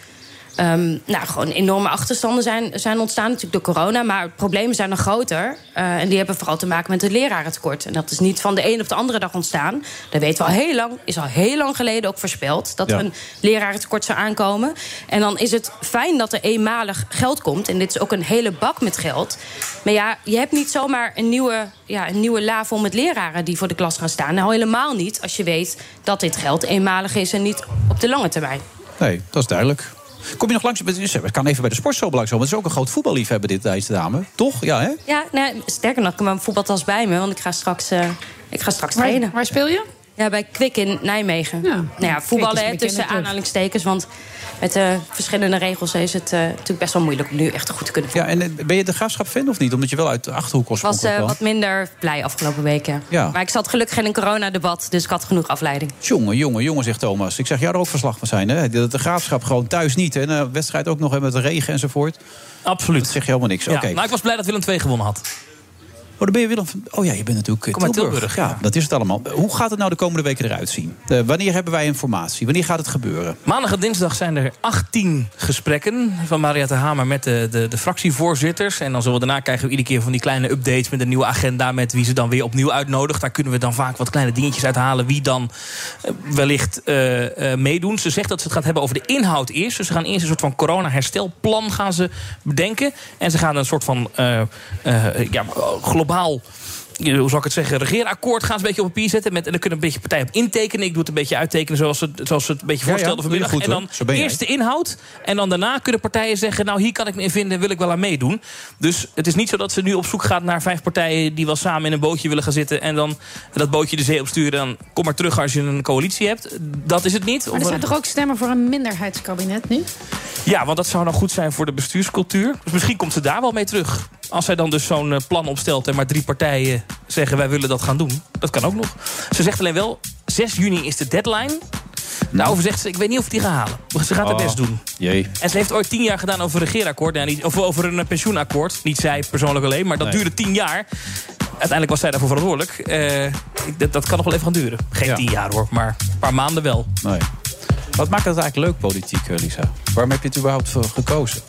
Um, nou, gewoon enorme achterstanden zijn, zijn ontstaan, natuurlijk door corona. Maar problemen zijn nog groter. Uh, en die hebben vooral te maken met het lerarentekort. En dat is niet van de een op de andere dag ontstaan. Dat weten we al heel lang, is al heel lang geleden ook voorspeld. Dat Ja. er een lerarentekort zou aankomen. En dan is het fijn dat er eenmalig geld komt. En dit is ook een hele bak met geld. Maar ja, je hebt niet zomaar een nieuwe, ja, een nieuwe la vol met leraren die voor de klas gaan staan. Nou, helemaal niet als je weet dat dit geld eenmalig is en niet op de lange termijn. Nee, dat is duidelijk. Kom je nog langs? Ik kan even bij de sportschool langs. Want het is ook een groot voetballiefhebber, dit, deze dame. Toch? Ja, hè? Ja, nee, sterker nog, ik heb mijn voetbaltas bij me. Want ik ga straks, uh, ik ga straks Waar, trainen. waar speel je? Ja, bij Kwik in Nijmegen. Ja. Nou ja, voetballen Kwik is hè, een tussen bekende club. aanhalingstekens. Want met de verschillende regels is het uh, natuurlijk best wel moeilijk... om nu echt goed te kunnen Ja, voetballen. en eh, ben je de Graafschap-fan of niet? Omdat je wel uit de Achterhoek Ik was oorspronkelijk uh, kwam. wat minder blij afgelopen weken. Ja. Maar ik zat gelukkig in een coronadebat, dus ik had genoeg afleiding. Jongen, jongen, jongen, zegt Thomas. Ik zeg jou er ook verslag van zijn, hè? Dat de Graafschap gewoon thuis niet. En een wedstrijd ook nog hè, met de regen enzovoort. Absoluut. Dat zeg je helemaal niks. Ja, Oké. maar ik was blij dat Willem twee gewonnen had. Oh, dan ben je Willem van... Oh ja, je bent natuurlijk eh, Kom uit Tilburg. Tilburg, Ja, ja. dat is het allemaal. Hoe gaat het nou de komende weken eruit zien? Uh, wanneer hebben wij informatie? Wanneer gaat het gebeuren? Maandag en dinsdag zijn er achttien gesprekken van Mariette Hamer met de, de, de fractievoorzitters. En dan zullen we daarna krijgen we iedere keer van die kleine updates met een nieuwe agenda, met wie ze dan weer opnieuw uitnodigt. Daar kunnen we dan vaak wat kleine dingetjes uithalen wie dan uh, wellicht uh, uh, meedoen. Ze zegt dat ze het gaat hebben over de inhoud eerst. Dus ze gaan eerst een soort van corona-herstelplan gaan ze bedenken. En ze gaan een soort van uh, uh, ja, globaal... hoe zou ik het zeggen, regeerakkoord gaan ze een beetje op papier zetten. Met, en dan kunnen een beetje partijen op intekenen. Ik doe het een beetje uittekenen zoals ze, zoals ze het een beetje Ja, ja, voorstelden doe je vanmiddag. goed, en hoor. dan Zo ben jij. eerst de inhoud. En dan daarna kunnen partijen zeggen, nou hier kan ik me in vinden, wil ik wel aan meedoen. Dus het is niet zo dat ze nu op zoek gaat naar vijf partijen die wel samen in een bootje willen gaan zitten. En dan dat bootje de zee opsturen. Dan kom maar terug als je een coalitie hebt. Dat is het niet. Maar er zijn toch ook stemmen voor een minderheidskabinet nu? Ja, want dat zou dan goed zijn voor de bestuurscultuur. Dus misschien komt ze daar wel mee terug. Als zij dan dus zo'n uh, plan opstelt en maar drie partijen zeggen wij willen dat gaan doen. Dat kan ook nog. Ze zegt alleen wel, zes juni is de deadline. Daarover zegt ze, ik weet niet of ik die ga halen. Ze gaat haar Oh, best doen. Jee. En ze heeft ooit tien jaar gedaan over een regeerakkoord. Nou, niet, of over een uh, pensioenakkoord. Niet zij persoonlijk alleen, maar dat Nee. duurde tien jaar. Uiteindelijk was zij daarvoor verantwoordelijk. Uh, ik- dat, dat kan nog wel even gaan duren. Geen Ja. tien jaar hoor, maar een paar maanden wel. Nee. Wat maakt het eigenlijk leuk, politiek, eh, Lisa? Waarom heb je het überhaupt voor gekozen?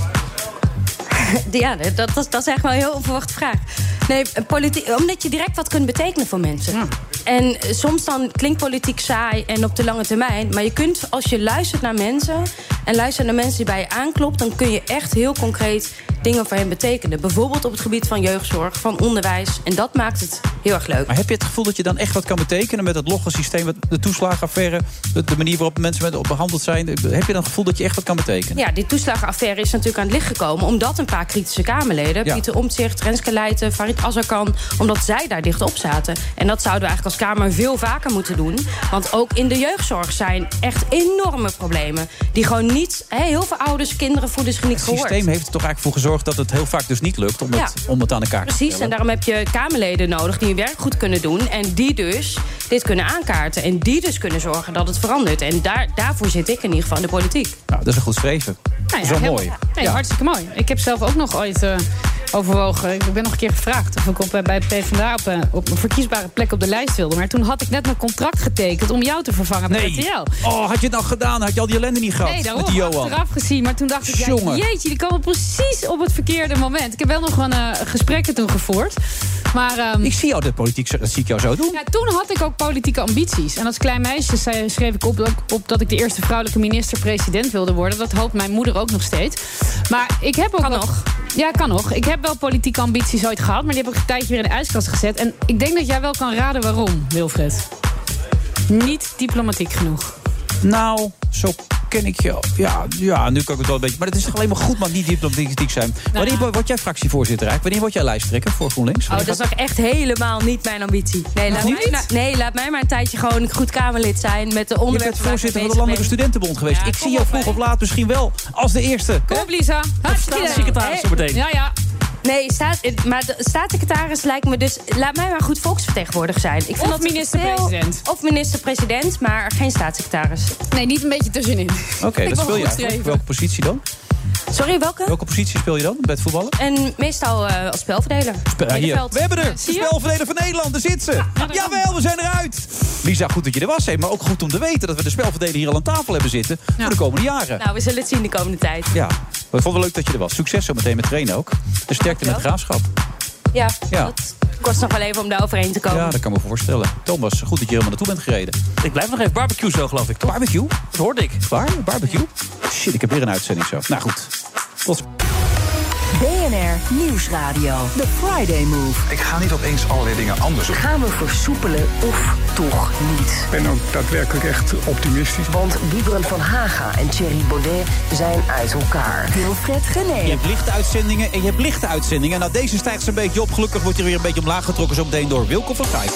Ja, dat, dat, is- dat is echt wel een heel onverwachte vraag. Nee, politiek, omdat je direct wat kunt betekenen voor mensen. Ja. En eh, soms dan klinkt politiek saai en op de lange termijn. Maar je kunt, als je luistert naar mensen... en luister naar mensen die bij je aanklopt, dan kun je echt heel concreet dingen voor hen betekenen. Bijvoorbeeld op het gebied van jeugdzorg, van onderwijs. En dat maakt het heel erg leuk. Maar heb je het gevoel dat je dan echt wat kan betekenen met het loggensysteem, met de toeslagenaffaire, de manier waarop mensen met behandeld zijn? Heb je dan het gevoel dat je echt wat kan betekenen? Ja, die toeslagenaffaire is natuurlijk aan het licht gekomen omdat een paar kritische Kamerleden, ja. Pieter Omtzigt, Renske Leijten, Farid Azarkan, omdat zij daar dicht op zaten. En dat zouden we eigenlijk als Kamer veel vaker moeten doen. Want ook in de jeugdzorg zijn echt enorme problemen. Die gewoon niet, he, heel veel ouders, kinderen voelen zich niet gehoord. Het systeem heeft er toch eigenlijk voor gezorgd dat het heel vaak dus niet lukt om, ja. het, om het aan elkaar te stellen. Precies, en daarom heb je Kamerleden nodig die hun werk goed kunnen doen en die dus dit kunnen aankaarten en die dus kunnen zorgen dat het verandert. En daar, daarvoor zit ik in ieder geval in de politiek. Nou, dat is een goed streven. Nou ja, dat is wel heel, mooi. Nee, ja. Hartstikke mooi. Ik heb zelf ook nog ooit uh, overwogen. Ik ben nog een keer gevraagd of ik op, uh, bij het PvdA op, uh, op een verkiesbare plek op de lijst wilde. Maar toen had ik net mijn contract getekend om jou te vervangen bij nee. R T L. Oh, had je het nou gedaan? Had je al die ellende niet gehad? Nee, daarom, met die Johan? achteraf gezien. Maar toen dacht ik, ja, jeetje, die komen precies op het verkeerde moment. Ik heb wel nog een uh, gesprekken toen gevoerd. Maar, um, ik zie jou de politiek, dat zie ik jou zo doen. Ja, toen had ik ook politieke ambities. En als klein meisje zei, schreef ik op, op dat ik de eerste vrouwelijke minister-president wilde worden. Dat hoopt mijn moeder ook nog steeds. Maar ik heb ook kan wel, nog. Ja, kan nog. Ik heb wel politieke ambities ooit gehad, maar die heb ik een tijdje weer in de ijskast gezet. En ik denk dat jij wel kan raden waarom, Wilfred. Niet diplomatiek genoeg. Nou, zo ken ik je. Ja, ja, nu kan ik het wel een beetje. Maar het is toch alleen maar goed, man, niet diplomatiek zijn. Nou, Wanneer word jij fractievoorzitter eigenlijk? Wanneer word jij lijsttrekker voor GroenLinks? Oh, dat is ook echt helemaal niet mijn ambitie. Nee, laat mij, nou, nee, laat mij maar een tijdje gewoon een goed Kamerlid zijn met de onderwerpen. Je bent voorzitter van de Landelijke Studentenbond geweest. Ja, ik zie jou vroeg of laat misschien wel als de eerste. Kom op, Lisa. Staatssecretaris zo meteen. Ja, ja. Nee, staat, maar de staatssecretaris lijkt me dus. Laat mij maar goed volksvertegenwoordiger zijn. Ik vind of minister-president. Of minister-president, maar geen staatssecretaris. Nee, niet een beetje tussenin. Oké, okay, dat speel je eigenlijk. Welke positie dan? Sorry, welke? Welke positie speel je dan bij het voetballen? En meestal uh, als spelverdeler. Spe hier. We hebben er! De spelverdeler van Nederland, daar zit ze! Ja, jawel, we zijn eruit! Lisa, goed dat je er was, hè, maar ook goed om te weten dat we de spelverdeler hier al aan tafel hebben zitten ja. voor de komende jaren. Nou, we zullen het zien de komende tijd. Ja, we vonden het leuk dat je er was. Succes zo meteen met trainen ook. En sterkte met het Graafschap. Ja, ja, dat kost nog wel even om daar overheen te komen. Ja, dat kan me voorstellen. Thomas, goed dat je helemaal naartoe bent gereden. Ik blijf nog even barbecue zo, geloof ik. Toch? Barbecue? Dat hoorde ik. Waar? Barbecue? Shit, ik heb weer een uitzending zo. Nou goed. Tot B N R Nieuwsradio. The Friday Move. Ik ga niet opeens allerlei dingen anders doen. Gaan we versoepelen of toch niet? Ik ben ook daadwerkelijk echt optimistisch. Want Wiebren van Haga en Thierry Baudet zijn uit elkaar. Wilfred Genee. Je hebt lichte uitzendingen en je hebt lichte uitzendingen. Nou, deze stijgt ze een beetje op. Gelukkig wordt er weer een beetje omlaag getrokken zo meteen door Wilco van Gaijk.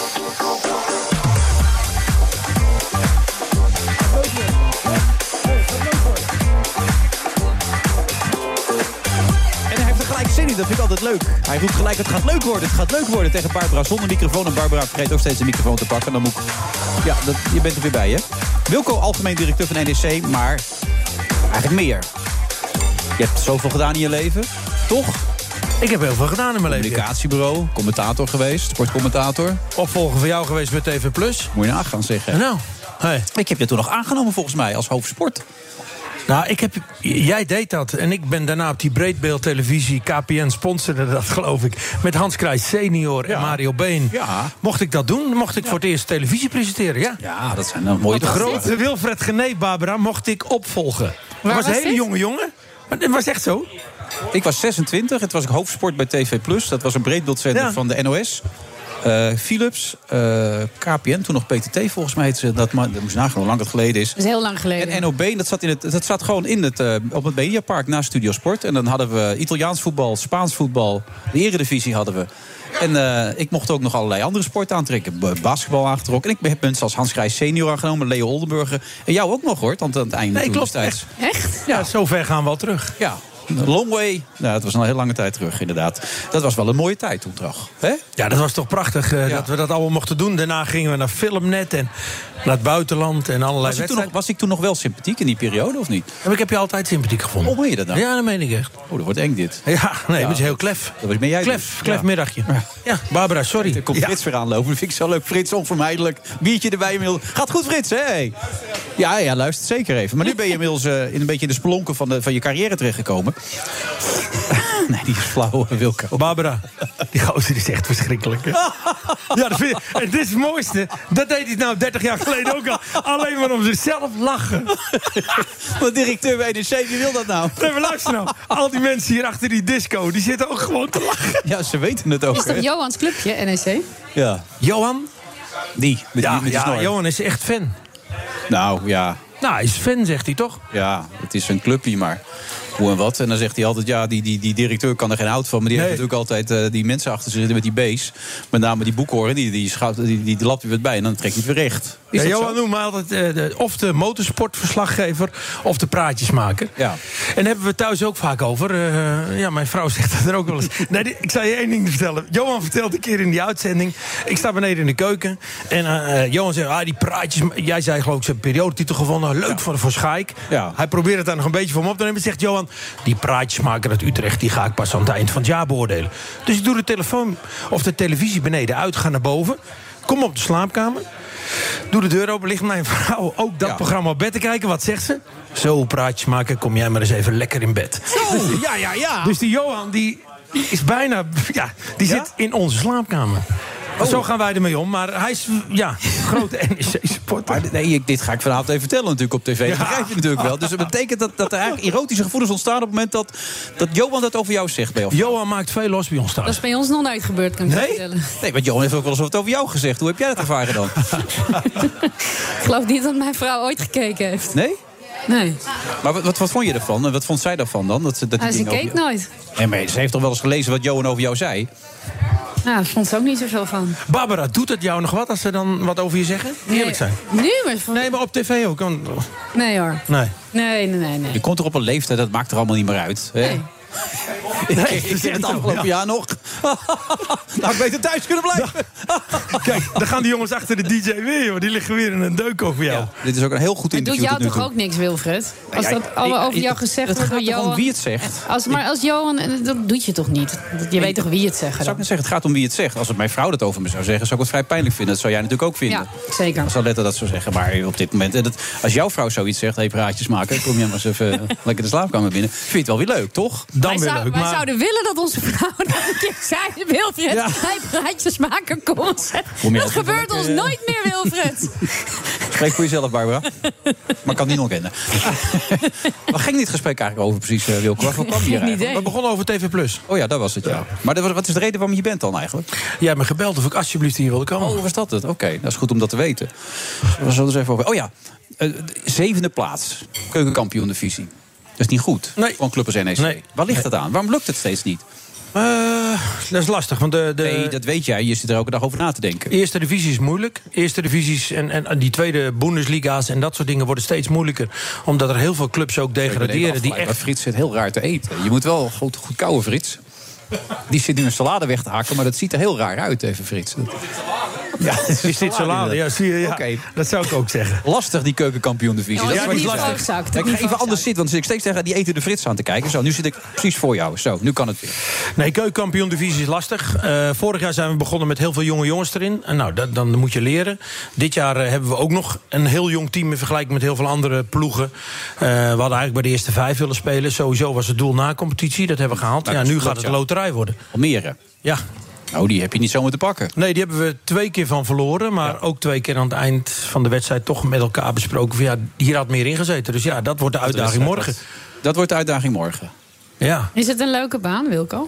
Dat vind ik altijd leuk. Hij roept gelijk, het gaat leuk worden, het gaat leuk worden tegen Barbara zonder microfoon. En Barbara vergeet ook steeds de microfoon te pakken. Dan moet ik... Ja, dat, je bent er weer bij, hè? Wilco, algemeen directeur van N E C, maar eigenlijk meer. Je hebt zoveel gedaan in je leven, toch? Ik heb heel veel gedaan in mijn leven. Communicatiebureau, commentator geweest, sportcommentator. Opvolger van jou geweest bij T V plus. Moet je nagaan zeggen. Nou, hey. Ik heb je toen nog aangenomen volgens mij als hoofdsport. Nou, ik heb, jij deed dat. En ik ben daarna op die breedbeeldtelevisie, K P N sponsorde dat, geloof ik. Met Hans Krijs senior ja. en Mario Been. Ja. Mocht ik dat doen, mocht ik ja. voor het eerst televisie presenteren, ja. Ja, dat zijn dan mooie De grote ja. Wilfred Genee, Barbara, mocht ik opvolgen. Dat was een hele dit? jonge jongen. Maar het was echt zo. Ik was zesentwintig, het was ik hoofdsport bij T V plus. Dat was een breedbeeldzender ja. van de N O S. Uh, Philips, uh, K P N, toen nog P T T volgens mij. Dat, dat moest nagaan hoe lang het geleden is. Dat is heel lang geleden. En N O B, dat zat, in het, dat zat gewoon in het, uh, op het Mediapark naast Studio Sport. En dan hadden we Italiaans voetbal, Spaans voetbal, de Eredivisie hadden we. En uh, ik mocht ook nog allerlei andere sporten aantrekken. Basketbal aangetrokken. En ik heb mensen als Hans Grijs senior aangenomen, Leo Oldenburger. En jou ook nog, hoor, want aan het einde. Nee, klopt. Echt? Echt? Ja, zo ver gaan we al terug. Ja. Long way. Nou, dat was een heel lange tijd terug, inderdaad. Dat was wel een mooie tijd toen toch. Hè? Ja, dat was toch prachtig uh, ja. dat we dat allemaal mochten doen. Daarna gingen we naar Filmnet en naar het buitenland en allerlei was ik, toen nog, was ik toen nog wel sympathiek in die periode, of niet? Ja, ik heb je altijd sympathiek gevonden. Hoe meen je dat nou? Ja, dat meen ik echt. Oh, dat wordt eng dit. Ja, nee, ja, dat is heel klef. Dat was, ben jij klef, dus. klef ja. middagje. Ja. ja, Barbara, sorry. Er komt Frits ja. weer aanlopen. Dat vind ik zo leuk. Frits, onvermijdelijk. Biertje erbij inmiddels. Gaat goed, Frits, hè? Ja, ja, luister zeker even. Maar nu ben je inmiddels uh, in een beetje in de spelonken van, de, van je carrière terechtgekomen. Nee, die is flauw, Wilco. Barbara, die gozer is echt verschrikkelijk. Hè? Ja, dat vind ik, en dit is het mooiste. Dat deed hij nou dertig jaar geleden ook al. Alleen maar om zichzelf lachen. Wat directeur bij N E C, wie wil dat nou? Nee, maar luister nou. Al die mensen hier achter die disco, die zitten ook gewoon te lachen. Ja, ze weten het ook. Is dat hè? Johans clubje, N E C? Ja. Johan? Die, met Ja, die, met die ja snor. Johan is echt fan. Nou, ja. Nou, hij is fan, zegt hij toch? Ja, het is een clubje, maar hoe en wat. En dan zegt hij altijd, ja, die, die, die directeur kan er geen hout van. Maar die Nee. heeft natuurlijk altijd uh, die mensen achter zich zitten met die B's. Met name die boekhoorn, die, die, schouwt, die, die, die lapt hij wat bij en dan trekt hij het weer recht. Is Ja, dat Johan zo? noemt me altijd uh, de, of de motorsportverslaggever of de praatjesmaker. Ja. En daar hebben we thuis ook vaak over. Uh, ja, mijn vrouw zegt dat er ook wel eens. Nee, die- ik zal je één ding vertellen. Johan vertelt een keer in die uitzending. Ik sta beneden in de keuken. En uh, Johan zegt, ah, die praatjes. Jij zei geloof ik zijn periodetitel gevonden. Leuk voor, voor Schaik. Ja. Hij probeert het daar nog een beetje voor me op te nemen. Zegt Johan, die praatjesmaker uit Utrecht, die ga ik pas aan het eind van het jaar beoordelen. Dus ik doe de telefoon of de televisie beneden uit. Ga naar boven. Kom op de slaapkamer. Doe de deur open, ligt mijn vrouw ook dat Ja. programma op bed te kijken. Wat zegt ze? Zo, praatjes maken, kom jij maar eens even lekker in bed. Zo, ja, ja, ja. Dus die Johan, die is bijna... Ja, die Ja? zit in onze slaapkamer. Zo gaan wij ermee om. Maar hij is, ja, grote N E C-supporter. Maar nee, ik- dit ga ik vanavond even vertellen natuurlijk op tv. Dat begrijp je natuurlijk wel. Dus dat betekent dat, dat er eigenlijk erotische gevoelens ontstaan op het moment dat, dat Johan dat over jou zegt. Bij of... Johan maakt veel los bij ons thuis. Dat is bij ons nog nooit gebeurd, kan ik je Nee? vertellen. Nee, want Johan heeft ook wel eens wat over jou gezegd. Hoe heb jij dat ervaren dan? Ik geloof niet dat mijn vrouw ooit gekeken heeft. Nee? Nee. Maar wat, wat, wat vond je ervan? En wat vond zij daarvan dan? Dat, ze- dat die Ah, ze dingen over keek jou- nooit. Nee, maar ze heeft toch wel eens gelezen wat Johan over jou zei? Nou, daar vond ze ook niet zoveel van. Barbara, doet het jou nog wat als ze dan wat over je zeggen? Nee. Eerlijk zijn. Nu? Maar van... Nee, maar op tv ook. Want- Nee hoor. Nee. Nee, nee, nee. nee. Je komt er op een leeftijd, dat maakt er allemaal niet meer uit. Hè? Nee. Ik, Nee, ik dat is zeg het echt afgelopen zo, ja. jaar nog. Nou, ik beter thuis kunnen blijven. Kijk, dan gaan die jongens achter de D J weer, joh. Die liggen weer in een deuk over jou. Ja, dit is ook een heel goed Het doet interview jou tot nu toch toe. ook niks, Wilfred? Als Ja, dat ik- allemaal ik- over jou ik- gezegd het wordt door gaat toch om Johan... wie het zegt. Als, maar als Johan... Dat doet je toch niet? Je weet toch wie het zegt? Zou ik net zeggen, het gaat om wie het zegt. Als het mijn vrouw dat over me zou zeggen, zou ik het vrij pijnlijk vinden. Dat zou jij natuurlijk ook vinden. Ja, zeker. Als Aletta dat zou zeggen. Maar op dit moment, en dat, als jouw vrouw zoiets zegt, hey, praatjes maken, kom jij maar eens even lekker de slaapkamer binnen. Vind je het wel weer leuk, toch? Dan wij weer zou- leuk. wij Maar zouden willen dat onze vrouw dat een keer zei. Wilfred, Ja. hij praatjes maken, kom ons. Kom je Dat altijd gebeurt lekker, ons eh, nooit meer, Wilfred. Spreek voor jezelf, Barbara. Maar ik kan het niet ontkennen. Waar ging dit gesprek eigenlijk over precies, uh, Wilco? Waarvoor kwam je hier Geen eigenlijk? idee. we begonnen over T V Plus. Oh ja, dat was het, ja. Maar dat- wat is de reden waarom je bent dan eigenlijk? Jij hebt me gebeld of ik alsjeblieft hier wilde komen. Oh, was dat het? Oké, dat is goed om dat te weten. We zullen eens even over. Oh ja, eh, de zevende plaats. Keukenkampioen-divisie. Dat is niet goed Nee. voor een club als N E C. Nee. Waar ligt het aan? Waarom lukt het steeds niet? Eh, dat is lastig, want de, de Nee, dat weet jij. Je zit er elke dag over na te denken. eerste divisie is moeilijk. Eerste divisies en, en die tweede Bundesliga's en dat soort dingen worden steeds moeilijker. Omdat er heel veel clubs ook degraderen die echt... Frits zit heel raar te eten. Je moet wel goed, goed kouwen, Frits. Die zit nu een salade weg te hakken, maar dat ziet er heel raar uit, even Frits. Ja, Is dit salade? Ja, zie je, ja. Oké. Dat zou ik ook zeggen. Lastig, die keukenkampioen-divisie. Oh, Dat ja, is wat niet je zegt. voorzakt, Ja, ik ga niet even anders voorzakt. zitten, want dan zit ik steeds tegen die eten de Frits aan te kijken. Zo, nu zit ik precies voor jou. Zo, nu kan het weer. Nee, keukenkampioen-divisie is lastig. Uh, vorig jaar zijn we begonnen met heel veel jonge jongens erin. En nou, dat, dan moet je leren. Dit jaar uh, hebben we ook nog een heel jong team in vergelijking met heel veel andere ploegen. Uh, we hadden eigenlijk bij de eerste vijf willen spelen. Sowieso was het doel na competitie. Dat hebben we gehaald. Nou, Ja, dat nu klopt, gaat het ja. een loterij worden. Almere. Ja. Nou, die heb je niet zomaar te pakken. Nee, die hebben we twee keer van verloren. Maar Ja. ook twee keer aan het eind van de wedstrijd toch met elkaar besproken. Van, ja, hier had meer ingezeten. Dus ja, dat wordt de uitdaging morgen. Dat, dat wordt de uitdaging morgen. Ja. Is het een leuke baan, Wilco?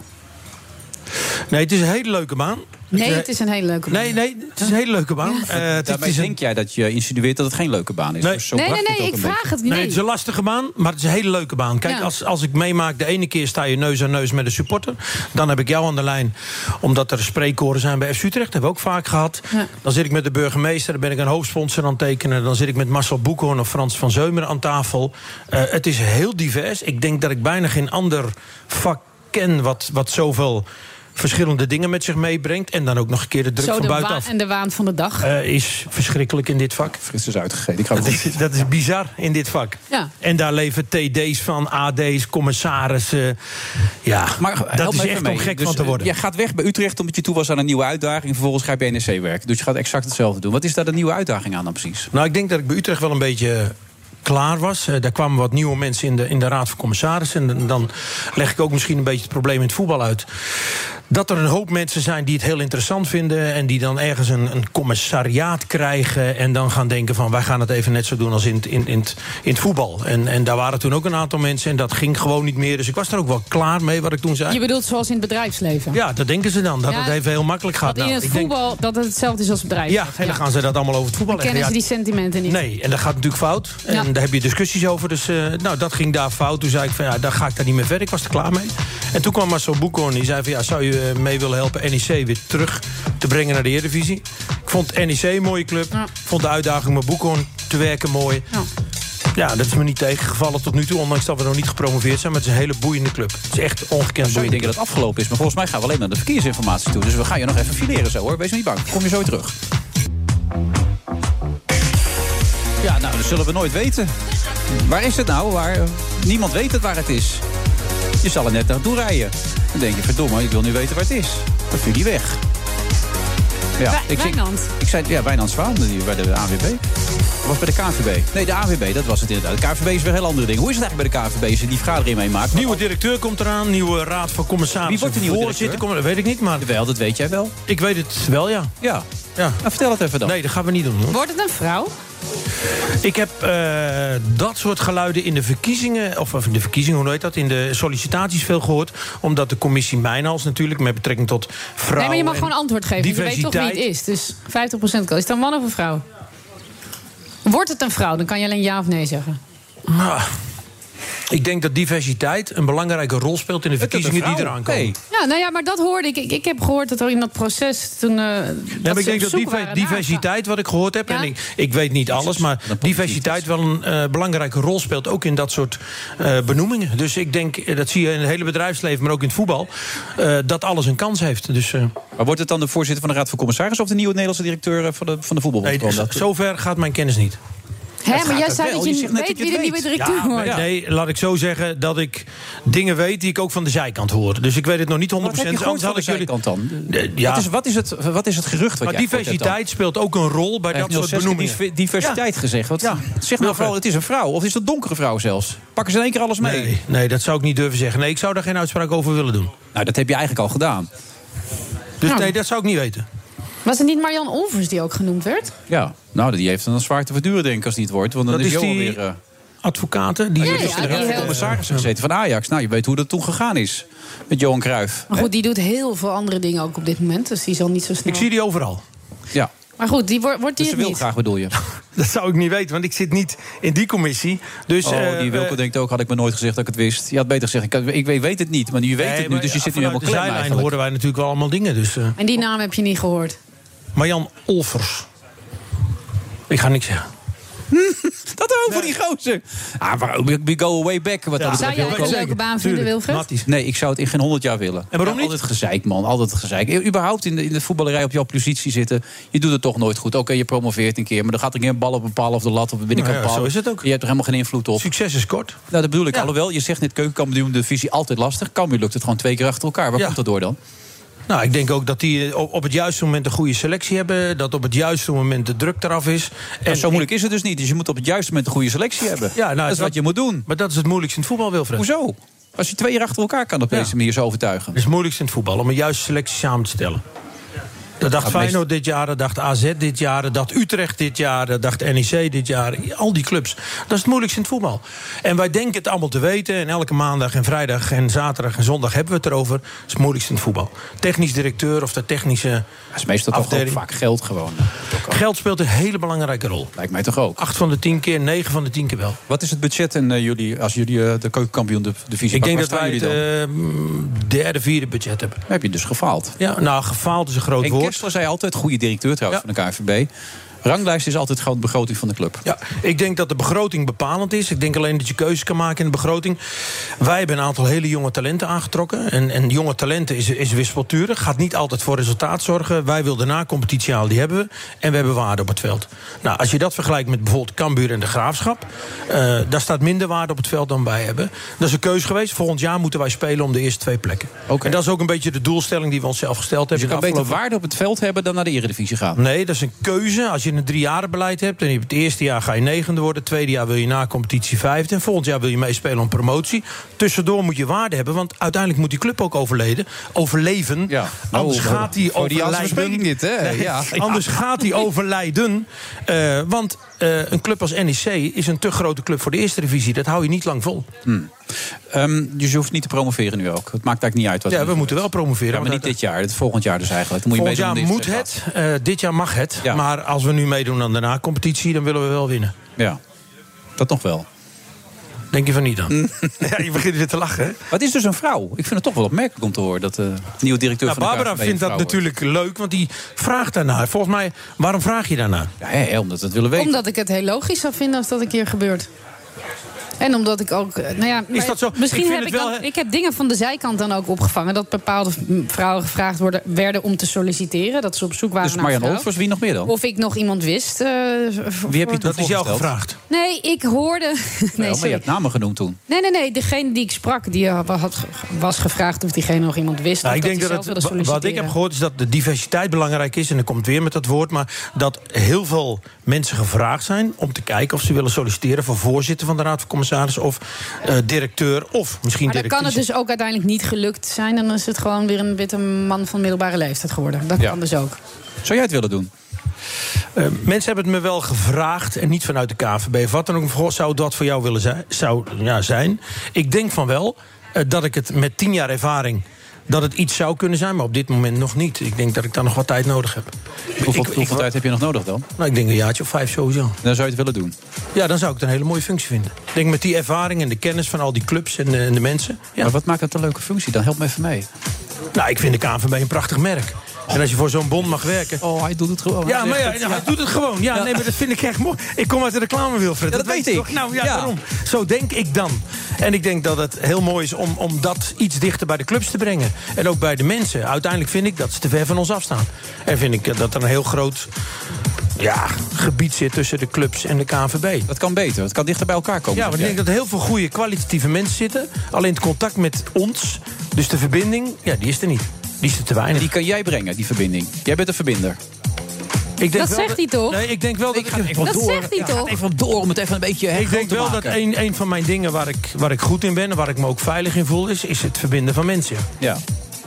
Nee, het is een hele leuke baan. Nee, het is een hele leuke baan. Nee, nee, het is een hele leuke baan. Uh, het, Daarmee het is een... denk jij dat je insinueert dat het geen leuke baan is. Nee. Dus zo Nee, bracht nee, het nee, ook ik een vraag beetje. het niet. Nee, het is een lastige baan, maar het is een hele leuke baan. Kijk, Ja. als, als ik meemaak, de ene keer sta je neus aan neus met een supporter. Dan heb ik jou aan de lijn, omdat er spreekkoren zijn bij F C Utrecht. Dat hebben we ook vaak gehad. Ja. Dan zit ik met de burgemeester, dan ben ik een hoofdsponsor aan het tekenen. Dan zit ik met Marcel Boekhoorn of Frans van Zeumeren aan tafel. Uh, het is heel divers. Ik denk dat ik bijna geen ander vak ken wat, wat zoveel verschillende dingen met zich meebrengt. En dan ook nog een keer de druk Zo van de buitenaf. waan en de waan van de dag. Uh, is verschrikkelijk in dit vak. Frits is uitgegeten. Ik ga Dat het is, dat is bizar in dit vak. Ja. En daar leven T D's van, A D's, commissarissen. Ja, Maar dat help is me even echt mee. om gek Dus, van te worden. Je gaat weg bij Utrecht omdat je toe was aan een nieuwe uitdaging. Vervolgens ga je bij N E C werken. Dus je gaat exact hetzelfde doen. Wat is daar de nieuwe uitdaging aan dan precies? Nou, ik denk dat ik bij Utrecht wel een beetje klaar was. Uh, daar kwamen wat nieuwe mensen in de, in de Raad van Commissarissen. En dan leg ik ook misschien een beetje het probleem in het voetbal uit. Dat er een hoop mensen zijn die het heel interessant vinden... en die dan ergens een, een commissariaat krijgen... en dan gaan denken van wij gaan het even net zo doen als in, in, in, het, in het voetbal. En, en daar waren toen ook een aantal mensen en dat ging gewoon niet meer. Dus ik was er ook wel klaar mee wat ik toen zei. Je bedoelt zoals in het bedrijfsleven? Ja, dat denken ze dan. Dat ja, het even heel makkelijk gaat. Dat in nou, het ik voetbal denk, dat het hetzelfde is als het bedrijfsleven. Ja, en dan gaan ze dat allemaal over het voetbal dan leggen. kennen ze Ja, die sentimenten niet. Nee, en dat gaat natuurlijk fout. En ja. daar heb je discussies over. Dus uh, nou, dat ging daar fout. Toen zei ik van ja, daar ga ik daar niet meer verder. Ik was er klaar mee. En toen kwam Marcel Boekhorn. Die zei van ja, zou je mee willen helpen N E C weer terug te brengen naar de Eredivisie? Ik vond N E C een mooie club. Ja. Ik vond de uitdaging met Boekhorn te werken mooi. Ja. Ja, dat is me niet tegengevallen tot nu toe. Ondanks dat we nog niet gepromoveerd zijn. Maar het is een hele boeiende club. Het is echt ongekend. Nou, zou je denken dat het afgelopen is. Maar volgens mij gaan we alleen naar de verkeersinformatie toe. Dus we gaan je nog even fileren zo hoor. Wees niet bang. Kom je zo weer terug. Ja, nou, dat zullen we nooit weten. Waar is het nou? Waar, niemand weet het waar het is. Je zal er net naartoe rijden. Dan denk je, verdomme, ik wil nu weten waar het is. Dan viel die weg. Ja, Wij- ik, Wijnand. ik zei, ja, Wijnand Zwaan, die bij de A N W B. Was bij de K N V B. Nee, de A N W B, dat was het inderdaad. De K N V B is weer heel andere dingen. Hoe is het eigenlijk bij de K N V B als je die vergadering meemaakt? Nieuwe directeur komt eraan, nieuwe raad van commissarissen. Wie wordt de nieuwe voorzitter? directeur? Komt, dat weet ik niet, maar... Wel, dat weet jij wel. Ik weet het wel, ja. Ja. ja. Nou, vertel het even dan. Nee, dat gaan we niet doen, hoor. Wordt het een vrouw? Ik heb uh, dat soort geluiden in de verkiezingen... of in de verkiezingen, hoe heet dat? In de sollicitaties veel gehoord. Omdat de commissie Mijnhals natuurlijk... met betrekking tot vrouwen. Nee, maar je mag gewoon antwoord geven. Want je weet toch wie het diversiteit. is. Dus vijftig procent is het een man of een vrouw? Wordt het een vrouw? Dan kan je alleen ja of nee zeggen. Nou, ik denk dat diversiteit een belangrijke rol speelt... in de verkiezingen die eraan komen. Nee. Ja, nou ja, maar dat hoorde ik. Ik, ik heb gehoord dat er in dat proces toen... Uh, Ja, maar ik denk dat diver- diversiteit, wat ik gehoord heb... Ja? en ik, ik weet niet alles, maar diversiteit wel een uh, belangrijke rol speelt... ook in dat soort uh, benoemingen. Dus ik denk, dat zie je in het hele bedrijfsleven... maar ook in het voetbal, uh, dat alles een kans heeft. Dus, uh, maar wordt het dan de voorzitter van de Raad van Commissarissen... of de nieuwe Nederlandse directeur uh, van de, van de voetbalbond? nee, z- zover gaat mijn kennis niet. Hè, maar jij zei dat je weet wie de nieuwe directeur Ja, wordt. maar nee, laat ik zo zeggen dat ik dingen weet die ik ook van de zijkant hoor. Dus ik weet het nog niet honderd Wat heb procent. je gehoord van de zijkant dan? De- ja. Wat, is, wat, is het, wat is het gerucht wat Maar jij gehoord hebt dan? diversiteit speelt ook een rol bij Hij dat heeft soort nul zes benoemingen. keer diversiteit Ja. gezegd. Wat, Ja. Zeg nou Wilfred. vooral, het is een vrouw. Of is het een donkere vrouw zelfs? Pakken ze in één keer alles mee? Nee, nee, dat zou ik niet durven zeggen. Nee, ik zou daar geen uitspraak over willen doen. Nou, dat heb je eigenlijk al gedaan. Dus Nou. nee, dat zou ik niet weten. Was het niet Marjan Olvers die ook genoemd werd? Ja, nou, die heeft dan zwaar te verduren, denk ik, als die het wordt. Want dan Dat is is Johan die weer... Uh, advocaten die... Ja, hier ja, dus in de die raad van heel- commissarissen gezeten van Ajax. Nou, je weet hoe dat toen gegaan is. Met Johan Cruijff. Maar goed, die doet heel veel andere dingen ook op dit moment. Dus die zal niet zo snel... Ik zie die overal. Ja, Maar goed, die wordt, wordt die dus ze het wil niet? graag, bedoel je? Dat zou ik niet weten, want ik zit niet in die commissie. Dus, Oh, eh, die Wilco eh, denkt ook, had ik me nooit gezegd dat ik het wist. Je had beter gezegd, ik, had- ik weet, weet het niet. Maar je weet nee, het nu, maar dus je zit nu vanuit helemaal de klem zijlijn eigenlijk. horen wij natuurlijk wel allemaal dingen. Dus, eh, En die naam heb je niet gehoord? Marjan Olvers. Ik ga niks zeggen. Dat over die gozer. Ah, maar we we go way back. Wat dat Zou betreft. jij het een leuke baan vinden, Wilfred? Nee, ik zou het in geen honderd jaar willen. En waarom Ja, niet? Altijd gezeik, man. Altijd gezeik. Überhaupt in de, in de voetballerij op jouw positie zitten. Je doet het toch nooit goed. Oké, je promoveert een keer. Maar dan gaat er geen bal op een paal of de lat of de binnenkant Nou ja, paal. zo is het ook. Je hebt er helemaal geen invloed op. Succes is kort. Nou, dat bedoel ik. Ja. Alhoewel, je zegt net keukenkampioen divisie altijd lastig. Cambuur lukt het gewoon twee keer achter elkaar. Waar Ja. komt dat door dan? Nou, ik denk ook dat die op, op het juiste moment een goede selectie hebben. Dat op het juiste moment de druk eraf is. En zo moeilijk is het dus niet. Dus je moet op het juiste moment een goede selectie hebben. Ja, nou, dat is dat- wat je moet doen. Maar dat is het moeilijkste in het voetbal, Wilfred. Hoezo? Als je twee jaar achter elkaar kan op Ja. deze manier zo overtuigen. Het is het moeilijkste in het voetbal, om een juiste selectie samen te stellen. Dat dacht Ja, Feyenoord dit jaar, dat dacht A Z dit jaar, dat dacht Utrecht dit jaar, dat dacht N E C dit jaar. Al die clubs. Dat is het moeilijkste in het voetbal. En wij denken het allemaal te weten. En elke maandag en vrijdag en zaterdag en zondag hebben we het erover. Dat is het moeilijkste in het voetbal. Technisch directeur of de technische Dat is meestal toch ook afdeling. vaak geld gewoon. Geld speelt een hele belangrijke rol. Lijkt mij toch ook. Acht van de tien keer, negen van de tien keer wel. Wat is het budget en uh, jullie, als jullie uh, de keukenkampioen de divisie Ik denk pakken, dat waar wij staan het jullie dan? uh, derde, vierde budget hebben. Dan heb je dus gefaald. Ja, nou, gefaald is een groot En woord. Kessler zei altijd, goede directeur trouwens van de K N V B. Ranglijst is altijd gewoon de begroting van de club. Ja, ik denk dat de begroting bepalend is. Ik denk alleen dat je keuzes kan maken in de begroting. Wij hebben een aantal hele jonge talenten aangetrokken. En, en jonge talenten is, is wispelturig. Gaat niet altijd voor resultaat zorgen. Wij wilden na competitie halen, die hebben we. En we hebben waarde op het veld. Nou, als je dat vergelijkt met bijvoorbeeld Cambuur en de Graafschap... Uh, daar staat minder waarde op het veld dan wij hebben. Dat is een keuze geweest. Volgend jaar moeten wij spelen om de eerste twee plekken. Okay. En dat is ook een beetje de doelstelling die we onszelf gesteld Dus hebben. je kan beter afgelopen... waarde op het veld hebben dan naar de Eredivisie gaan. Nee, dat is een keuze. Als je je een driejarenbeleid hebt... en je hebt het eerste jaar ga je negende worden... het tweede jaar wil je na competitie vijfde... en volgend jaar wil je meespelen om promotie. Tussendoor moet je waarde hebben, want uiteindelijk moet die club ook overleden, overleven. Ja. Anders nou, gaat hij overlijden. Dit, hè? Nee, ja. Anders gaat hij overlijden. Uh, want uh, een club als N E C is een te grote club voor de eerste divisie. Dat hou je niet lang vol. Hmm. Um, dus je hoeft niet te promoveren nu ook. Het maakt eigenlijk niet uit. Wat ja, we moeten wel promoveren. Ja, maar niet dit jaar. Het volgend jaar dus eigenlijk. Dan moet je volgend jaar moet het. Uh, dit jaar mag het. Ja. Maar als we nu meedoen aan de na-competitie, dan willen we wel winnen. Ja, dat nog wel. Denk je van niet dan? Ja, je begint weer te lachen, hè? Wat is dus een vrouw? Ik vind het toch wel opmerkelijk om te horen dat de nieuwe directeur nou, van de Barbara K V B vindt dat natuurlijk leuk, want die vraagt daarnaar. Volgens mij, waarom vraag je daarnaar? Ja, ja, omdat we het willen weten. Omdat ik het heel logisch zou vinden als dat een keer gebeurt. En omdat ik ook, nou ja, is dat zo? Misschien ik heb ik wel, dan, ik heb dingen van de zijkant dan ook opgevangen dat bepaalde vrouwen gevraagd worden, werden om te solliciteren, dat ze op zoek waren dus naar een Marianne vrouw. Olvers, wie nog meer dan? Of ik nog iemand wist. Uh, wie heb je dat is jou gevraagd? Nee, ik hoorde. Nee, nou, maar je hebt namen genoemd toen. Nee, nee, nee. Degene die ik sprak, die had, was gevraagd of diegene nog iemand wist. Nou, of ik denk dat, dat het, wat ik heb gehoord is dat de diversiteit belangrijk is. En dan komt weer met dat woord. Maar dat heel veel mensen gevraagd zijn om te kijken of ze willen solliciteren voor voorzitter van de Raad van Commissarissen of uh, directeur of misschien maar dan directrice. kan het dus ook uiteindelijk niet gelukt zijn. Dan is het gewoon weer een witte man van middelbare leeftijd geworden. Dat ja. kan dus ook. Zou jij het willen doen? Uh, mensen hebben het me wel gevraagd en niet vanuit de K V B. Wat dan ook zou dat voor jou willen zijn? Zou, ja, zijn. Ik denk van wel uh, dat ik het met tien jaar ervaring dat het iets zou kunnen zijn, maar op dit moment nog niet. Ik denk dat ik daar nog wat tijd nodig heb. Hoeveel, ik, hoeveel ik, tijd heb je nog nodig dan? Nou, ik denk een jaartje of vijf sowieso. Dan zou je het willen doen? Ja, dan zou ik het een hele mooie functie vinden. Ik denk met die ervaring en de kennis van al die clubs en de, en de mensen. Ja. Maar wat maakt dat een leuke functie? Dan help me even mee. Nou, ik vind de K N V B een prachtig merk. En als je voor zo'n bond mag werken... Oh, hij doet het gewoon. Ja, maar ja, ja, hij doet het gewoon. Ja, ja. Nee, maar dat vind ik echt mooi. Ik kom uit de reclame, Wilfred. Ja, dat, dat weet ik. Toch? Nou, ja, ja, daarom. Zo denk ik dan. En ik denk dat het heel mooi is om, om dat iets dichter bij de clubs te brengen. En ook bij de mensen. Uiteindelijk vind ik dat ze te ver van ons afstaan. En vind ik dat er een heel groot ja, gebied zit tussen de clubs en de K N V B. Dat kan beter. Het kan dichter bij elkaar komen. Ja, maar ik denk dat er heel veel goede kwalitatieve mensen zitten. Alleen het contact met ons, dus de verbinding, ja, die is er niet. Die is er te weinig. En die kan jij brengen, die verbinding. Jij bent een verbinder. Ik denk dat wel zegt dat, hij toch? Nee, ik denk wel dat... Ik ga ik, even dat door. zegt hij ja, toch? Even door om het even een beetje Ik denk wel dat een, een van mijn dingen waar ik, waar ik goed in ben... en waar ik me ook veilig in voel, is, is het verbinden van mensen. Ja.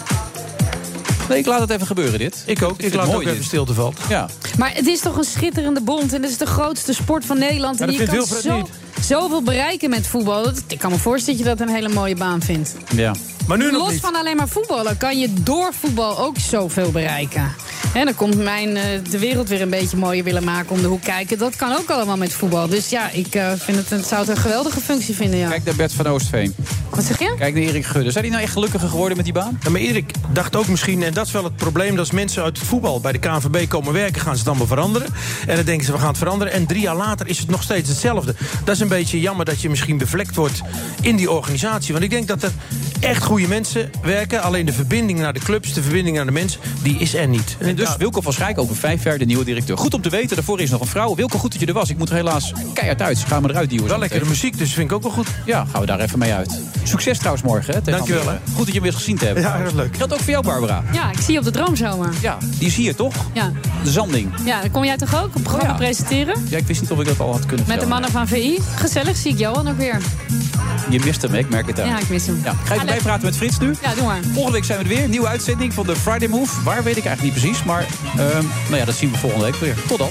Nee, ik laat het even gebeuren, dit. Ik ook. Ik, ik laat het ook dit. even stilte vallen. Ja. Maar het is toch een schitterende bond. En het is de grootste sport van Nederland. Ja, en je kan zo, niet. zoveel bereiken met voetbal. Dat, ik kan me voorstellen dat je dat een hele mooie baan vindt. Ja. Maar nu nog Los niet. van alleen maar voetballen kan je door voetbal ook zoveel bereiken. En dan komt mijn uh, de wereld weer een beetje mooier willen maken om de hoek kijken. Dat kan ook allemaal met voetbal. Dus ja, ik uh, vind het, het zou het een geweldige functie vinden. Ja. Kijk naar Bert van Oostveen. Wat zeg je? Kijk naar Erik Gudde. Zijn die nou echt gelukkiger geworden met die baan? Ja, maar Erik dacht ook misschien, en dat is wel het probleem... dat als mensen uit het voetbal bij de K N V B komen werken... gaan ze het allemaal veranderen. En dan denken ze, we gaan het veranderen. En drie jaar later is het nog steeds hetzelfde. Dat is een beetje jammer dat je misschien bevlekt wordt in die organisatie. Want ik denk dat er echt goede mensen werken. Alleen de verbinding naar de clubs, de verbinding naar de mensen... die is er niet. En dus Wilco van Schijk over vijf jaar de nieuwe directeur. Goed om te weten, daarvoor is nog een vrouw. Wilco, goed dat je er was. Ik moet er helaas keihard uit. Gaan we eruit duwen. Wel lekkere muziek, dus vind ik ook wel goed. Ja, gaan we daar even mee uit. Succes trouwens morgen. Hè, Dankjewel. Hè. Goed dat je hem weer gezien te hebben. Ja, dat is leuk. Geldt ook voor jou, Barbara. Ja, ik zie je op de Droomzomer. Ja, die is hier, toch? Ja. De Zanding. Ja, dan kom jij toch ook een programma ja. presenteren? Ja, ik wist niet of ik dat al had kunnen Met de mannen van V I. Gezellig, zie ik Johan ook weer. Je mist hem, hè? Ik merk het aan. Ja, ik mis hem. Ja. Ga je erbij praten met Frits nu? Ja, doe maar. Volgende week zijn we er weer. Nieuwe uitzending van de Friday Move. Waar weet ik eigenlijk niet precies. Maar uh, nou ja, dat zien we volgende week weer. Tot dan.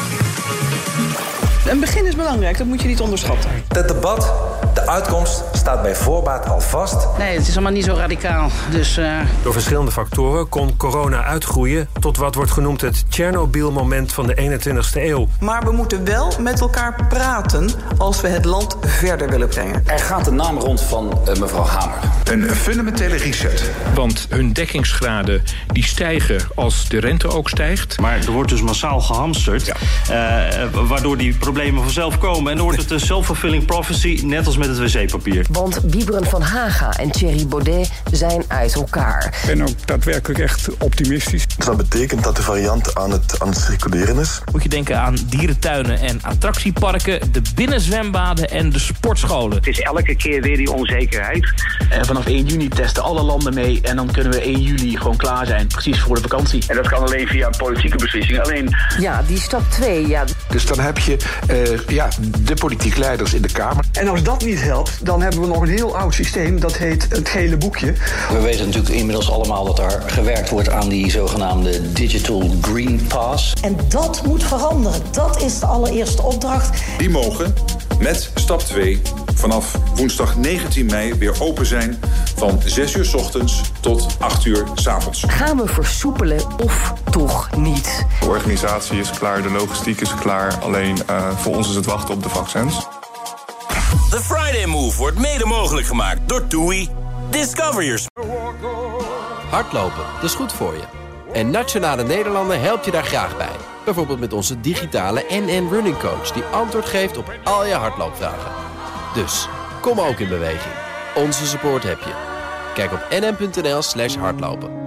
Een begin is belangrijk, dat moet je niet onderschatten. Het debat, de uitkomst, staat bij voorbaat al vast. Nee, het is allemaal niet zo radicaal. Dus, uh... Door verschillende factoren kon corona uitgroeien... tot wat wordt genoemd het Tsjernobyl-moment van de eenentwintigste eeuw. Maar we moeten wel met elkaar praten als we het land verder willen brengen. Er gaat een naam rond van uh, mevrouw Hamer. Een fundamentele reset. Want hun dekkingsgraden die stijgen als de rente ook stijgt. Maar er wordt dus massaal gehamsterd, ja. uh, waardoor die problemen vanzelf komen. En dan wordt het een self-fulfilling prophecy, net als met het wc-papier. Want Wiebren van Haga en Thierry Baudet zijn uit elkaar. Ik ben ook daadwerkelijk echt optimistisch. Dat betekent dat de variant aan het, aan het circuleren is. Moet je denken aan dierentuinen en attractieparken, de binnenzwembaden en de sportscholen. Het is elke keer weer die onzekerheid. En vanaf één juni testen alle landen mee en dan kunnen we één juli gewoon klaar zijn, precies voor de vakantie. En dat kan alleen via een politieke beslissing. Alleen... Ja, die stap twee, ja. Dus dan heb je uh, ja, de politiek leiders in de Kamer. En als dat niet helpt, dan hebben we nog een heel oud systeem. Dat heet het gele boekje. We weten natuurlijk inmiddels allemaal dat er gewerkt wordt aan die zogenaamde Digital Green Pass. En dat moet veranderen. Dat is de allereerste opdracht. Die mogen met stap twee vanaf woensdag negentien mei weer open zijn van zes uur 's ochtends tot acht uur 's avonds. Gaan we versoepelen of toch niet? De organisatie is klaar, de logistiek is klaar. Alleen uh, voor ons is het wachten op de vaccins. The Friday Move wordt mede mogelijk gemaakt door TUI. Discover your... Hardlopen, dat is goed voor je. En Nationale Nederlanden helpt je daar graag bij. Bijvoorbeeld met onze digitale N N Running Coach... die antwoord geeft op al je hardloopvragen. Dus, kom ook in beweging. Onze support heb je. Kijk op nn.nl slash hardlopen.